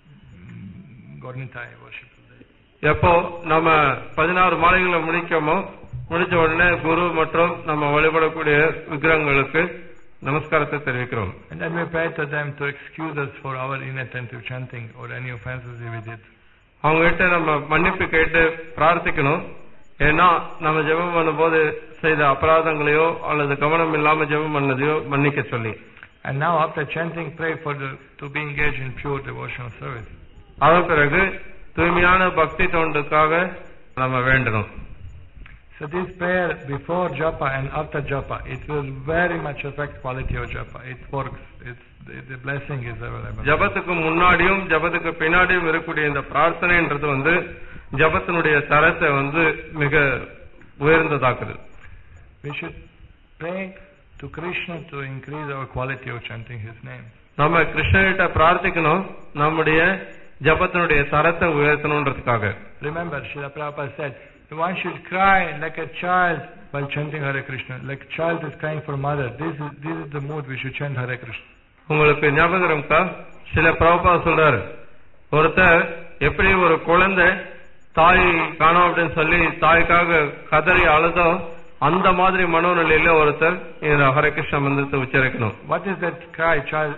Gaurnitai worship. எப்போ நம்ம 16 மாலைகளை முடிச்ச உடனே குரு மற்றும் நம்ம வழிபடக்கூடிய விக்கிரகங்களுக்கு நமஸ்காரத்தை தெரிவிக்கிறோம். And then we pray to them to excuse us for our inattentive chanting or any offenses we did. அவங்க கிட்ட நம்ம மன்னிப்பு கேட்டு பிரார்த்திக்கணும். ஏன்னா நம்ம ஜெபம் பண்ணும்போது செய்த அபராதங்களையோ அல்லது கவனம் இல்லாம ஜெபம் பண்ணதையோ மன்னிக்க சொல்லி. And now after chanting, pray for to be engaged in pure devotional service. அதன் பிறகு தூய்மையான பக்தி தொண்டுக்காக நம்ம வேண்டணும். So this prayer before japa and after japa, it will very much affect quality of japa. It works. The blessing is available. ஜபத்துக்கு முன்னாடியும் ஜபத்துக்கு பின்னாடியும் இருக்கக்கூடிய இந்த பிரார்த்தனைன்றது ஜபத்தினுடைய தரத்தை மிக உயர்ந்ததாக்குது. We should pray to Krishna to increase our quality of chanting His name. நம்ம கிருஷ்ணகிட்ட பிரார்த்திக்கணும் நம்முடைய ஜபத்தினுடைய தரத்தை உயர்த்தணும்ன்றதுக்காக. Remember, Srila Prabhupada said, one should cry like a child while chanting Hare Krishna. Like a child is crying for mother. This is the mood we should chant Hare Krishna. உங்களுக்கு ஞாபகம் இருக்கா? ஸ்ரீல பிரபுபாதா சொல்றாரு, ஒருத்தர் எப்படி ஒரு குழந்தை தாய் காணோம் அப்படின்னு சொல்லி தாய்க்காக கதறி அழுதோ அந்த மாதிரி மனோநிலையில ஒருத்தர் இந்த ஹரே கிருஷ்ண மந்திரத்தை உச்சரிக்கணும். What is that cry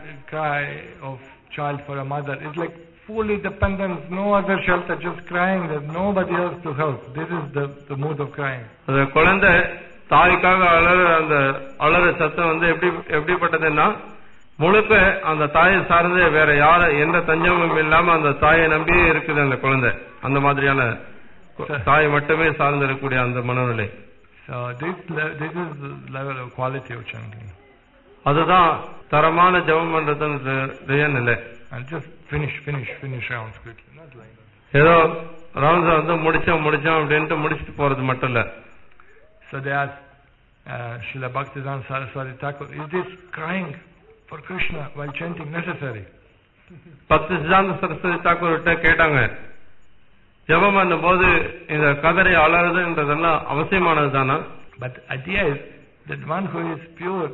of child for a mother? It's like fully dependent, no other shelter, just crying. There's nobody else to help. This is the mood of crying. அந்த குழந்தை தாய்க்காக அந்த அலற சத்தம் எப்படிப்பட்டதுன்னா முழுக்க அந்த தாயை சார்ந்து வேற எந்த தஞ்சமும் இல்லாம அந்த தாயை நம்பியே இருக்குது அந்த குழந்தை. அந்த மாதிரியான தாய் மட்டுமே சார்ந்து இருக்கக்கூடிய அந்த மனநிலை. So this is the level of quality of chanting. அதுதான் தரமான ஜெபம் பண்றதுடைய நிலை. And just finish rounds quickly, not like that. ஏதோ ரவுண்ட்ஸ் முடிச்சோம் அப்படின்ட்டு முடிச்சுட்டு போறது மட்டும் இல்ல. So they asked Srila Bhaktivedanta Saraswati Thakur, is this crying for Krishna while chanting necessary? Bhaktivedanta Saraswati Thakur கிட்ட கேட்டாங்க, ஜெபம் பண்ணும் போது இந்த கதரை அலறதுன்றதெல்லாம் அவசியமானது தானா? But idea is that one who is pure,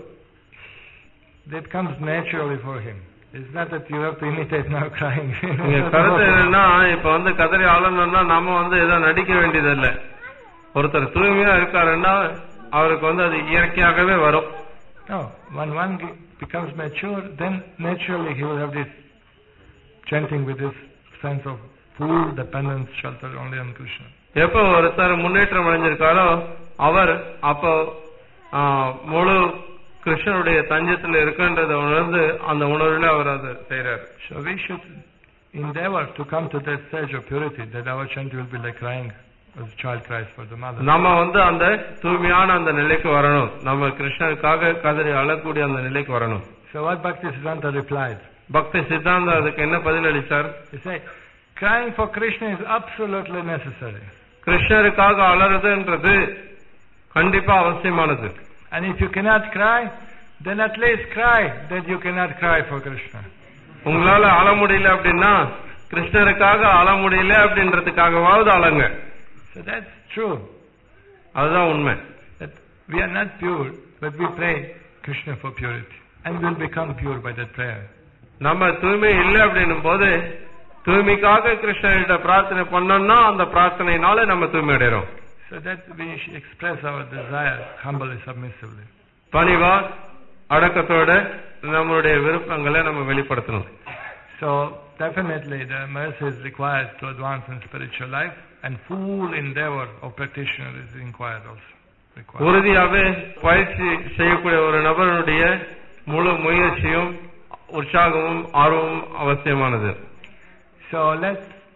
that comes naturally for him. It's not that you have to imitate now crying. கருத்து என்னன்னா, இப்ப கதரை அலறணும்னா நாம ஏதோ நடிக்க வேண்டியது இல்ல. ஒருத்தர் தூய்மையா இருக்காருன்னா அவருக்கு அது இயற்கையாகவே வரும். No, when one becomes mature, then naturally he will have this chanting with this sense of full dependence, shelter only on Krishna. எப்போ ஒருத்தர் முன்னேற்றம் அடைஞ்சிருக்காரோ அவர் அப்போ முழு கிருஷ்ணனுடைய தஞ்சத்தில் இருக்கின்றத உணர்ந்து அந்த உணர்வுல அவர் அதை செய்யறாரு. So we should endeavor to come to that stage of purity, that our chant will be like crying as a child cries for the mother. நம்ம அந்த தூய்மையான அந்த நிலைக்கு வரணும். நம்ம கிருஷ்ணனுக்காக கதறி அழக்கூடிய அந்த நிலைக்கு வரணும். So what Bhaktisiddhanta replied? பக்தி சித்தாந்தா அதுக்கு என்ன பதில் அளிச்சார்? He said, crying for Krishna is absolutely necessary. கிருஷ்ணருக்காக அலறுதுன்றது கண்டிப்பா அவசியமானது. And if you cannot cry, then at least cry that you cannot cry for Krishna. உங்களால அழ முடியல அப்படின்னா கிருஷ்ணருக்காக அழ முடியல அப்படின்றதுக்காகவாவது அழங்க. So that's true. அதுதான் உண்மை. That we are not pure, but we pray Krishna for purity, and we'll become pure by that prayer. நம்ம தூய்மை இல்லை அப்படின்னும் போது தூய்மைக்காக கிருஷ்ணர்கிட்ட பிரார்த்தனை பண்ணோம்னா அந்த பிரார்த்தனையினால நம்ம தூய்மை அடைறோம். So that we express our desire humbly, submissively. பணிவா அடக்கத்தோட நம்மளுடைய விருப்பங்களை நம்ம வெளிப்படுத்தணும். So definitely the mercy is required to advance in spiritual life, and full endeavor of practitioner is required also. உறுதியாகவே பயிற்சி செய்யக்கூடிய ஒரு நபருடைய முழு முயற்சியும் உற்சாகமும் ஆர்வமும் அவசியமானது. So let's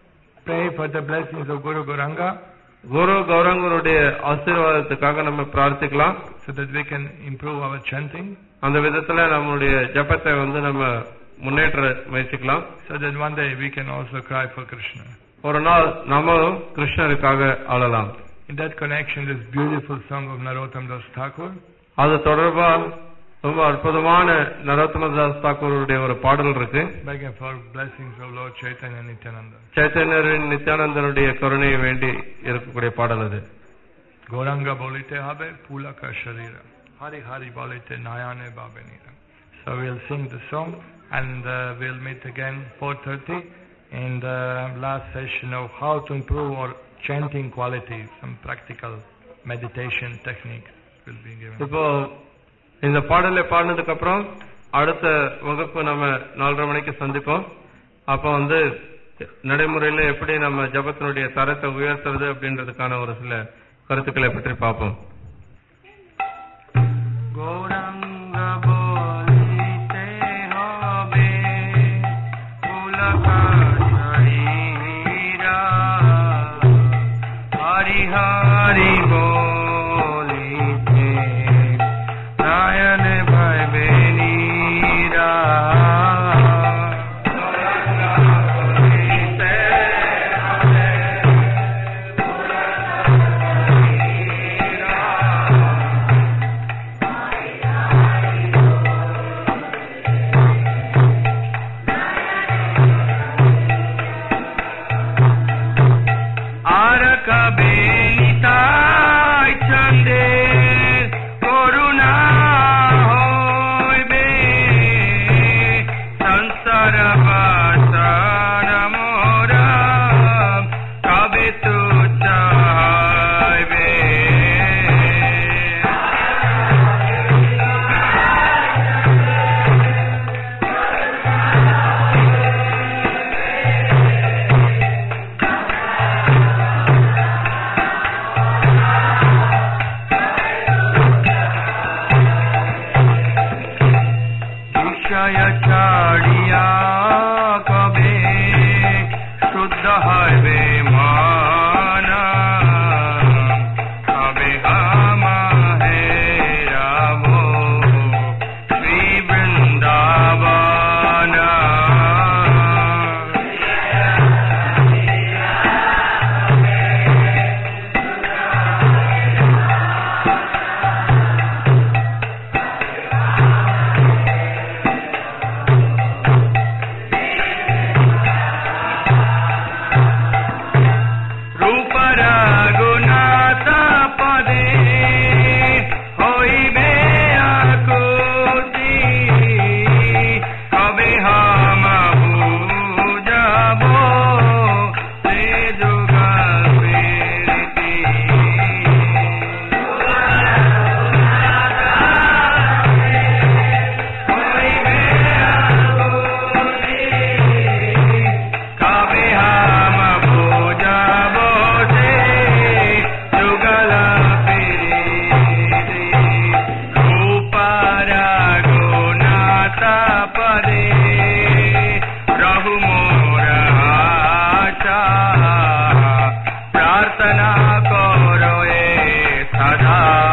pray for the blessings of Guru Gauranga. குரு கௌரங்கருடைய ஆசீர்வாதத்துக்காக நம்ம பிரார்த்திக்கலாம். So that we can improve our chanting. அந்த விதத்துல நம்மளுடைய ஜபத்தை நம்ம முன்னேற்ற முயற்சிக்கலாம். So that one day we can also cry for Krishna. ஒரு நாள் நம்மளும் கிருஷ்ணருக்காக அழலாம். In that connection, this beautiful song of Narottam Das Thakur. அது தொடர்பா ரொம்ப அற்புதமான நரோத்தம தாஸ் தாக்கூருடைய ஒரு பாடல் இருக்கு. Begging for blessings of Lord Chaitanya Nityananda. சைத்தன்யரின் நித்யானந்தனுடைய கருணையை வேண்டி இருக்கக்கூடிய பாடல் அது. Gauranga bolite habe pulaka sharira. Hari Hari bolite nayane babenira. So we'll sing the song and we'll meet again 4:30 in the last session of how to improve our chanting qualities. Some practical meditation techniques will be given. இப்போ இந்த பாடலை பாடினதுக்கு அப்புறம் அடுத்த வகுப்பு நம்ம 4:30 மணிக்கு சந்திப்போம். அப்ப நடைமுறையில எப்படி நம்ம ஜபத்தினுடைய தரத்தை உயர்த்துறது அப்படின்றதுக்கான ஒரு சில கருத்துக்களை பற்றி பார்ப்போம். प्रार्थना करो ए सदा